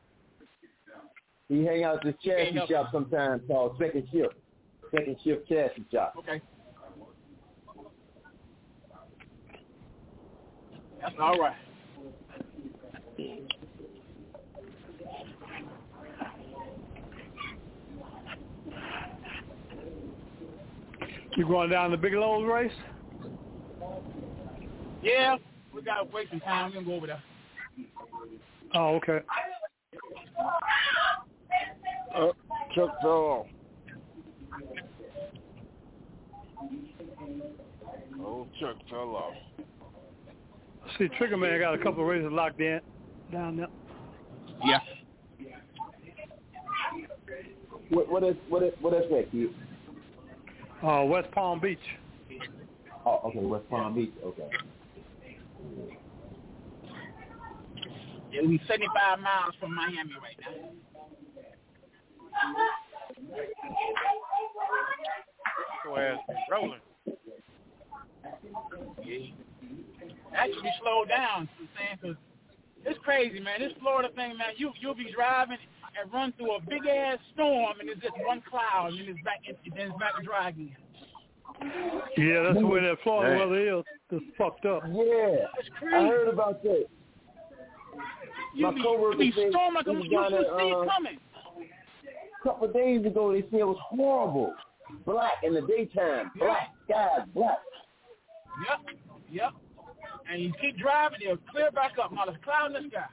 He hang out at this chassis shop sometimes called Second Shift Chassis Shop. Okay. That's all right. You going down the Bigelow's race? Yeah, we got to wait some time. We're going to go over there. Oh, okay. Chuck fell off. Oh, Chuck fell off. See, Trigger Man got a couple of races locked in down there. Yeah. What is that, kid? West Palm Beach. Oh, okay, West Palm Beach. Okay. It'll be 75 miles from Miami right now. Go ahead, rolling. Yeah. Actually slowed down, because it's crazy, man. This Florida thing, man, you'll be driving and run through a big ass storm, and it's just one cloud, and it's back to dry again. Yeah, that's the way that Florida weather is. It's fucked up. Yeah, it's crazy. I heard about that. You be storming them. You see it coming. A couple of days ago, they said it was horrible. Black in the daytime. Black skies, black. Yep. And you keep driving, it'll clear back up. Now there's cloud in the sky.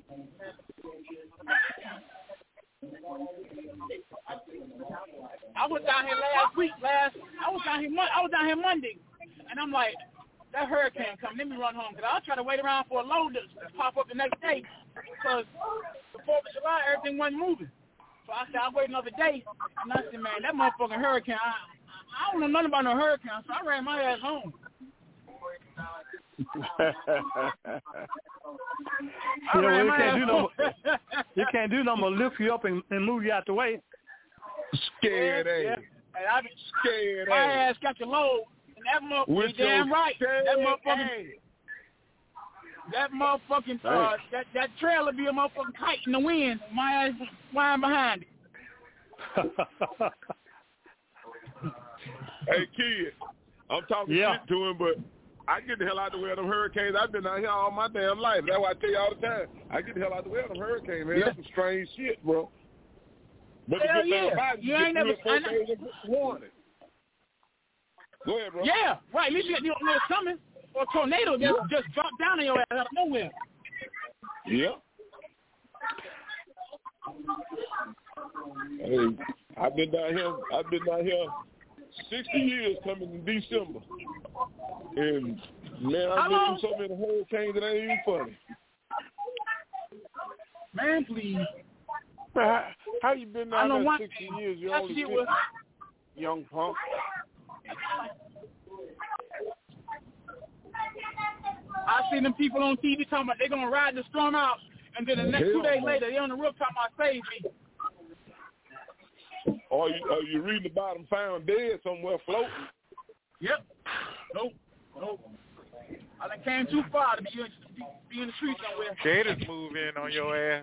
I was down here last week. I was down here Monday, and I'm like, that hurricane coming. Let me run home because I'll try to wait around for a load to pop up the next day because the 4th of July everything wasn't moving. So I said I'll wait another day. And I said, man, that motherfucking hurricane. I don't know nothing about no hurricane, so I ran my ass home. You can't do no more. Lift you up and move you out the way. Scared ass. And I be scared. My ass got the load, and that motherfucker. Damn right. That motherfucking that trailer be a motherfucking kite in the wind. My ass flying behind it. Hey kid, I'm talking shit to him, but I get the hell out the way of them hurricanes. I've been out here all my damn life. That's why I tell you all the time. I get the hell out the way of them hurricanes, man. That's some strange shit, bro. But hell yeah. You ain't never warning. Go ahead, bro. Yeah, right. At least you don't know it's coming. Or a tornado just drop down on your ass out of nowhere. Yeah. Hey, I've been down here 60 years coming in December. And man, I've been through so many hurricanes that ain't even funny. Man, please. How you been down there 60 years? You're only 50, young punk. I seen them people on TV talking about they're going to ride the storm out, and then the next 2 days later, they're on the roof talking about save me. Or you reading about them found dead somewhere floating. Yep. Nope. I done came too far to be in the street somewhere. Gators move in on your ass.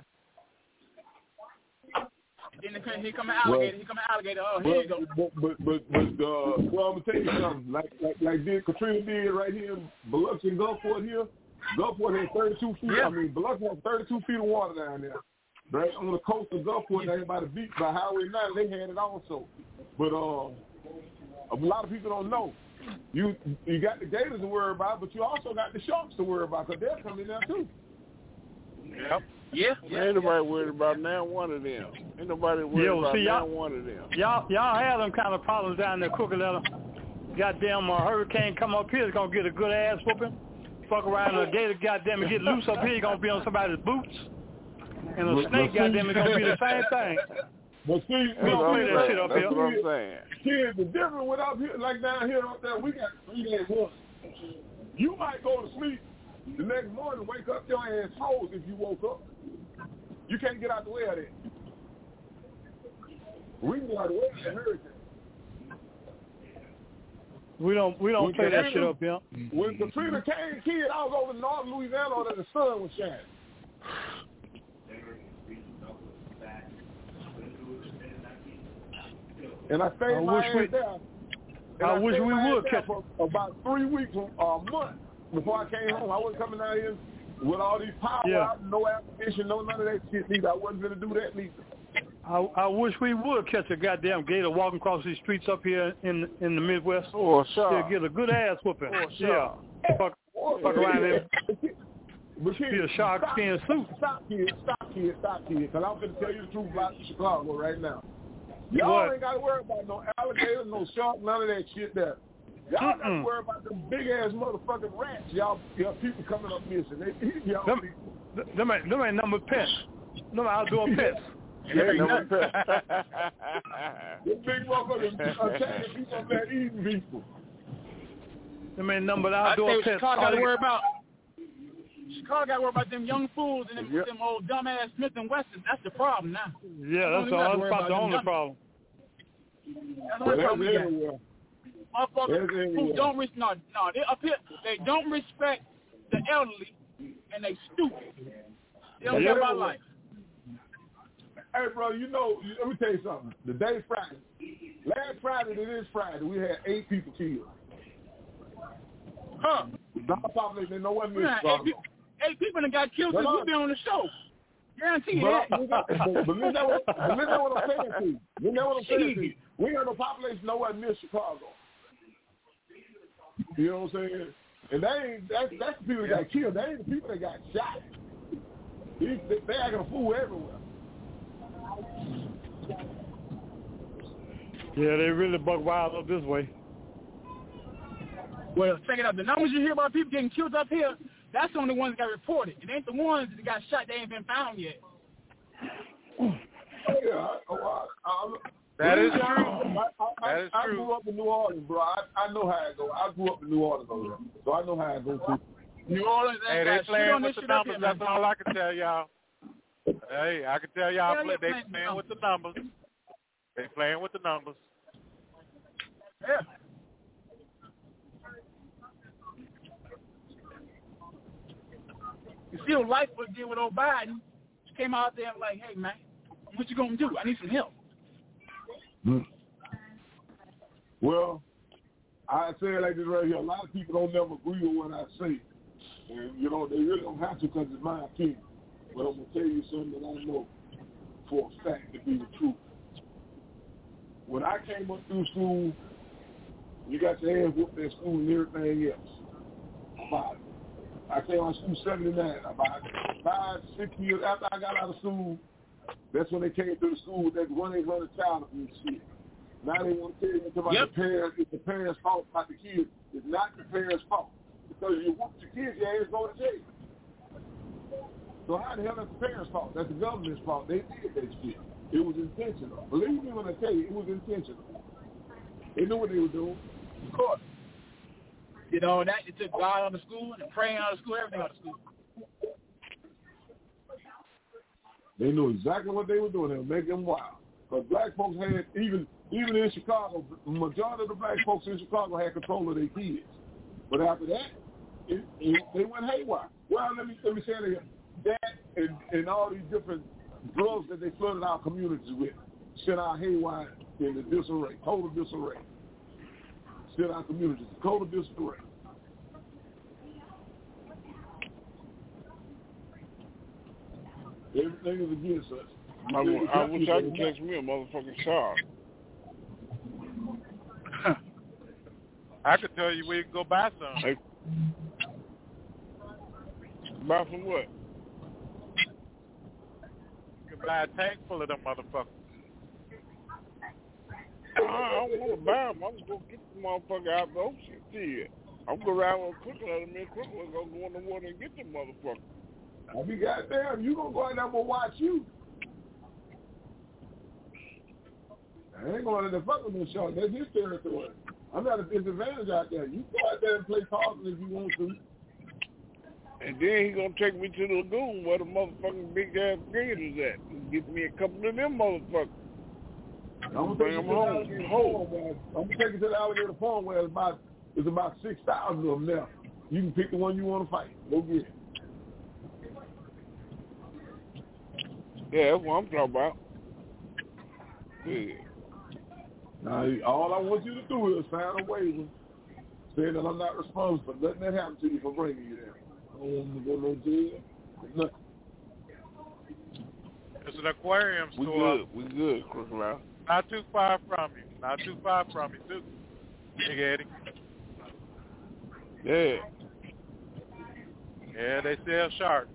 Then here come an alligator. Oh, here you go. But I'm gonna tell you something. Like Katrina did right here in Biloxi and Gulfport here. Gulfport has 32 feet. Yeah. I mean, Biloxi has 32 feet of water down there. Right on the coast of Gulfport, down by the beach, by Highway 9, they had it also. But a lot of people don't know. You got the gators to worry about, but you also got the sharks to worry about because they're coming there too. Yep. Yeah. Ain't nobody worried about now one of them. Ain't nobody worried about now one of them. Y'all have them kind of problems down there, Crooked Letter. Goddamn hurricane come up here, it's going to get a good ass whooping. Fuck around the gator, goddamn, and get loose up here, you're going to be on somebody's boots. And a snake, goddamn, is going to be the same thing. But see, we don't play that shit up here. That's what I'm saying. Kids, the difference with up here, like down here, up there, we got 3 days once. You might go to sleep the next morning, wake up your ass froze if you woke up. You can't get out the way of that. We can get out the way of that hurricane. We don't play that shit up here. When Katrina came, kid, I was over in North Louisiana that the sun was shining. And I stayed my ass there. I wish we would catch for about 3 weeks or a month before I came home. I wasn't coming out here with all these power out, no application, no none of that shit neither. I wasn't going to do that neither. I wish we would catch a goddamn gator walking across these streets up here in the Midwest. Oh, sure. Get a good ass whooping. Oh, sure. Yeah. Fuck around there. Be a shark skin suit. Stop, kid. Because I'm going to tell you the truth about Chicago right now. Y'all ain't got to worry about no alligators, no shark, none of that shit there. Y'all got to worry about them big-ass motherfucking rats. Y'all people coming up missing. Them ain't number pets. Them outdoor pets. Yeah, number pets. Them big motherfuckers attacking people up there eating people. Them ain't number outdoor pets. Chicago got to worry about them young fools and them old dumbass Smith & Wessons. That's the problem now. Yeah, that's about the only problem. That's the only problem we got. Motherfuckers who don't they up here. They don't respect the elderly, and they stupid. They don't care about life. Hey, bro, let me tell you something. The day Friday, last Friday to this Friday, we had 8 people killed. Huh? Not population, no one missed. 8 people that got killed since we've been on the show. Guarantee you that. But listen to what I'm saying to you. You know what I'm saying to you. We ain't got no population nowhere near Chicago. You know what I'm saying? And that's the people that got killed. They ain't the people that got shot. They acting a fool everywhere. Yeah, they really buck wild up this way. Well, check it out. The numbers you hear about people getting killed up here, that's the only ones that got reported. It ain't the ones that got shot. They ain't been found yet. Yeah, that is true. I grew up in New Orleans, bro. I know how it goes. I grew up in New Orleans, so I know how it goes too. New Orleans ain't they playing with the numbers. That's all I can tell y'all. Hey, I can tell y'all they playing with the numbers. They playing with the numbers. Yeah. You see what Lightfoot did with old Biden? She came out there and like, hey, man, what you going to do? I need some help. Well, I say it like this right here. A lot of people don't never agree with what I say. And, you know, they really don't have to because it's my opinion. But I'm going to tell you something that I know for a fact to be the truth. When I came up through school, you got your ass whooped at school and everything else. About it. I came out of school 79. About 5-6 years after I got out of school, that's when they came to the school with that 1-800 child abuse shit. Now they want to tell you about the parents. It's the parents' fault about the kids. It's not the parents' fault. Because you whooped your kids, your ass go to jail. So how the hell that's the parents' fault? That's the government's fault. They did that shit. It was intentional. Believe me when I tell you, it was intentional. They knew what they were doing. Of course. You know, that it took God out of school and praying out of school, everything out of school. They knew exactly what they were doing. They were making them wild. Because black folks had, even in Chicago, the majority of the black folks in Chicago had control of their kids. But after that, they went haywire. Well, let me say that. That and all these different drugs that they flooded our communities with sent our haywire into disarray, total disarray. Sent our communities total disarray. Everything is against us. I wish I could catch me a motherfucking shark. I could tell you where you can go buy some. Hey. Buy some what? You can buy a tank full of them motherfuckers. I don't want to buy them. I'm going to go get the motherfucker out the ocean. Shit. I'm going to go around with Crooklyn and me and Crooklyn going to go in the water and get them motherfuckers. I'll be goddamn. You going to go out there and watch you. I ain't going to fuck with no shark. That's his territory. I'm at a disadvantage out there. You go out there and play Carlton if you want to. And then he going to take me to the lagoon where the motherfucking big-ass green is at and get me a couple of them motherfuckers. I'm going to bring them home. I'm going to take you to the alligator farm where it's about 6,000 of them now. You can pick the one you want to fight. Go get it. Yeah, that's what I'm talking about. Yeah. Now, all I want you to do is sign a waiver saying that I'm not responsible for letting that happen to you for bringing you there. I don't want to go no jail. Nothing. It's an aquarium store. We good, Crocodile. Not too far from you, too. Big Eddie. Yeah. Yeah, they sell sharks.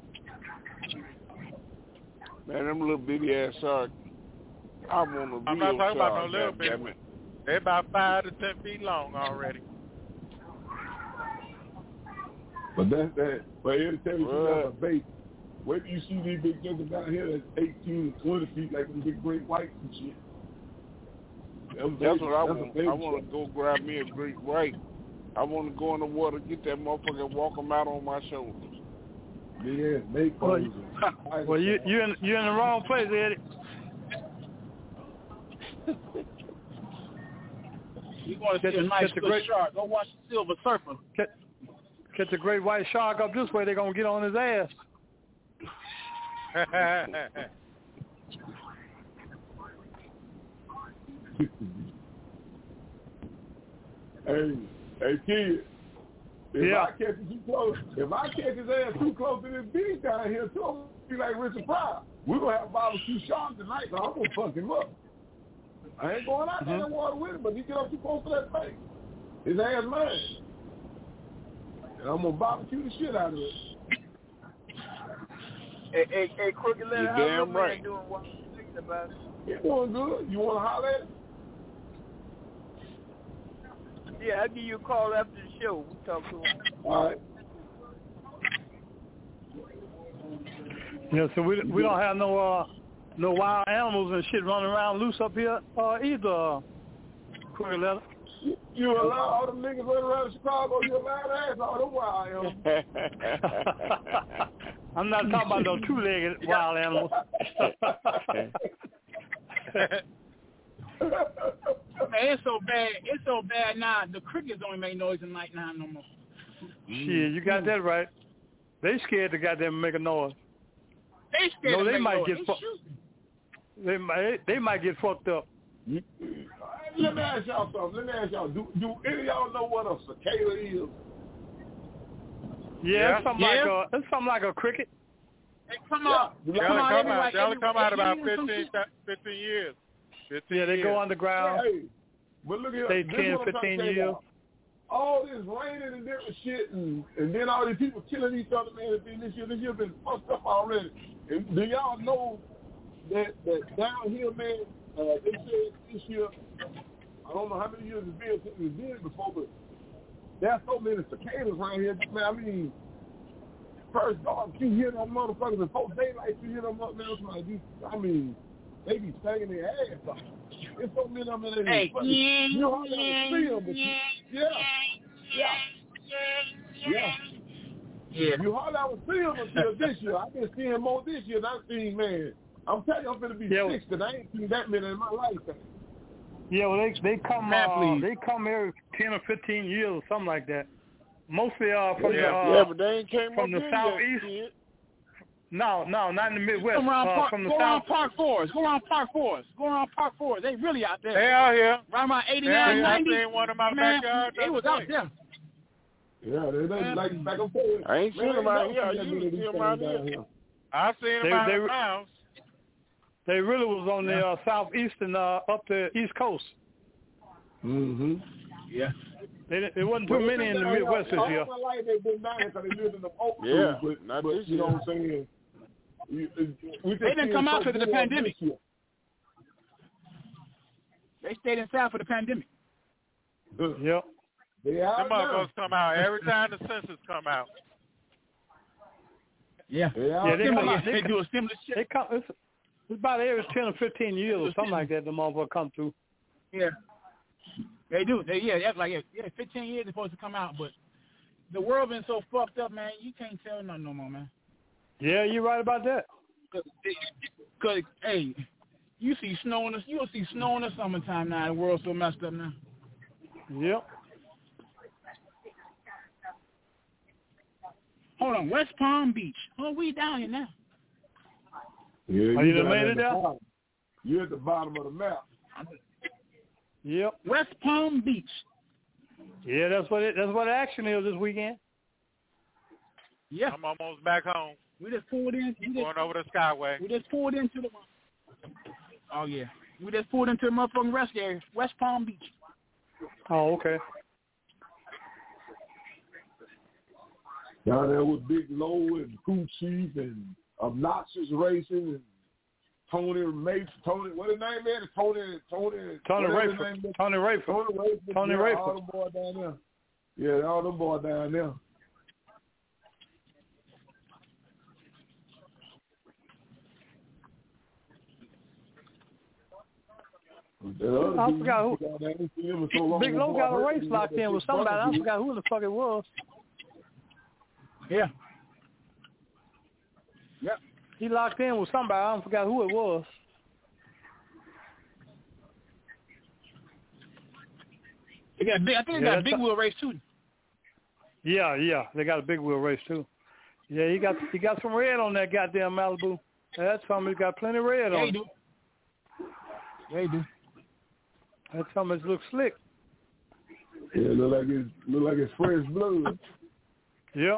Man, them little bitty ass sharks. I want a real I'm not talking shark, about no little bit. They're about 5 to 10 feet long already. But but here to tell you that's a bait. Where do you see these big junkers down here that's 18 to 20 feet like them big great whites and shit? That's what I want. I want to go grab me a great white. I want to go in the water, get that motherfucker, and walk them out on my shoulders. Yeah, make well, you're in the wrong place, Eddie. You want to see a nice good shark? Go watch the Silver Surfer. Catch a great white shark up this way, they're gonna get on his ass. Hey, kid. If I catch it too close, if I catch his ass too close to this beach down here, too, I'm gonna be like Richard Pryor. We're gonna have barbecue sharks tonight, so I'm gonna fuck him up. I ain't going out there in the water with him, but he get up too close to that thing. His ass mine. And I'm gonna barbecue the shit out of it. Hey, Crooked Letter, how's your man doing? What you thinking about it? He's doing good. You wanna holler at him? Yeah, I'll give you a call after the show. We'll talk to him. All right. Yeah, so we don't have no wild animals and shit running around loose up here either. Crooked Letter. You allow all them niggas running around Chicago, you allow to ask all them wild animals. I'm not talking about no two-legged wild animals. Man, it's so bad. It's so bad now. The crickets don't make noise at night now no more. Shit, you got that right. They scared to goddamn make a noise. They scared to they make might noise. They might get fucked up. Let me ask y'all something. Do any of y'all know what a cicada is? Yeah, it's something like a cricket. Hey, come on. They only come out about 15 years. Yeah, they go underground. Hey, but look here. Stay 10, 15 years. All this raining and different shit, and then all these people killing each other, man. This year been fucked up already. And do y'all know that down here, man, they said this year, I don't know how many years it's been since it's been before, but there's so many cicadas around here, man. I mean, first off, you hear them motherfuckers before daylight, you hear them up, man. I mean, they be stinging their ass off. There's so many of them in there. You know how to see them, but yeah. You hardly ever see them until this year. I've been seeing more this year than I've seen, man. I'm telling you, I'm going to be 60. I ain't seen that many in my lifetime. Yeah, well, they come every 10 or 15 years or something like that. Mostly from but they ain't came from the southeast. Yet. No, not in the Midwest. Go around from the go south. around Park Forest. Go around Park Forest. They really out there. They out here. Right around 89, 90. I seen one of my backyard. They was out there. Yeah, they like back and forth. I ain't seen them out here. I used to see them out here. I seen them out of house. They really was on the southeast and up the East Coast. Mm-hmm. Yeah. There wasn't too many in the Midwest this year. All my life they've been down because they lived in the oak trees, but you know what I'm saying? They didn't come out because of the pandemic. They stayed inside for the pandemic. Yep. Them motherfuckers come out every time the census come out. Yeah. They do a similar shit. They come. It's about every 10 or 15 years or something like that. The motherfucker come through. Yeah. They do. That's like 15 years they're supposed to come out, but the world been so fucked up, man. You can't tell nothing no more, man. Yeah, you're right about that. Cause hey, you'll see snow in the summertime now. The world's so messed up now. Yep. Hold on, West Palm Beach. Oh, we down here now. Yeah, you done made it down? You're at the bottom of the map. Yep. West Palm Beach. Yeah, that's what the action is this weekend. Yeah. I'm almost back home. We just pulled in. Going over the Skyway. We just pulled into the. Oh yeah. We just pulled into the motherfucking rest area, West Palm Beach. Oh, okay. Down there with Big Low and Cool Chief and Obnoxious Racing and Tony Mapes, what his name is? Tony Rayford. All them boys down there. Yeah, all them boys down there. I forgot who. Big Low got a race locked in with somebody. I forgot who the fuck it was. Yeah. Yep. He locked in with somebody. I forgot who it was. I think they got a big wheel race too. Yeah, they got a big wheel race too. Yeah, he got some red on that goddamn Malibu. That's something he's got plenty of red on. They do. That's something that looks slick. Yeah, look like it's fresh blue. Yep.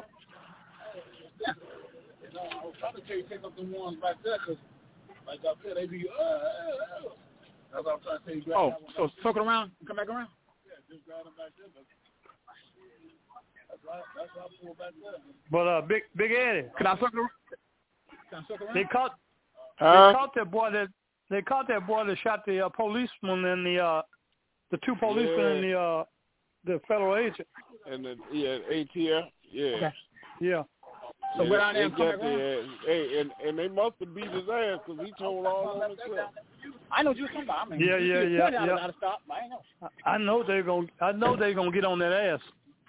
You know, I was trying to tell you take up the ones back there because, like I said, they be, that's what I'm trying to tell you. Oh, so circle around and come back around? Yeah, just grab them back there. That's why I pull back there. But Big Eddie. Can I circle around? They caught that boy that shot the policeman and the two policemen and the federal agent. And the ATF. Yeah. Okay. Yeah. So go down there and come back around. Hey, and they must have beat his ass because he told all on himself. I know what you were talking about. I mean, yeah. How to stop. I know. I know they're gonna get on that ass.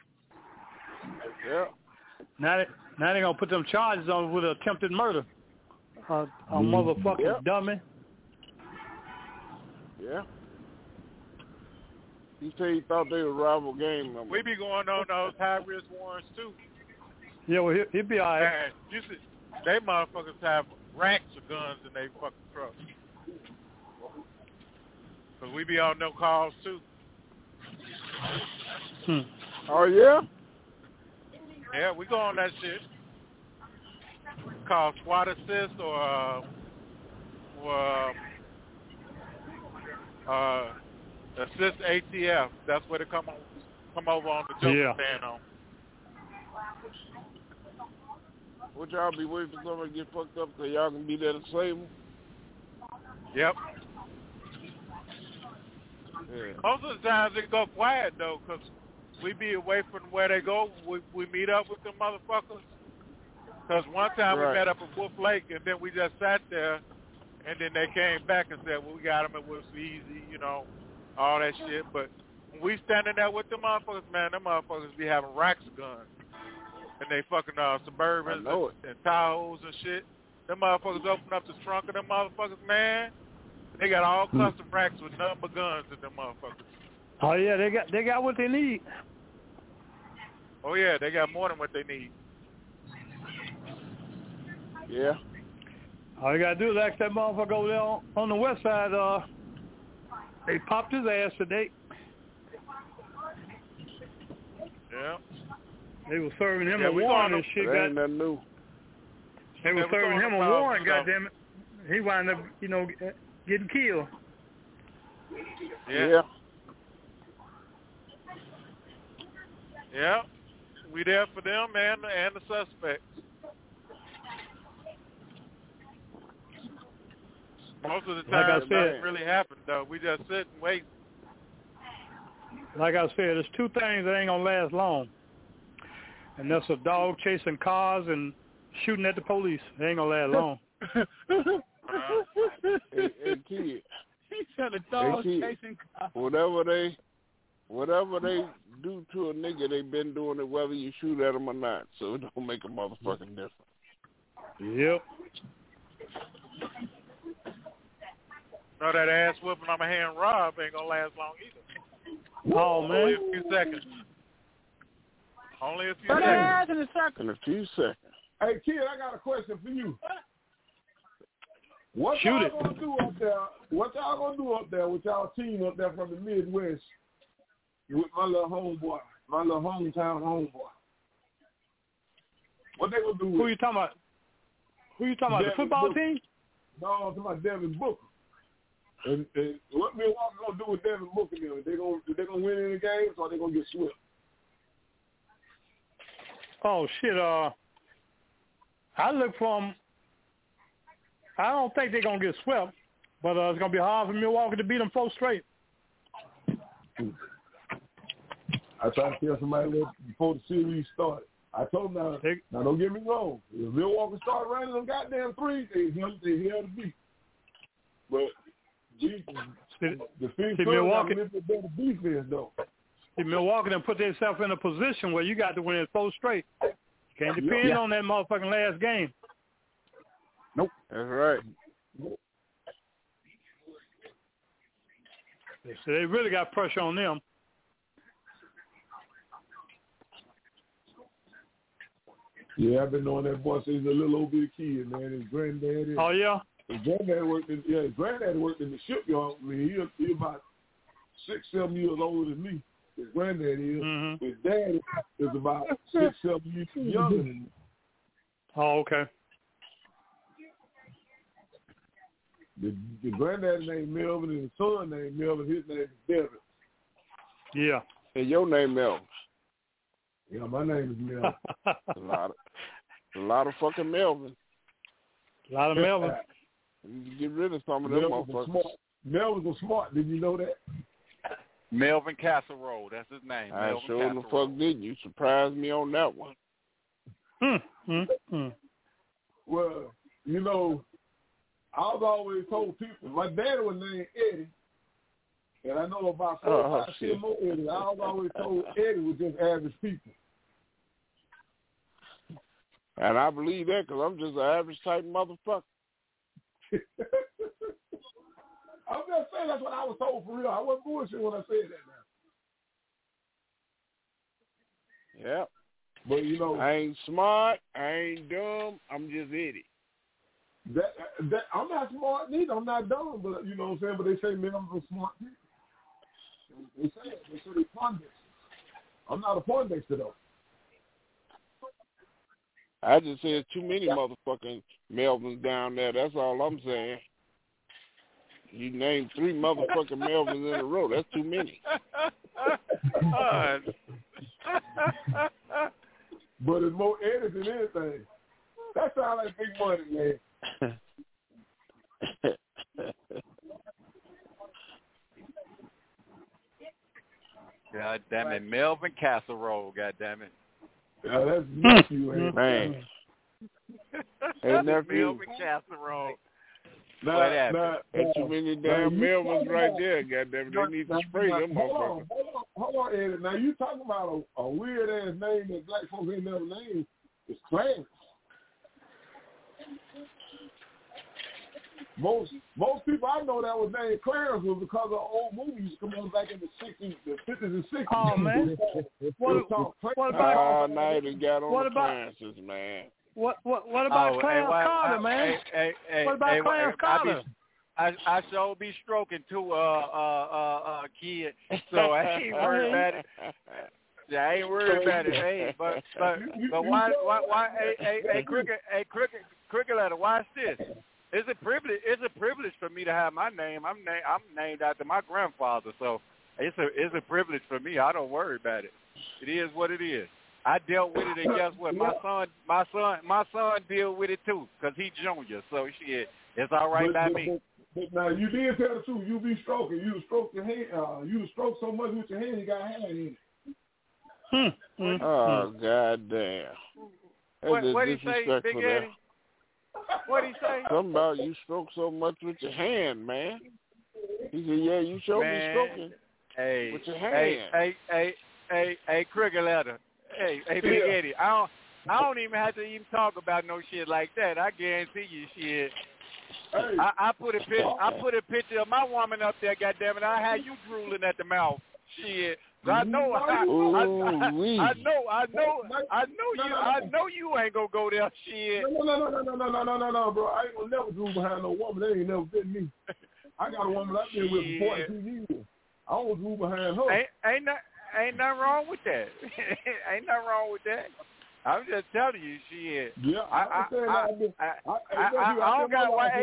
Yeah. Now they're gonna put them charges on with attempted murder. A motherfucking dummy. Yeah. He said he thought they were rival gang members. We be going on those high-risk warrants, too. Yeah, well, he'll be all right. Man, you see, they motherfuckers have racks of guns in their fucking trucks. Because we be on no calls, too. Oh, yeah? Yeah, we go on that shit. Called SWAT assist or assist ATF. That's where they come over on the Joker stand on. Would y'all be waiting for somebody to get fucked up so y'all can be there to save them? Yep. Yeah. Most of the times they go quiet, though, because we be away from where they go. We meet up with them motherfuckers. Because one time we met up at Wolf Lake, and then we just sat there, and then they came back and said, well, we got them at Wolf's Easy, you know, all that shit. But when we standing there with them motherfuckers, man, them motherfuckers be having racks of guns. And they fucking Suburbans and Tahoes and shit. Them motherfuckers open up the trunk of them motherfuckers, man. They got all custom racks with nothing but guns in them motherfuckers. Oh yeah, they got what they need. Oh yeah, they got more than what they need. Yeah. All you gotta do is ask that motherfucker over there on the west side. They popped his ass today. Yeah. They were serving him a warrant and shit. Ain't nothing new. They were serving him a warrant, goddammit. He wound up, getting killed. Yeah. Yeah. We there for them and the suspects. Most of the time, it doesn't really happen, though. We just sit and wait. Like I said, there's two things that ain't going to last long. And that's a dog chasing cars and shooting at the police. They ain't going to last long. Hey, kid. He said a dog chasing cars. Whatever they do to a nigga, they been doing it whether you shoot at them or not. So it don't make a motherfucking difference. Yep. No, that ass whooping on my hand Rob ain't going to last long either. Oh, man. Only a few seconds. Only a few seconds. In a few seconds. Hey, kid, I got a question for you. What Shoot y'all gonna do up there? What y'all gonna do up there with y'all team up there from the Midwest with my little homeboy, my little hometown homeboy? What they gonna do? Who you talking about? The football team? No, I'm talking about Devin Booker. And what Milwaukee gonna do with Devin Booker? They gonna win any games or they gonna get swept? Oh shit! I look for them. I don't think they're gonna get swept, but it's gonna be hard for Milwaukee to beat them 4 straight. I tried to tell somebody before the series started. I told them now don't get me wrong. If Milwaukee start running them goddamn threes, they held to beat. But the Milwaukee better defense though. Milwaukee done put themselves in a position where you got to win 4 straight. You can't depend on that motherfucking last game. Nope. That's right. So they really got pressure on them. Yeah, I've been knowing that boy since he's a little old bitty kid, man. His granddad. Oh yeah. His granddad worked in the shipyard. I mean, he about 6-7 years older than me. His granddad is. Mm-hmm. His dad is about 6-7 years younger than him. Oh, okay. The granddad named Melvin and the son named Melvin. His name is Devin. Yeah. And your name Melvin. Yeah, my name is Melvin. a lot of fucking Melvin. A lot of Melvin. You get rid of some of them motherfuckers. Melvin was smart. Did you know that? Melvin Casserole. That's his name. I Melvin sure the fuck did. You surprised me on that one. Well, you know, I've always told people, my daddy was named Eddie, and I know about 4 or 5 more Eddie. I've always told Eddie was just average people. And I believe that because I'm just an average type motherfucker. I'm just saying that's what I was told for real. I wasn't bullshit when I said that now. Yeah. But, you know, I ain't smart. I ain't dumb. I'm just idiot. That I'm not smart neither. I'm not dumb, but you know what I'm saying? But they say men are smart people. They say it. They say they Poindexter. I'm not a Poindexter though. I just said too many motherfucking Melvins down there. That's all I'm saying. You named 3 motherfucking Melvins in a row. That's too many. But it's more Eddie than anything. That sounds like big money, man. God damn it, Melvin Casserole. God damn it. Yeah, that's nephew, man. Hey, nephew. Melvin Casserole. Nah, too many damn Melvins right there. God damn it, they need to spray them motherfuckers. Hold on, Eddie. Now you talking about a weird ass name that black folks ain't never named. It's Clarence. Most people I know that was named Clarence was because of old movies come on back in the 60s, the 50s and 60s. Oh man, what about night and got on the Clarences, man? What about Clarence Carter, man? What about Clarence Carter? I sure be stroking too, kid. So I ain't worried about it. Yeah, I ain't worried about it. Hey, but why? Hey, cricket letter. Watch this. It's a privilege. It's a privilege for me to have my name. I'm named after my grandfather, so it's a privilege for me. I don't worry about it. It is what it is. I dealt with it, and guess what? My son deal with it too, cause he junior. So shit, it's all right by me. But now you did tell the truth. You be stroking. You stroke your hand. You stroke so much with your hand, you got hand in it. Oh goddamn! What did he say, Big Eddie? What did he say? Something about you stroke so much with your hand, man. He said, "Yeah, you sure be stroking with your hand." Hey, cricket letter. Hey, Big Eddie. I don't even have to even talk about no shit like that. I guarantee you, shit. Hey. I put a picture of my woman up there. Goddamn it! I had you drooling at the mouth. Shit. I know you ain't gonna go there. Shit. No, bro. I ain't gonna never drool behind no woman. They ain't never been me. I got a woman I've been with for 42 years. I don't drool behind her. Ain't nothing wrong with that. Ain't nothing wrong with that. I'm just telling you, shit. Yeah, I don't got why.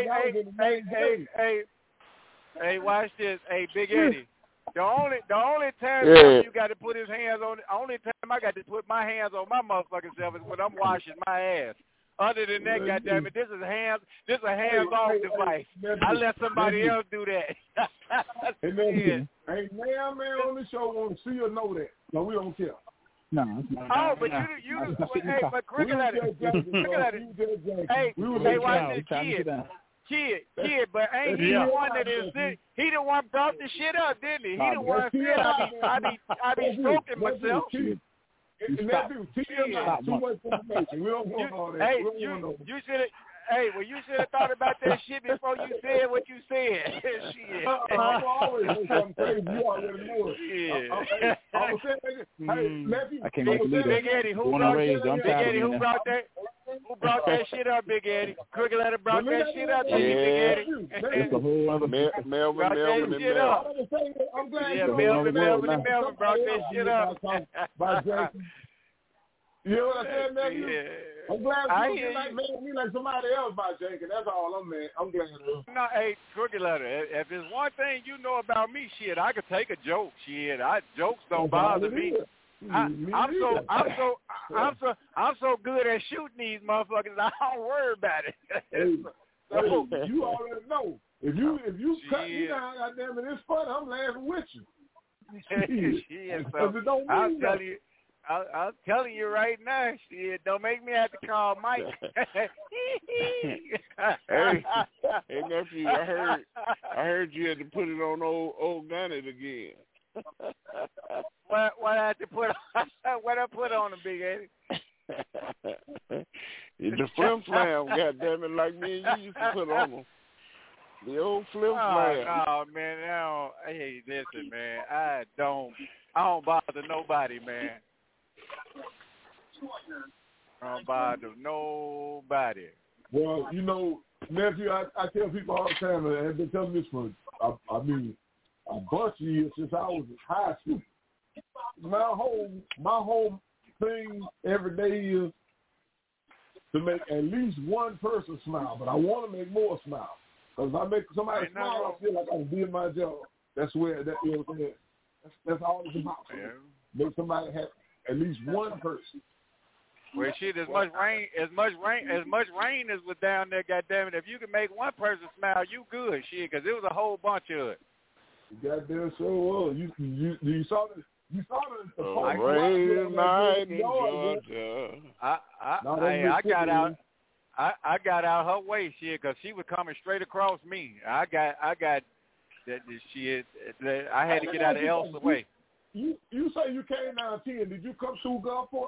Hey, watch this. Hey, Big Eddie. The only time you got to put his hands on. Only time I got to put my hands on my motherfucking self is when I'm washing my ass. Other than that, goddamn it, this is a hands-off device. I let somebody else do that. Ain't man on the show want to see or know that. No, we don't care. No. Oh, but you hey, but cricket at it. Hey, watch this kid, but ain't he the one that is he the one brought the shit up, didn't he? He the one said I be stroking myself. Too much information. We don't want all that. Hey, you should have. Hey, well, you should have thought about that shit before you said what you said. Shit. I'm always doing something crazy. You already know it. I can't wait to meet her. Big Eddie, who brought that? Who brought that shit up, Big Eddie? Crooked Letter brought that shit up, Big Eddie. That's a whole other Melvin, and Melvin. Yeah, Melvin brought that shit up. By Jason. You know what I said, nephew? Yeah. I'm glad you like me like somebody else by Jenkins. That's all I'm glad of. No, hey, Crooked Letter, if there's one thing you know about me, shit, I could take a joke. Shit, jokes don't bother me. I'm so good at shooting these motherfuckers. I don't worry about it. So, you already know. If you cut me down, goddamn it, it's funny. I'm laughing with you. Shit, so I'm telling you right now, shit, don't make me have to call Mike. Hey, nephew, I heard you had to put it on old Gunny again. What I had to put? What I put on him, Big Eddie? The flim flam, goddammit, like me and you used to put on them. The old flim flam. Oh man, hey, listen, man, I don't bother nobody, man. I don't bother nobody. Well, you know, nephew, I tell people all the time, and I've been telling this for, I mean, a bunch of years since I was in high school. My whole thing every day is to make at least one person smile, but I want to make more smile. Because if I make somebody smile, I feel like I'm doing my job. That's where that is. That's all it's about. Yeah. Make somebody happy. At least one person. Well, shit, as much rain as was down there, goddammit. If you can make one person smile, you good, shit, because it was a whole bunch of it. Goddamn so well. You saw the rain night in Georgia. I got out her way, shit, because she was coming straight across me. I got that shit. I had to get out of Elsa's way. You say you came down 10. Did you come through Gulfport?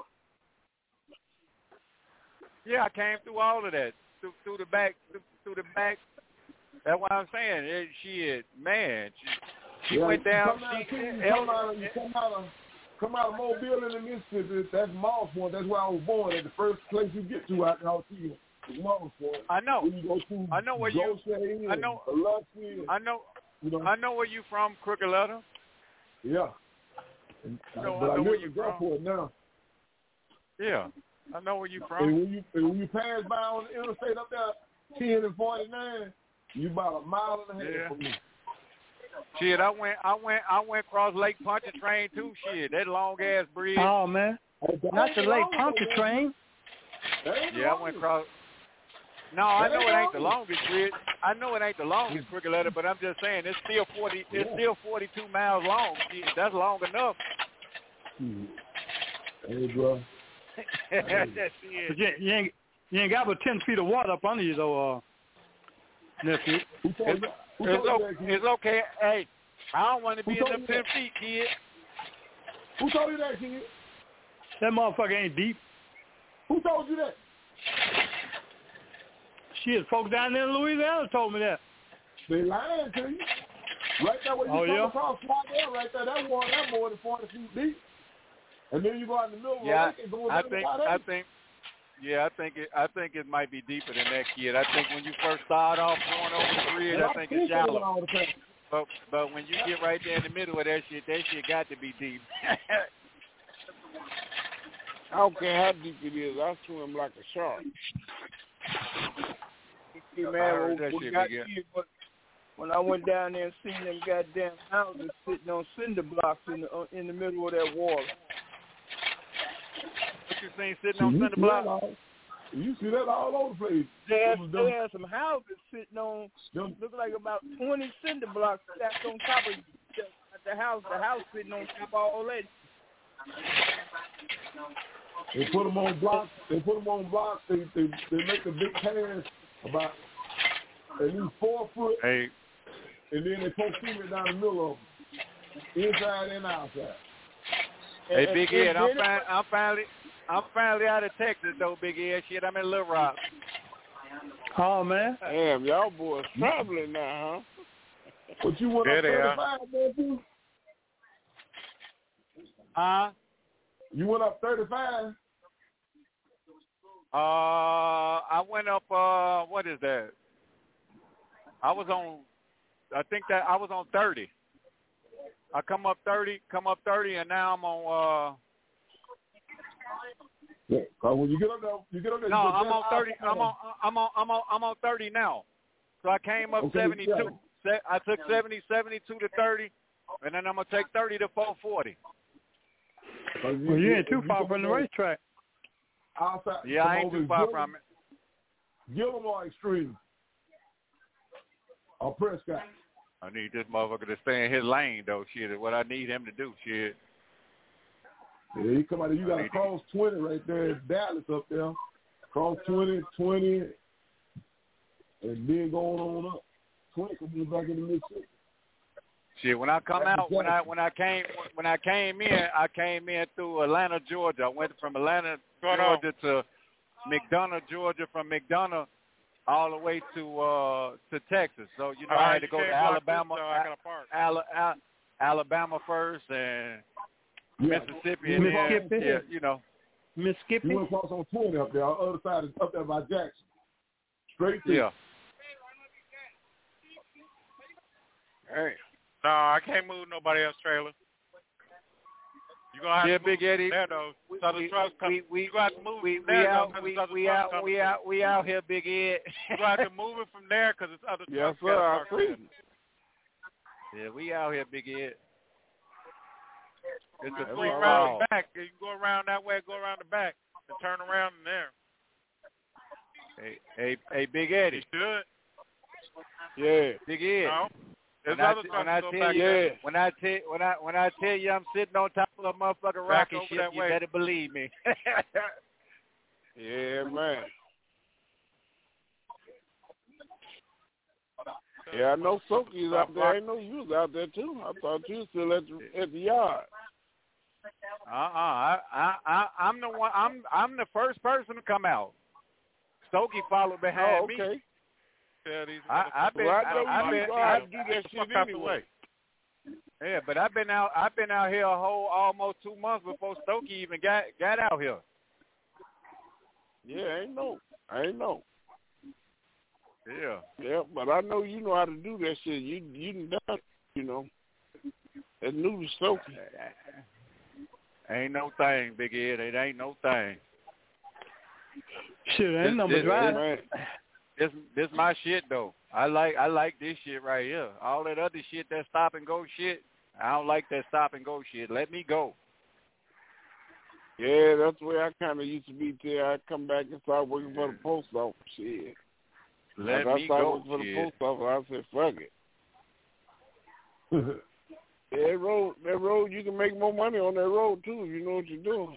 Yeah, I came through all of that. Through the back. That's what I'm saying. She went down. Come out of Mobile in the Mississippi. That's Moss Point. That's where I was born. At the first place you get to out there, is Moss Point. I know. I know where you. I know where you from, Crooked Letter. Yeah. I know where you from now. Yeah, I know where you from. And when you pass by on the interstate up there, 10 and 49, you about a mile and a half from me. Shit, I went across Lake Pontchartrain too. Shit, that long ass bridge. Oh man, not the Lake Pontchartrain. Yeah, I went across. No, I know it ain't the longest bridge. I know it ain't the longest, Crooked Letter, but I'm just saying it's still 40. It's still 42 miles long. Shit, that's long enough. Hey, bro. You ain't got but 10 feet of water up under you, though, nephew. It's okay. Hey, I don't want to be in them 10 feet, kid. Who told you that, kid? That motherfucker ain't deep. Who told you that? Shit, folks down there in Louisiana told me that. They lying to you. Right there where you come across right there, that water, that more than 40 feet deep. And then you go out in the middle of the lake and go I think it might be deeper than that, kid. I think when you first start off going over the bridge, I think it's shallow. But when you get right there in the middle of that shit got to be deep. I don't care how deep it is. I swim like a shark. When I went down there and seen them goddamn houses sitting on cinder blocks in the middle of that water. What you seen sitting on cinder blocks? You see that all over the place. They had some houses sitting on, look like about 20 cinder blocks stacked on top of the house. The house sitting on top of all that. They put them on blocks. They make the big hands about at least 4 foot. Hey. And then they poke cement down the middle of them, inside and outside. Hey, Big Ed, I'm finally out of Texas though, Big Ed. Shit, I'm in Little Rock. Oh man. Damn, y'all boys traveling now, huh? But you went up 35, man. Huh? You went up 35. I went up. What is that? I was on 30. I come up 30, and now I'm on. Yeah, when you get up there. No, I'm on 30. I'm on 30 now. So I came up 72. Yeah. I took 72 to 30, and then I'm gonna take 30 to 440. Well, you ain't too far from the racetrack. Outside, yeah, I ain't too far from it. Gilmore Extreme. Or Prescott. I need this motherfucker to stay in his lane, though. Shit, what I need him to do, shit. Yeah, you come out there, you got to cross 20 right there. Dallas up there. Cross 20, and then going on up. 20 comes back in the Mississippi. Shit, when I come out, when I came in through Atlanta, Georgia. I went from Atlanta, Georgia to McDonough, Georgia. From McDonough all the way to Texas. So I had to go to Alabama, Alabama first, and Mississippi, and then Mississippi. You went across on 20 up there. On the other side is up there by Jackson. Straight through. Yeah. Hey. No, I can't move nobody else's trailer. You gonna have to Big Eddie. There, though. So the trucks come. You got to move we out here, Big Ed. You got to move it from there because it's other trucks. Yes, sir. I see. Yeah, we out here, Big Ed. It's a free round back. You can go around that way, go around the back, and turn around in there. Hey, Big Eddie. You should. Yeah. Big Ed. No. When I tell you I'm sitting on top of a motherfucking rocket ship, you better believe me. Yeah, man. Yeah, I know Soki's out there. I know you was out there too. I thought you was still at the yard. I'm the one. I'm the first person to come out. Stokey followed behind me. I've been do that shit anyway. Yeah, but I've been out here a whole almost 2 months before Stokey even got out here. Yeah, I ain't know. Yeah. Yeah, but I know you know how to do that shit. You done, That's new to Stokey. Ain't no thing, Big Ed. It ain't no thing. Shit, ain't number drive. This my shit though. I like this shit right here. All that other shit, that stop and go shit, I don't like that stop and go shit. Let me go. Yeah, that's where I kind of used to be till I come back and start working for the post office. Shit. Let me go. For the post office, I said, fuck it. That road, you can make more money on that road too if you know what you're doing.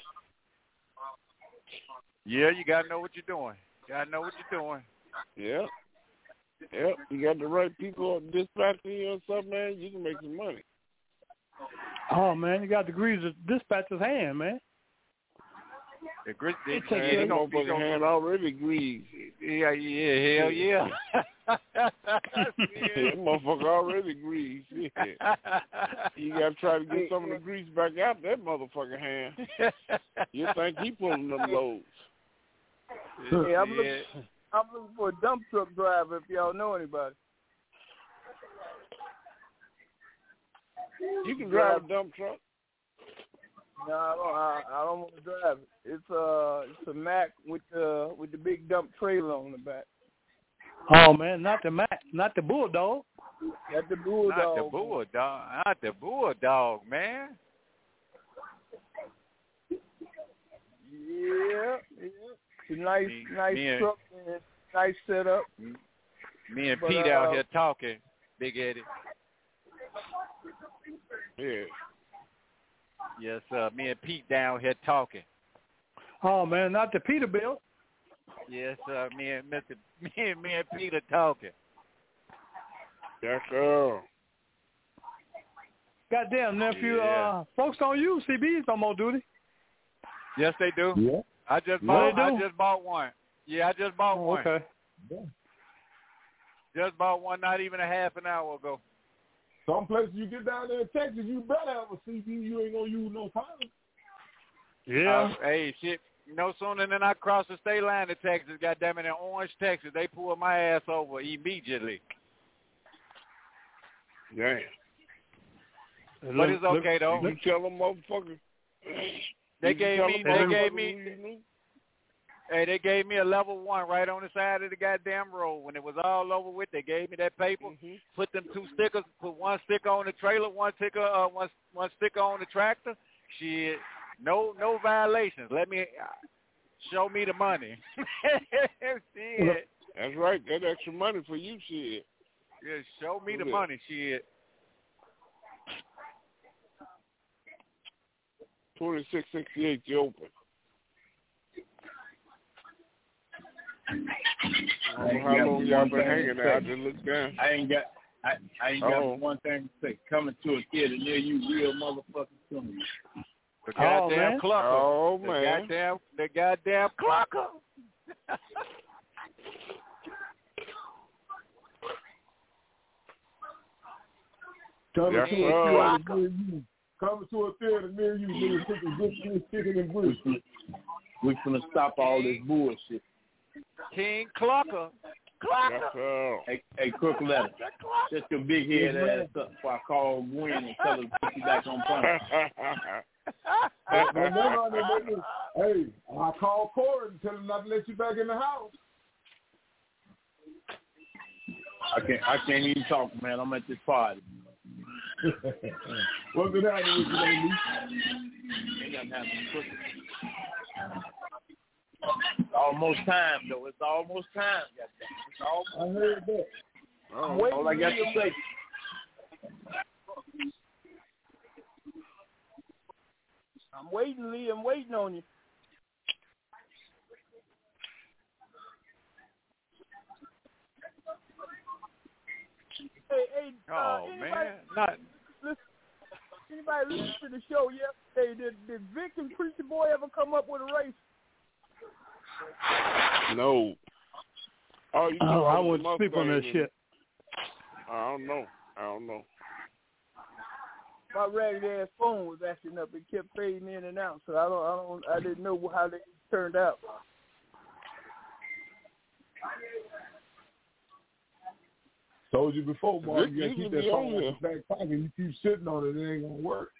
Yeah, you gotta know what you're doing. Yeah. Yep, you got the right people dispatching you or something, man, you can make some money. Oh, man, you got the grease of dispatcher's hand, man. The hand already greased. Yeah, hell yeah. That motherfucker already greased. Yeah. You got to try to get some of the grease back out that motherfucker hand. You think he pulling them loads. Hey, I'm looking for a dump truck driver if y'all know anybody. You can drive a dump truck. No, I don't want to drive it. It's a Mack with the big dump trailer on the back. Oh man, not the Mack, not the Bulldog. Not the Bulldog. Not the Bulldog, man. Yeah. It's a nice truck and nice setup. Me and Pete out here talking, Big Eddie. Yeah. Yes, me and Pete down here talking. Oh man, not the Peterbilt. Yes, me and Pete are talking. Yes, sir. Goddamn, nephew, folks don't use CBs no more, do they? Yes, they do. Yeah. I just bought one. Yeah, I just bought one. Okay. Yeah. Just bought one not even a half an hour ago. Some places you get down there in Texas, you better have a CB. You ain't gonna use no time. Yeah. Hey, shit, No sooner than I crossed the state line to Texas, goddamn it, in Orange, Texas, they pulled my ass over immediately. Damn. But it's okay though. You tell them, motherfucker. They gave me a level 1 right on the side of the goddamn road. When it was all over with, they gave me that paper, put them 2 stickers, put 1 sticker on the trailer, one sticker on the tractor. Shit, no violations. Let me show me the money. Shit. That's right. That's extra money for you, shit. Yeah, show me the money, shit. 2668, you open. I don't know how long y'all been hanging there. I just looked down. I ain't got one thing to say. Coming to a theater near you, real motherfucking soon. The goddamn clocker. Oh, man. The goddamn clocker. Coming to a theater near you, niggas taking good chicken and Bruce. We're gonna stop all this bullshit. King Clocker. Hey, Crook Letter. Shut your big head ass up before I call Gwen and tell her to put you back on punishment. Hey, I call Corey and tell him not to let you back in the house. I can't even talk, man. I'm at this party. What's it happening with you, lady? Ain't nothing happening. It's almost time, though. It's almost time. I heard that. All I got to say. I'm waiting, Lee. I'm waiting on you. Hey, anybody listen to the show yesterday? Did Vic and Preacher Boy ever come up with a race? No. Oh, you know, I wouldn't sleep on that shit. I don't know. My ragged ass phone was acting up. It kept fading in and out, so I didn't know how they turned out. Told you before, Mark, you gotta keep that phone in your back pocket. You keep sitting on it, it ain't gonna work.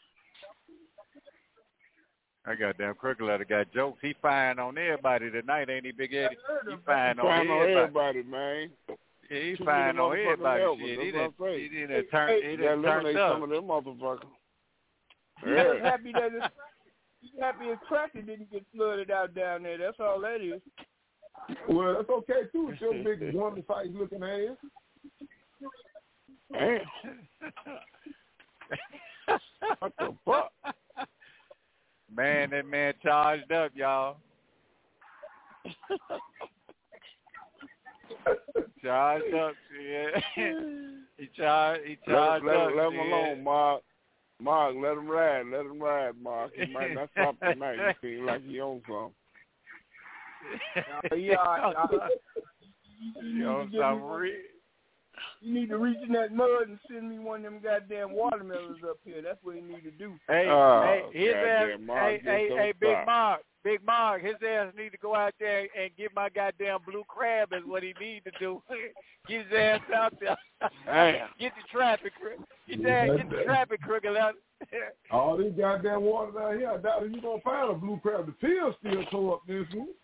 I goddamn Crooked Letter got jokes. He firing on everybody tonight, ain't he, Big Eddie? He firing on everybody, man. Yeah, he's firing on everybody. Shit, he done turned up. Some of them motherfuckers. He's happy his tractor didn't get flooded out down there. That's all that is. Well, that's okay too. It's your big wonder-sized looking ass. Damn. What the fuck? Man, that man charged up, y'all. Charged up, yeah. He charged up. Let him alone, Mark. Mark, let him ride, Mark. He might not stop tonight. He seems like he owns something. You need to reach in that mud and send me one of them goddamn watermelons up here. That's what you need to do. Hey, Big Mark, his ass need to go out there and get my goddamn blue crab is what he need to do. Get his ass out there. Get the traffic crooked out. All these goddamn water down here, I doubt if you gonna find a blue crab. The field still tore up this one.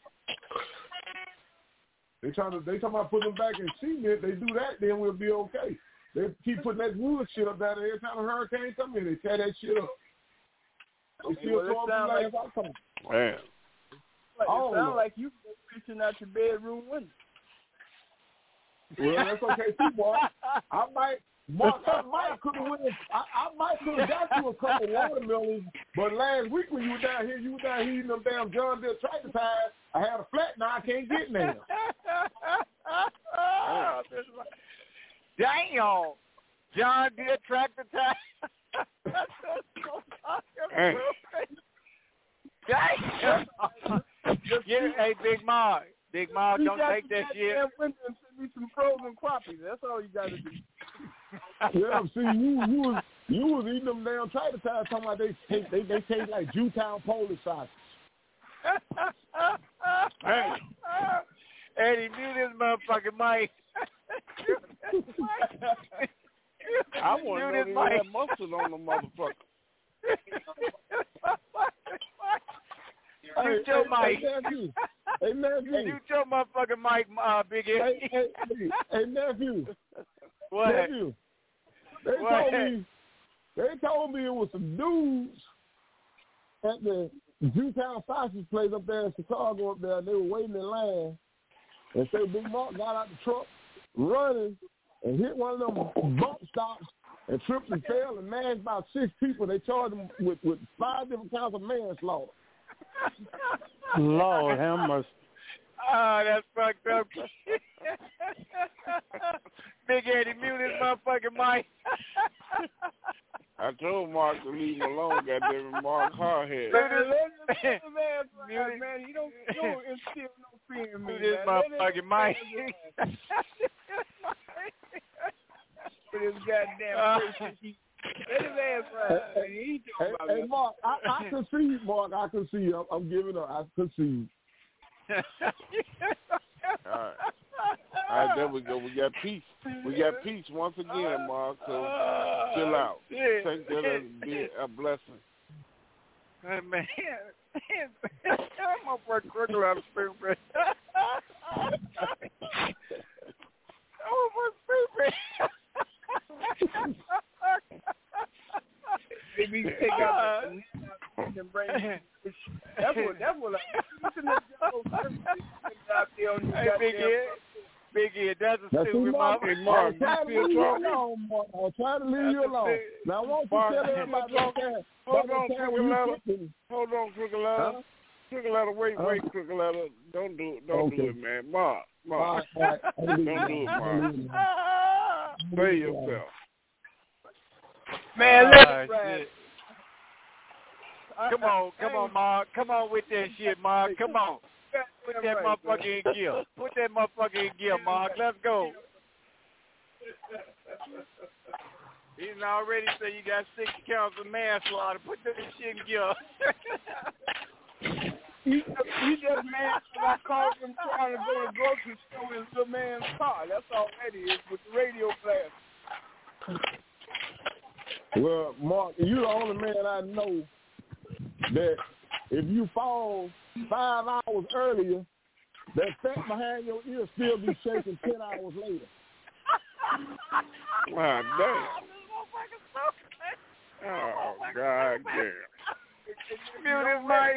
They talking about putting them back in cement. They do that, then we'll be okay. They keep putting that wood shit up there. Every time a hurricane comes in, they tear that shit up. They still tore up the last outcome. Man. It sounds like you fishing out your bedroom window. Well, that's okay too, boy. I might could have got you a couple watermelons, but last week when you were down here eating them damn John Deere tractor tires. I had a flat, now I can't get now. Damn, John Deere tractor tires. Damn. Hey, Big Mark, don't take that shit. Send me some frozen crappies. That's all you got to do. Yeah, see, you was eating them damn tractor tires talking about they taste like Jewtown Polish sausage. Eddie, mute this motherfucking mic. I want to know if he had mustard on the motherfucker. Mute your mic. Hey, nephew. Mute your motherfucking mic, Big Eddie. Hey, nephew. What? Nephew. They told me it was some dudes at the Jewtown Sausage place up there in Chicago up there. They were waiting in line. And so Big Mark got out the truck running and hit one of them bump stops and tripped and fell and mashed about 6 people. They charged him with 5 different counts of manslaughter. Lord have mercy. Oh, that's fucked up. Big Eddie, mute his motherfucking mic. I told Mark to leave him alone, goddamn Mark Hardhead. Man, you don't instill no fear in me. Mute his motherfucking mic. With his goddamn person, let his ass ride. Hey, Mark, I concede, Mark. I concede. I'm giving up. I concede. All right, there we go. We got peace. We got peace once again, Mark. So chill out. Take that as a blessing. Hey, man. I'm going to crickle out of stupid. Maybe take out and bring that's what Big Ed, that's a stupid Mark. I'm trying to leave you alone. Now, I want to tell everybody Hold on, Crooked Ladder. Crooked Ladder, wait, Crooked Ladder. Don't do it, man. Mark. Don't do it, Mark. Play yourself. Man, let's ride. Come on, Mark. Come on with that shit, Mark. Come on. Put that motherfucker in gear. Put that motherfucker in gear, Mark. Let's go. He's already said you got 6 counts of manslaughter. Put that shit in gear. He just manslaughter. I called him trying to go to the grocery store in his little man's car. That's all that is with the radio blast. Well, Mark, you're the only man I know that if you fall 5 hours earlier, that fat behind your ear still be shaking 10 hours later. God damn. Oh, God damn. Mute his mic.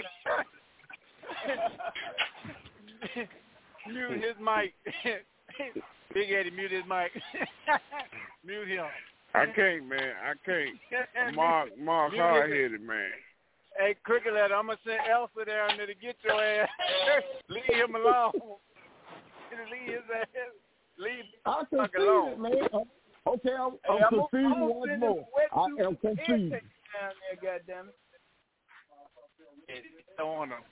Mute his mic. Big Eddie, mute his mic. Mute him. I can't, man. I can't. Mark hard-headed, man. Hey, Crooked Ladder, I'm going to send Elsa down there to get your ass. Leave him alone. Leave his ass. Leave I him alone. Man. Okay, I'm conceding once more. I am conceding. Down there, goddammit. It's on him.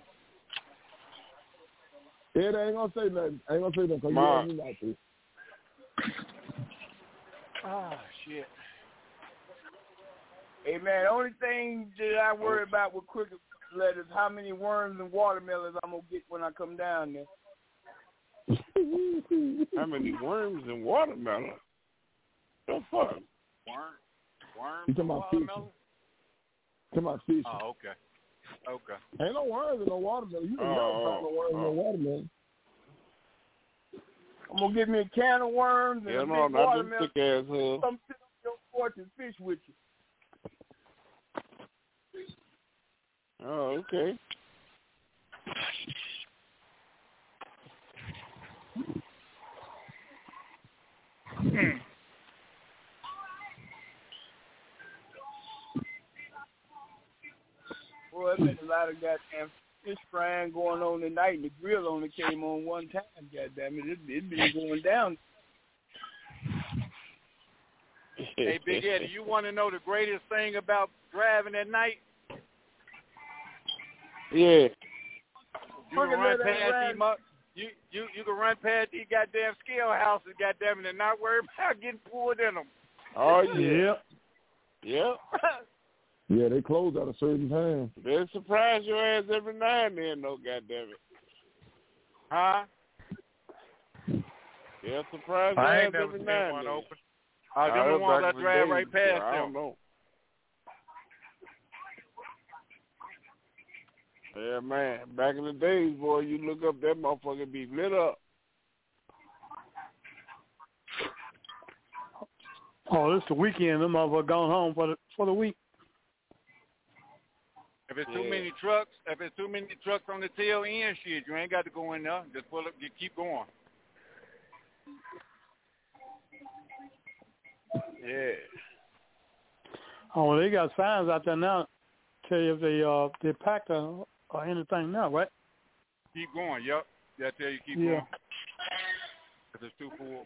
It ain't going to say nothing. I ain't going to say nothing because you know me not to. Ah, shit. Hey, man, the only thing that I worry about with Crooked Ladder is how many worms and watermelons I'm going to get when I come down there. How many worms and watermelon? The fuck? Worms you talking about fish? Talking about fish. Oh, okay. Ain't no worms and no watermelon. You can never find no worms and no watermelon. I'm going to get me a can of worms and a big watermelon. Thick-ass hell. Come sit on your porch and fish with you. Oh, okay. Boy, there's been a lot of goddamn fish frying going on tonight, and the grill only came on one time, goddamn it. It's been going down. Hey, Big Eddie, you want to know the greatest thing about driving at night? Yeah. You can run past these you can run past these goddamn scale houses, goddamn it, and not worry about getting pulled in them. Oh yeah. Yep. Yeah, they close at a certain time. They surprise your ass every now and then, though, goddammit. Huh? Yeah, surprise your ass every now and then. Open. Them the ones I drive right past them. I don't know. Yeah, man. Back in the days, boy, you look up, that motherfucker be lit up. Oh, it's the weekend. Them motherfuckers gone home for the week. If it's too many trucks, on the tail end, shit, you ain't got to go in there. Just pull up, you keep going. Yeah. Oh, they got signs out there now. Tell you if they packed or anything now, right? Keep going. Yep. They tell you keep going. If it's too full.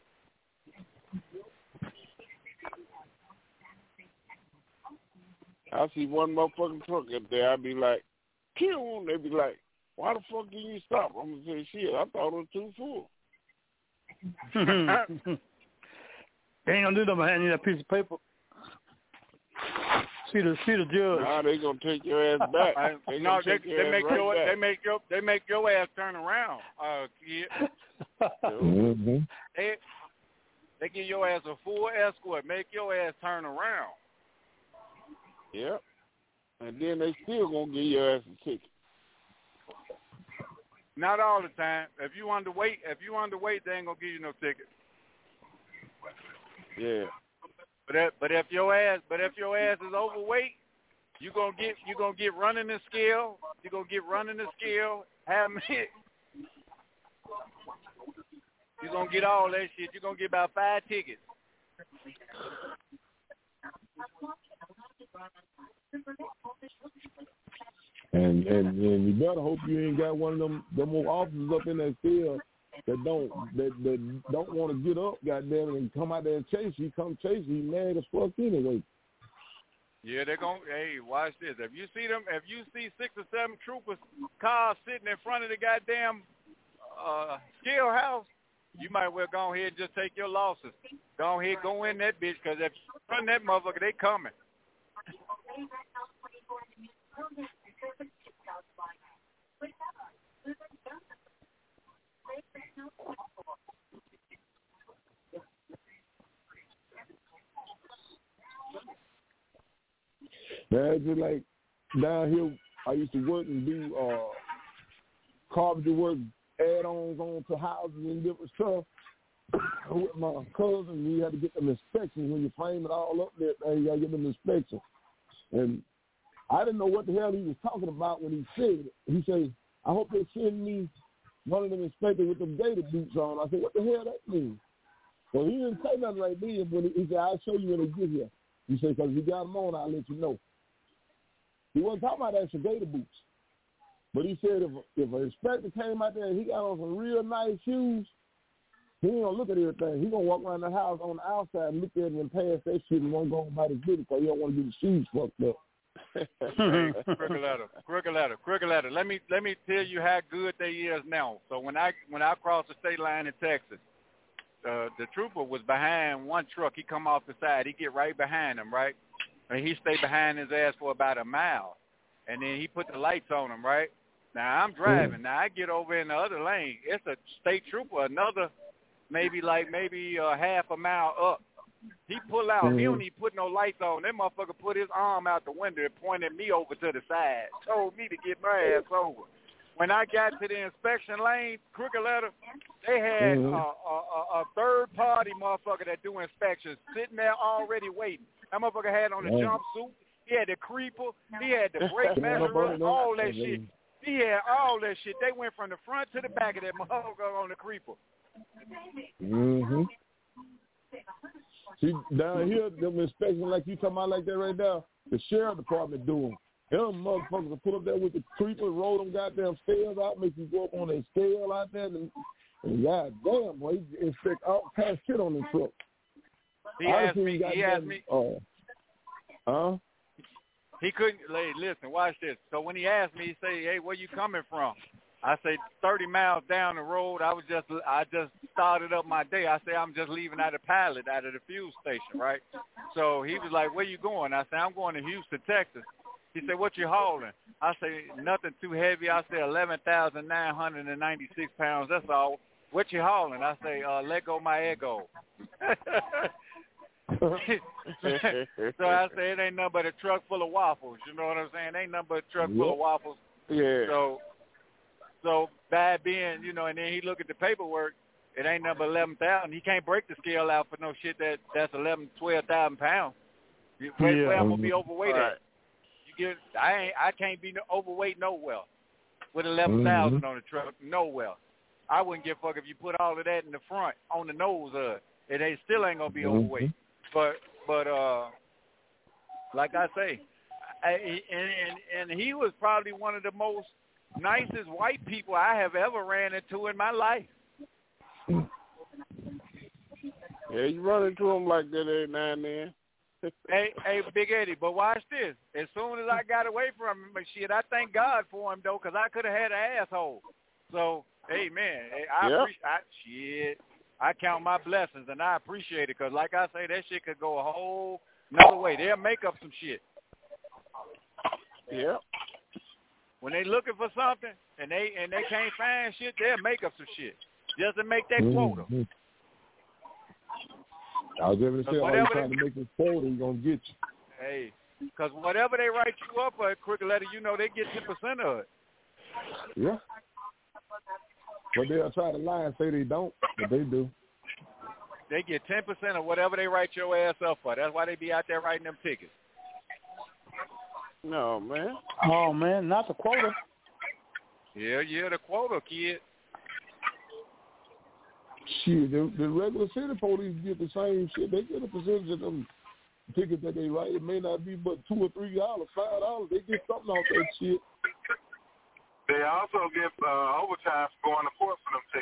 I see one motherfucking truck up there. I be like, kill. They be like, why the fuck did you stop? I'm gonna say, shit, I thought it was too full. They ain't gonna do nothing behind you that piece of paper. See the judge. Nah, they gonna take your ass back. They make your ass turn around, kid. Mm-hmm. They give your ass a full escort, make your ass turn around. Yep. And then they still gonna give your ass a ticket. Not all the time. If you underweight, they ain't gonna give you no ticket. Yeah. But if your ass is overweight, you gonna get running the scale. You gonna get running the scale. You gonna get all that shit. You gonna get about 5 tickets. And you better hope you ain't got one of them old officers up in that field that don't want to get up, goddamn it, and come out there and chase you. Come chase you, he mad as fuck anyway. Yeah, they're gonna. Hey, watch this. If you see 6 or 7 troopers cars sitting in front of the goddamn scale house, you might well go ahead and just take your losses. Go ahead, go in that bitch, because if you run that motherfucker, they coming. Man, it's just like down here, I used to work and do carpentry work, add-ons on to houses and different stuff. With my cousin, we had to get them inspections. When you frame it all up there, you got to get them inspections. And I didn't know what the hell he was talking about when he said it. He said, I hope they send me one of them inspectors with them gator boots on. I said, what the hell that mean? So he didn't say nothing right then. When he said, I'll show you when they get here. He said, because if you got them on, I'll let you know. He wasn't talking about actual gator boots. But he said if an inspector came out there and he got on some real nice shoes, he ain't going to look at everything. He going to walk around the house on the outside and look at it and pass that shit and won't go about his business because he don't want to get his shoes fucked up. Crooked letter. Let me tell you how good they is now. So when I crossed the state line in Texas, the trooper was behind one truck. He come off the side. He get right behind him, right? And he stayed behind his ass for about a mile. And then he put the lights on him, right? Now, I'm driving. Now, I get over in the other lane. It's a state trooper, another maybe half a mile up. He pull out. He don't even put no lights on. That motherfucker put his arm out the window and pointed me over to the side. Told me to get my ass over. When I got to the inspection lane, Crooked Letter, they had a third-party motherfucker that do inspections sitting there already waiting. That motherfucker had on a jumpsuit. He had the creeper. He had the brake measurer, all that shit. He had all that shit. They went from the front to the back of that motherfucker on the creeper. Mm-hmm. See, down here, them inspections like you talking about like that right now, the sheriff department doing. Them motherfuckers will put up there with the creeper, roll them goddamn scales out, make you go up on that scale out there, and goddamn, boy, he inspect all kind of shit on the truck. He asked me. Huh? He couldn't. Listen, watch this. So when he asked me, he say, "Hey, where you coming from?" I say 30 miles down the road. I just started up my day. I say I'm just leaving out of Pilot, out of the fuel station, right? So he was like, "Where you going?" I say, "I'm going to Houston, Texas." He said, "What you hauling?" I say, "Nothing too heavy." I say, 11,996 pounds. That's all. What you hauling? I say, "Let go my ego." So I say, it ain't nothing but a truck full of waffles. You know what I'm saying? Ain't nothing but a truck full of waffles. Yeah. So bad being, you know, and then he look at the paperwork. It ain't nothing but 11,000. He can't break the scale out for no shit that's 12,000 pounds. Where I'm gonna be overweight at? I can't be overweight nowhere with 11,000 on the truck. Nowhere. I wouldn't give a fuck if you put all of that in the front on the nose of it. It still ain't gonna be overweight. But like I say, and he was probably one of the most nicest white people I have ever ran into in my life. Yeah, you run into them like that every now and then. Hey, Big Eddie, but watch this. As soon as I got away from him, shit, I thank God for him, though, because I could have had an asshole. So, hey, man, I count my blessings, and I appreciate it, because like I say, that shit could go a whole another way. They'll make up some shit. Yeah. When they looking for something, and they can't find shit, they'll make up some shit just to make that quota. I was able to say, all you trying to make this quota, he's going to get you. Hey, because whatever they write you up for a quick letter, you know, they get 10% of it. Yeah. But they'll try to lie and say they don't, but they do. They get 10% of whatever they write your ass up for. That's why they be out there writing them tickets. No, man. Oh, man, not the quota. Yeah, the quota, kid. Shit, the regular city police get the same shit. They get a percentage of them tickets that they write. It may not be but $2 or $3, $5. They get something off that shit. They also get overtime for going to court for them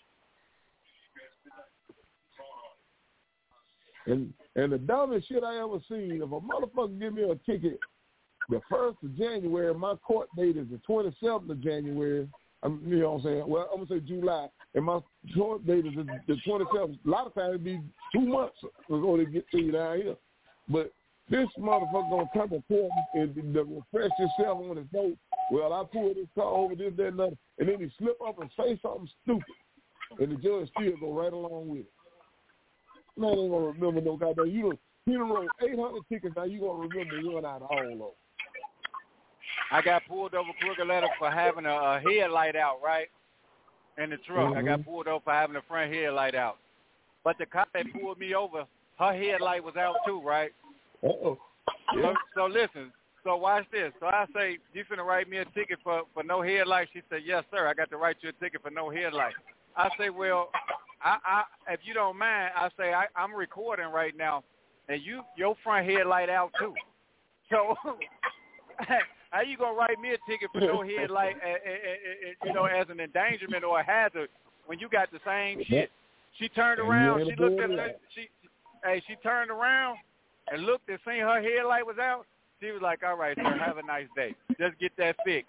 tickets. And the dumbest shit I ever seen, if a motherfucker give me a ticket the 1st of January, my court date is the 27th of January. You know what I'm saying? Well, I'm going to say July. And my court date is the 27th. A lot of times it be 2 months before they get to you down here. But this motherfucker going to come to court and refresh himself on his vote. Well, I pulled this car over this, that, and that. And then he slip up and say something stupid. And the judge still go right along with it. Man, ain't going to remember no goddamn. You done wrote 800 tickets, now you going to remember one out of all of them. I got pulled over crooked letter for having a headlight out, right, in the truck. I got pulled over for having the front headlight out. But the cop that pulled me over, her headlight was out too, right? Uh-oh. Yeah. So listen, so watch this. So I say, you finna write me a ticket for no headlight? She said, yes, sir, I got to write you a ticket for no headlight. I say, well, I if you don't mind, I say, I'm recording right now, and your front headlight out too. So how you gonna write me a ticket for no headlight, you know, as an endangerment or a hazard when you got the same shit? She turned around. She looked at her. She turned around and looked and seen her headlight was out. She was like, "All right, sir, have a nice day. Just get that fixed."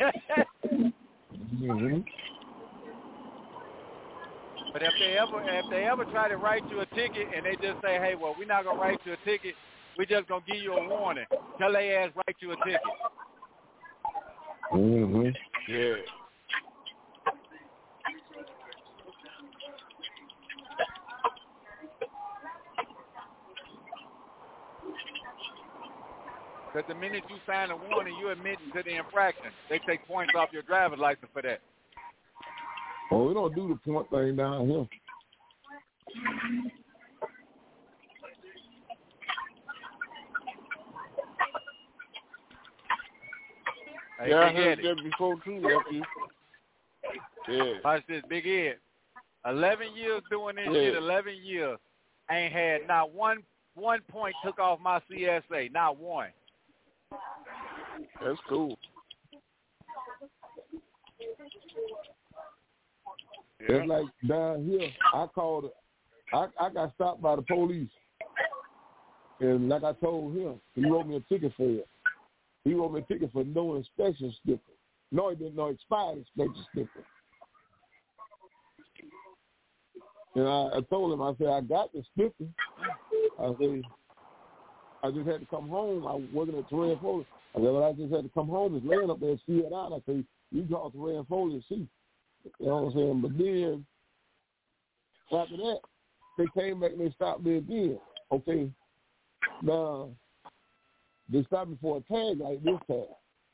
But if they ever try to write you a ticket and they just say, "Hey, well, we're not gonna write you a ticket. We just gonna give you a warning," tell their ass write you a ticket. Yeah. Because the minute you sign a warning, you're admitting to the infraction. They take points off your driver's license for that. Oh, we don't do the point thing down here. Hey, yeah, I Big heard Eddie. that before too, nephew. Yeah. Watch this, Big Ed. 11 years doing this shit, 11 years. Ain't had not one point took off my CSA, not one. That's cool. Yeah. It's like down here, I got stopped by the police. And like I told him, he wrote me a ticket for it. He wrote me a ticket for no inspection sticker. No, it didn't. No, expired inspection sticker. And I told him, I said, I got the sticker. I said, I just had to come home. I was working at Terrain Foley. I said, well, I just had to come home. It's laying up there, see it out. I said, you talk to Terrain Foley and see. You know what I'm saying? But then, after that, they came back and they stopped me again. Okay. Now, they stopped me for a tag like this tag.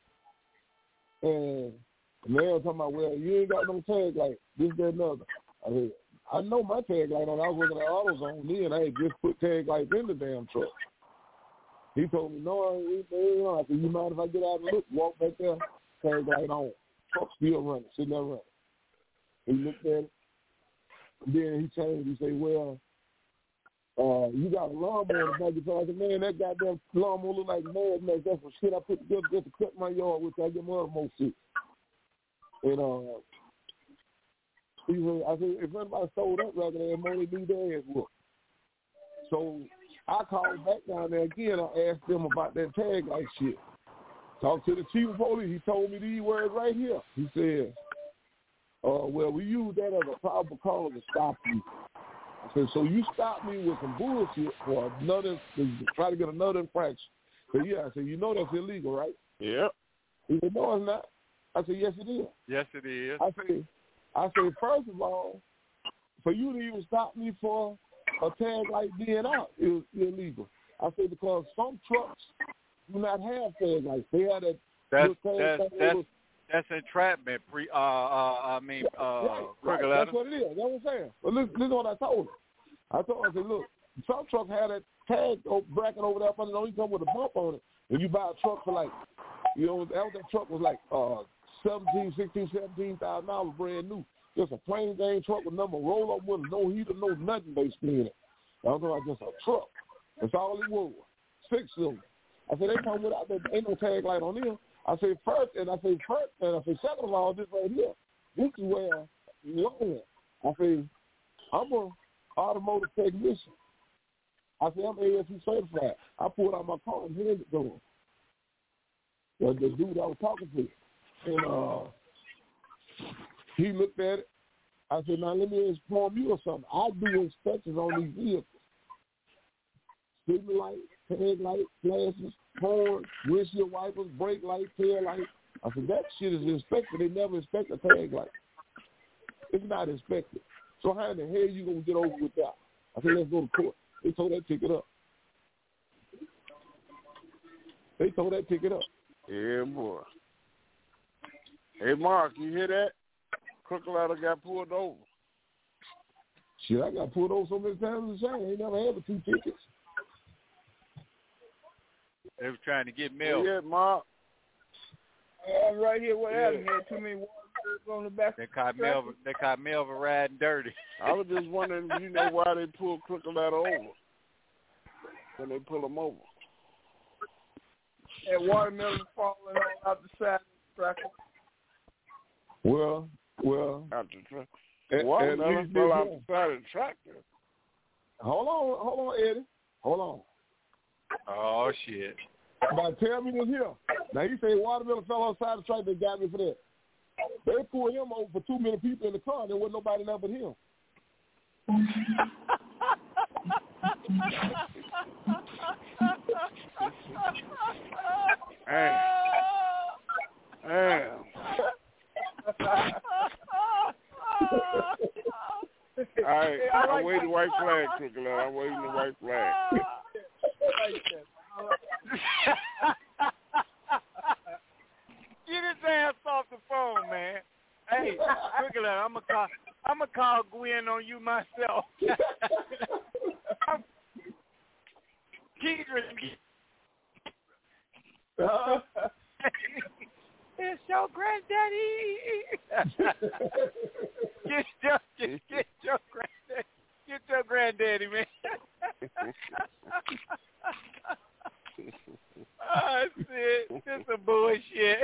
And the man was talking about, well, you ain't got no tag like this, that, and other. I said, I know my tag light on. I was working at AutoZone then. I had just put tag lights in the damn truck. He told me, no, I said, you mind if I get out and look? Walk back there, tag light on. Truck still running, sitting there running. He looked at it. Then he changed. He said, well, you got a lawnmower in the back of your car. I said, man, that goddamn lawnmower look like mad mess. That's some shit I put together just to cut my yard with. I get my other more shit. And he said, I said, if anybody sold that record, they money do their ass work. So I called back down there again. I asked them about that tag light shit. Talked to the chief of police. He told me these words right here. He said, well, we use that as a probable cause to stop you. I said, so you stopped me with some bullshit for another, to try to get another infraction. I said, yeah. I said, you know that's illegal, right? Yep. He said, no, it's not. I said, yes, it is. Yes, it is. I said, first of all, for you to even stop me for a tag like being out is illegal. I said, because some trucks do not have tag lights. They have that. That's entrapment. Crooked letter. That's what it is. That's what I'm saying. But listen what I told him. I said, look, some trucks have that tag bracket over there, but it only come with a bump on it. When you buy a truck for like, you know, that truck was like $17,000 brand new. Just a plain Jane truck with number roll up with no heater, no nothing basically in it. I was talking about just a truck. That's all it was. 6-cylinder. I said, they come without that, ain't no tag light on them. I say first, and I say second of all, this right here, this is where you learn. I say, I'm an automotive technician. I say, I'm ASE certified. I pulled out my car and handed it to him. The dude I was talking to. And he looked at it. I said, now let me inform you of something. I do inspections on these vehicles. Signal light, tag light, flashes, horn, windshield wipers, brake light, tail light. I said, that shit is inspected. They never inspect a tag light. It's not inspected. So how in the hell you going to get over with that? I said, let's go to court. They tore that ticket up. Yeah, boy. Hey, Mark, you hear that? Crooked Letter got pulled over. Shit, I got pulled over so many times it's shame. I ain't never had but 2 tickets. They were trying to get mail. Yeah, Mark. Right here, what happened? Had too many water on the back. They caught Melvin riding dirty. I was just wondering, you know, why they pulled Crooked Letter over when they pull him over. And watermelon falling out the side of the tractor. Well. Out the tractor. Watermelon fell out the side of the tractor. Hold on, Eddie. Hold on. Oh, shit. About 10 minutes here. Now, you say watermelon fell outside the tractor. They got me for that. They pulled him over for 2 many people in the car, and there wasn't nobody there but him. Hey. All right, I'm waiting the white flag, Crooked Letter. I'm waiting the white flag. Get his ass off the phone, man. Hey, Crooked Letter, I'm gonna call Gwen on you myself. It's your granddaddy. Get your granddaddy, man. Oh, shit. This is bullshit.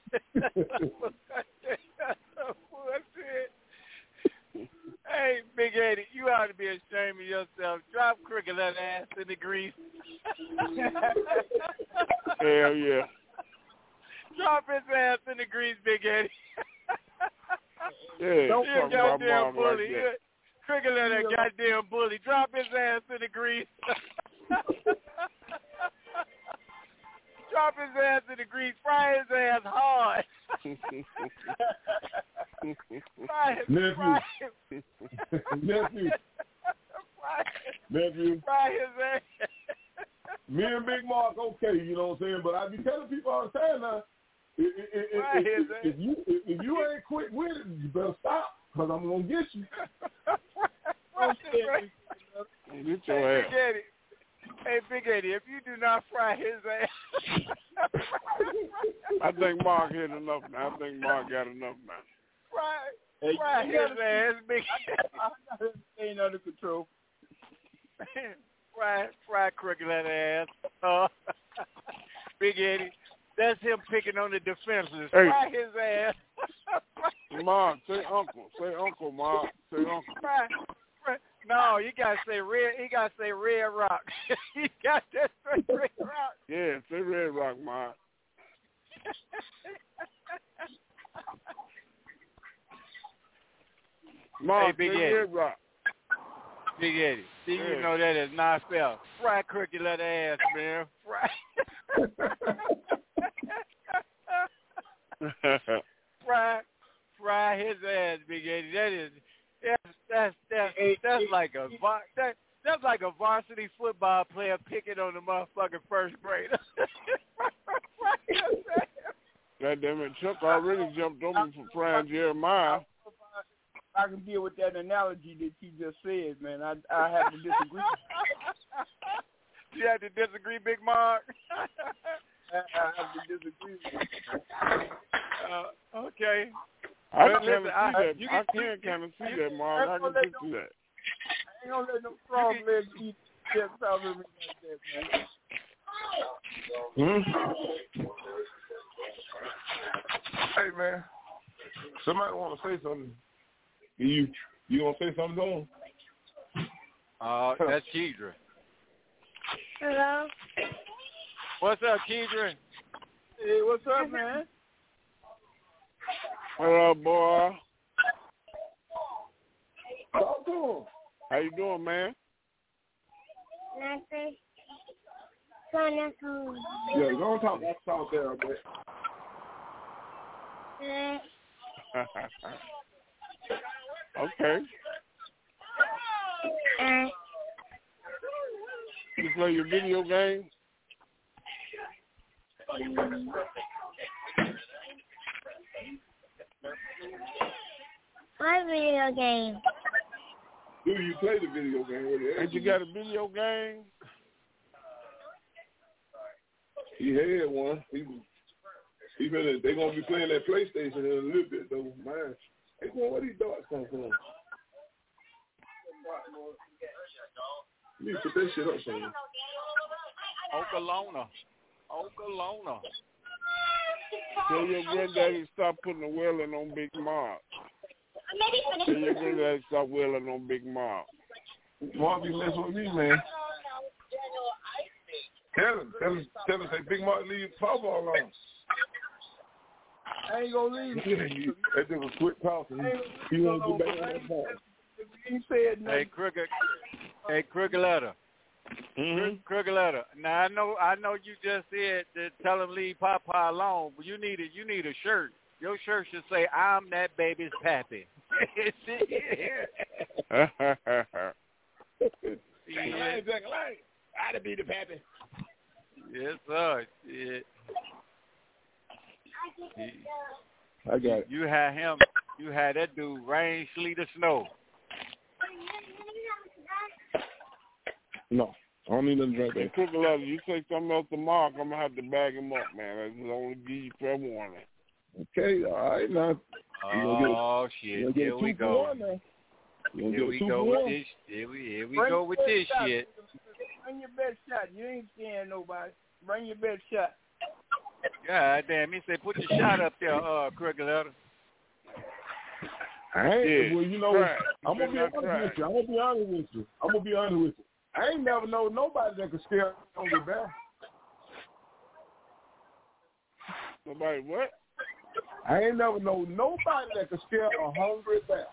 Bullshit. Hey, Big Eddie, you ought to be ashamed of yourself. Drop Crooked Letter ass in the grease. Hell yeah. Drop his ass in the grease, Big Eddie. Yeah, don't fuck goddamn bully. Like that. Cricket let that goddamn bully. Drop his ass in the grease. Drop his ass in the grease. Fry his ass hard. Nephew. Fry his ass. Me and Big Mark, okay, you know what I'm saying? But I be telling people all the time now, if you ain't quick with it, you better stop, because I'm going to get you. Get your ass. Hey, Big Eddie, if you do not fry his ass. I think Mark hit enough now. I think Mark got enough now. Fry his ass, Big Eddie. Ain't under control. Fry Crooked ass. Big Eddie, that's him picking on the defenses. Hey. Fry his ass. Mark, say uncle. Say uncle, Mark. Say uncle. Fry. No, you gotta say red. He gotta say Red Rock. You got to say Red Rock. Yeah, say Red Rock, Mark. Mark, hey, Big say Eddie. Red Rock. Big Eddie. See, you know that is not spelled. Fry Crooked ass, man. Fry his ass, Big Eddie. That's like a that's like a varsity football player picking on the motherfucking first grader. God damn it, Chuck already jumped on me for frying Jeremiah. I can deal with that analogy that you just said, man. I have to disagree. You have to disagree, Big Mark? I have to disagree with you. Okay. I can kind of see that, Mark. I can see that. I ain't gonna let no frog legs eat chips out of me like that, man. Hey, man. Somebody want to say something. You want to say something to him? That's Keedra. Hello. What's up, Keedra? Hey, what's up, man? What up, boy? Talk to him. How you doing, man? Nothing. Yeah, don't talk that talk there a bit. Okay. You play your video game? What video game? Do you play the video game? And you got a video game? He had one. They gonna be playing that PlayStation in a little bit though. Man, hey, boy, where these dogs come from? You need to put that shit up, son. Oklahoma. Tell your granddaddy stop putting the whaling on Big Mark. Tell your granddaddy stop whaling on Big Mark. Mark be messing with me, man. Tell him, say Big Mark leave Papa alone. I ain't gonna leave him. That nigga quit talking. He won't get back on that ball. He said nothing. Hey, Crooked Letter. Mm-hmm. Crooked Letter. Now I know you just said to tell him leave Papa alone, but you need a shirt. Your shirt should say I'm that baby's pappy. Yeah. I'd be the pappy. Yes, sir. Yeah. I got it. You had him. You had that dude rain, sleet, or snow. No, I don't need nothing right there. Crooked Letter, you say something else to Mark, I'm gonna have to bag him up, man. I just only give you fair warning. Okay, all right now. Oh shit! Here we go. Here we go with this. Here we go with this shit. Bring your best shot. You ain't scaring nobody. Bring your best shot. God damn, he said put your shot up there, Crooked Letter. I ain't, well, you know, I'm gonna be honest with you. I ain't never know nobody that could scare on the back. Nobody what? I ain't never know nobody that could scare a hungry bear.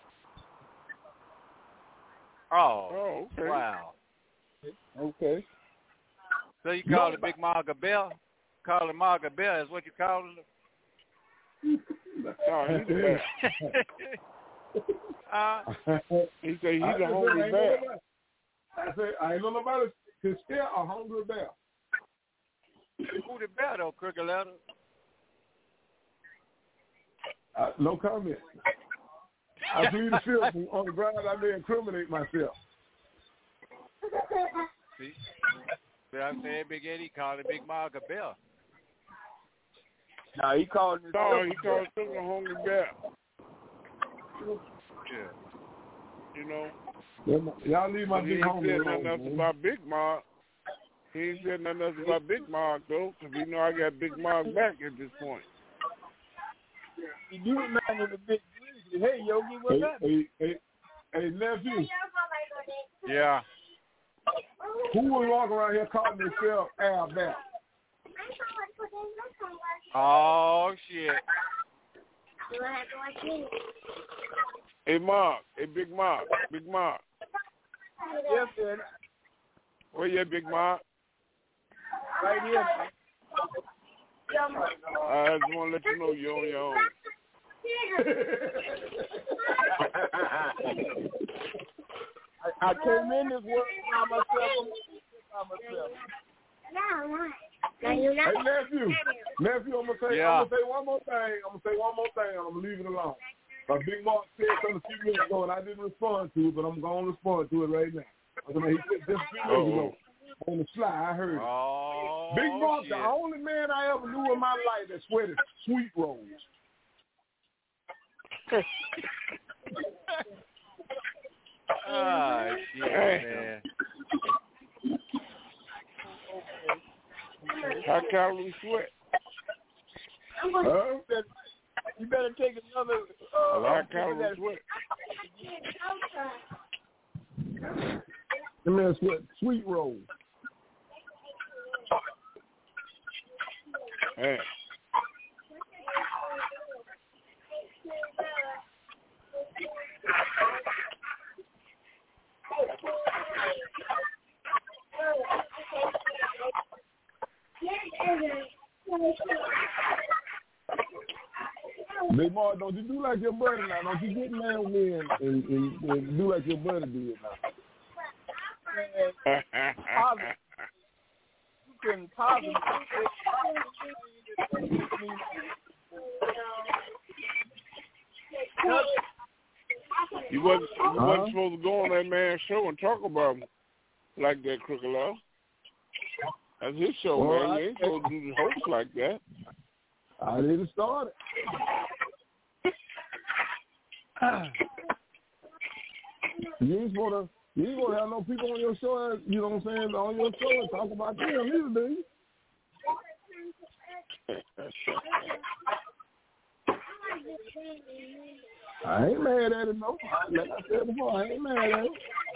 Oh, okay. Wow. Okay. So you call it Big Marga Bear? Call it Marga Bear is what you call it? No, he's the bear. He said he's a hungry bear. I said, I ain't know nobody can scare a hungry bear. Who the bear, though, Crooked Letter? No comment. I plead the fifth on the ground I may incriminate myself. See? But I'm saying Big Eddie called it Big Marga Bear. No, he called it. No, he called it a hungry bear. Yeah. You know. Y'all leave my big homie alone. He ain't said nothing else about Big Mark. He ain't said nothing else about Big Mark, though, because we know I got Big Mark back at this point. You do remind me of the Big Grizzly. Hey, Yogi, what's up? Hey, nephew. Yeah. Who would walk around here calling themselves Al Bear? Oh, shit. Hey, Mark. Hey, Big Mark. Big Mark. Yes, sir. Where you at, Big Mark? Right here. I just want to let you know you're on your own. I came in this world by myself. Hey, nephew, I'm gonna say one more thing. I'm gonna leave it alone. Big Mark said something a few minutes ago, and I didn't respond to it, but I'm gonna respond to it right now. I mean, he said just a few minutes ago on the fly. I heard it. Oh, Big Mark, shit. the only man I ever knew in my life that sweated sweet rolls. Ah, shit, man. High calorie sweat. You better take another. High calorie sweat. The man sweat sweet rolls. Hey. Big Mark, don't you do like your brother now. Don't you get mad with me and do like your brother did now. You couldn't possibly. You wasn't supposed to go on that man's show and talk about him like that, Crooked Law. That's his show, man. You ain't supposed to do the host like that. I didn't start it. You ain't supposed to have no people on your show, you know what I'm saying, on your show and talk about them either, do you? I ain't mad at it, no. Like I said before, I ain't mad at it.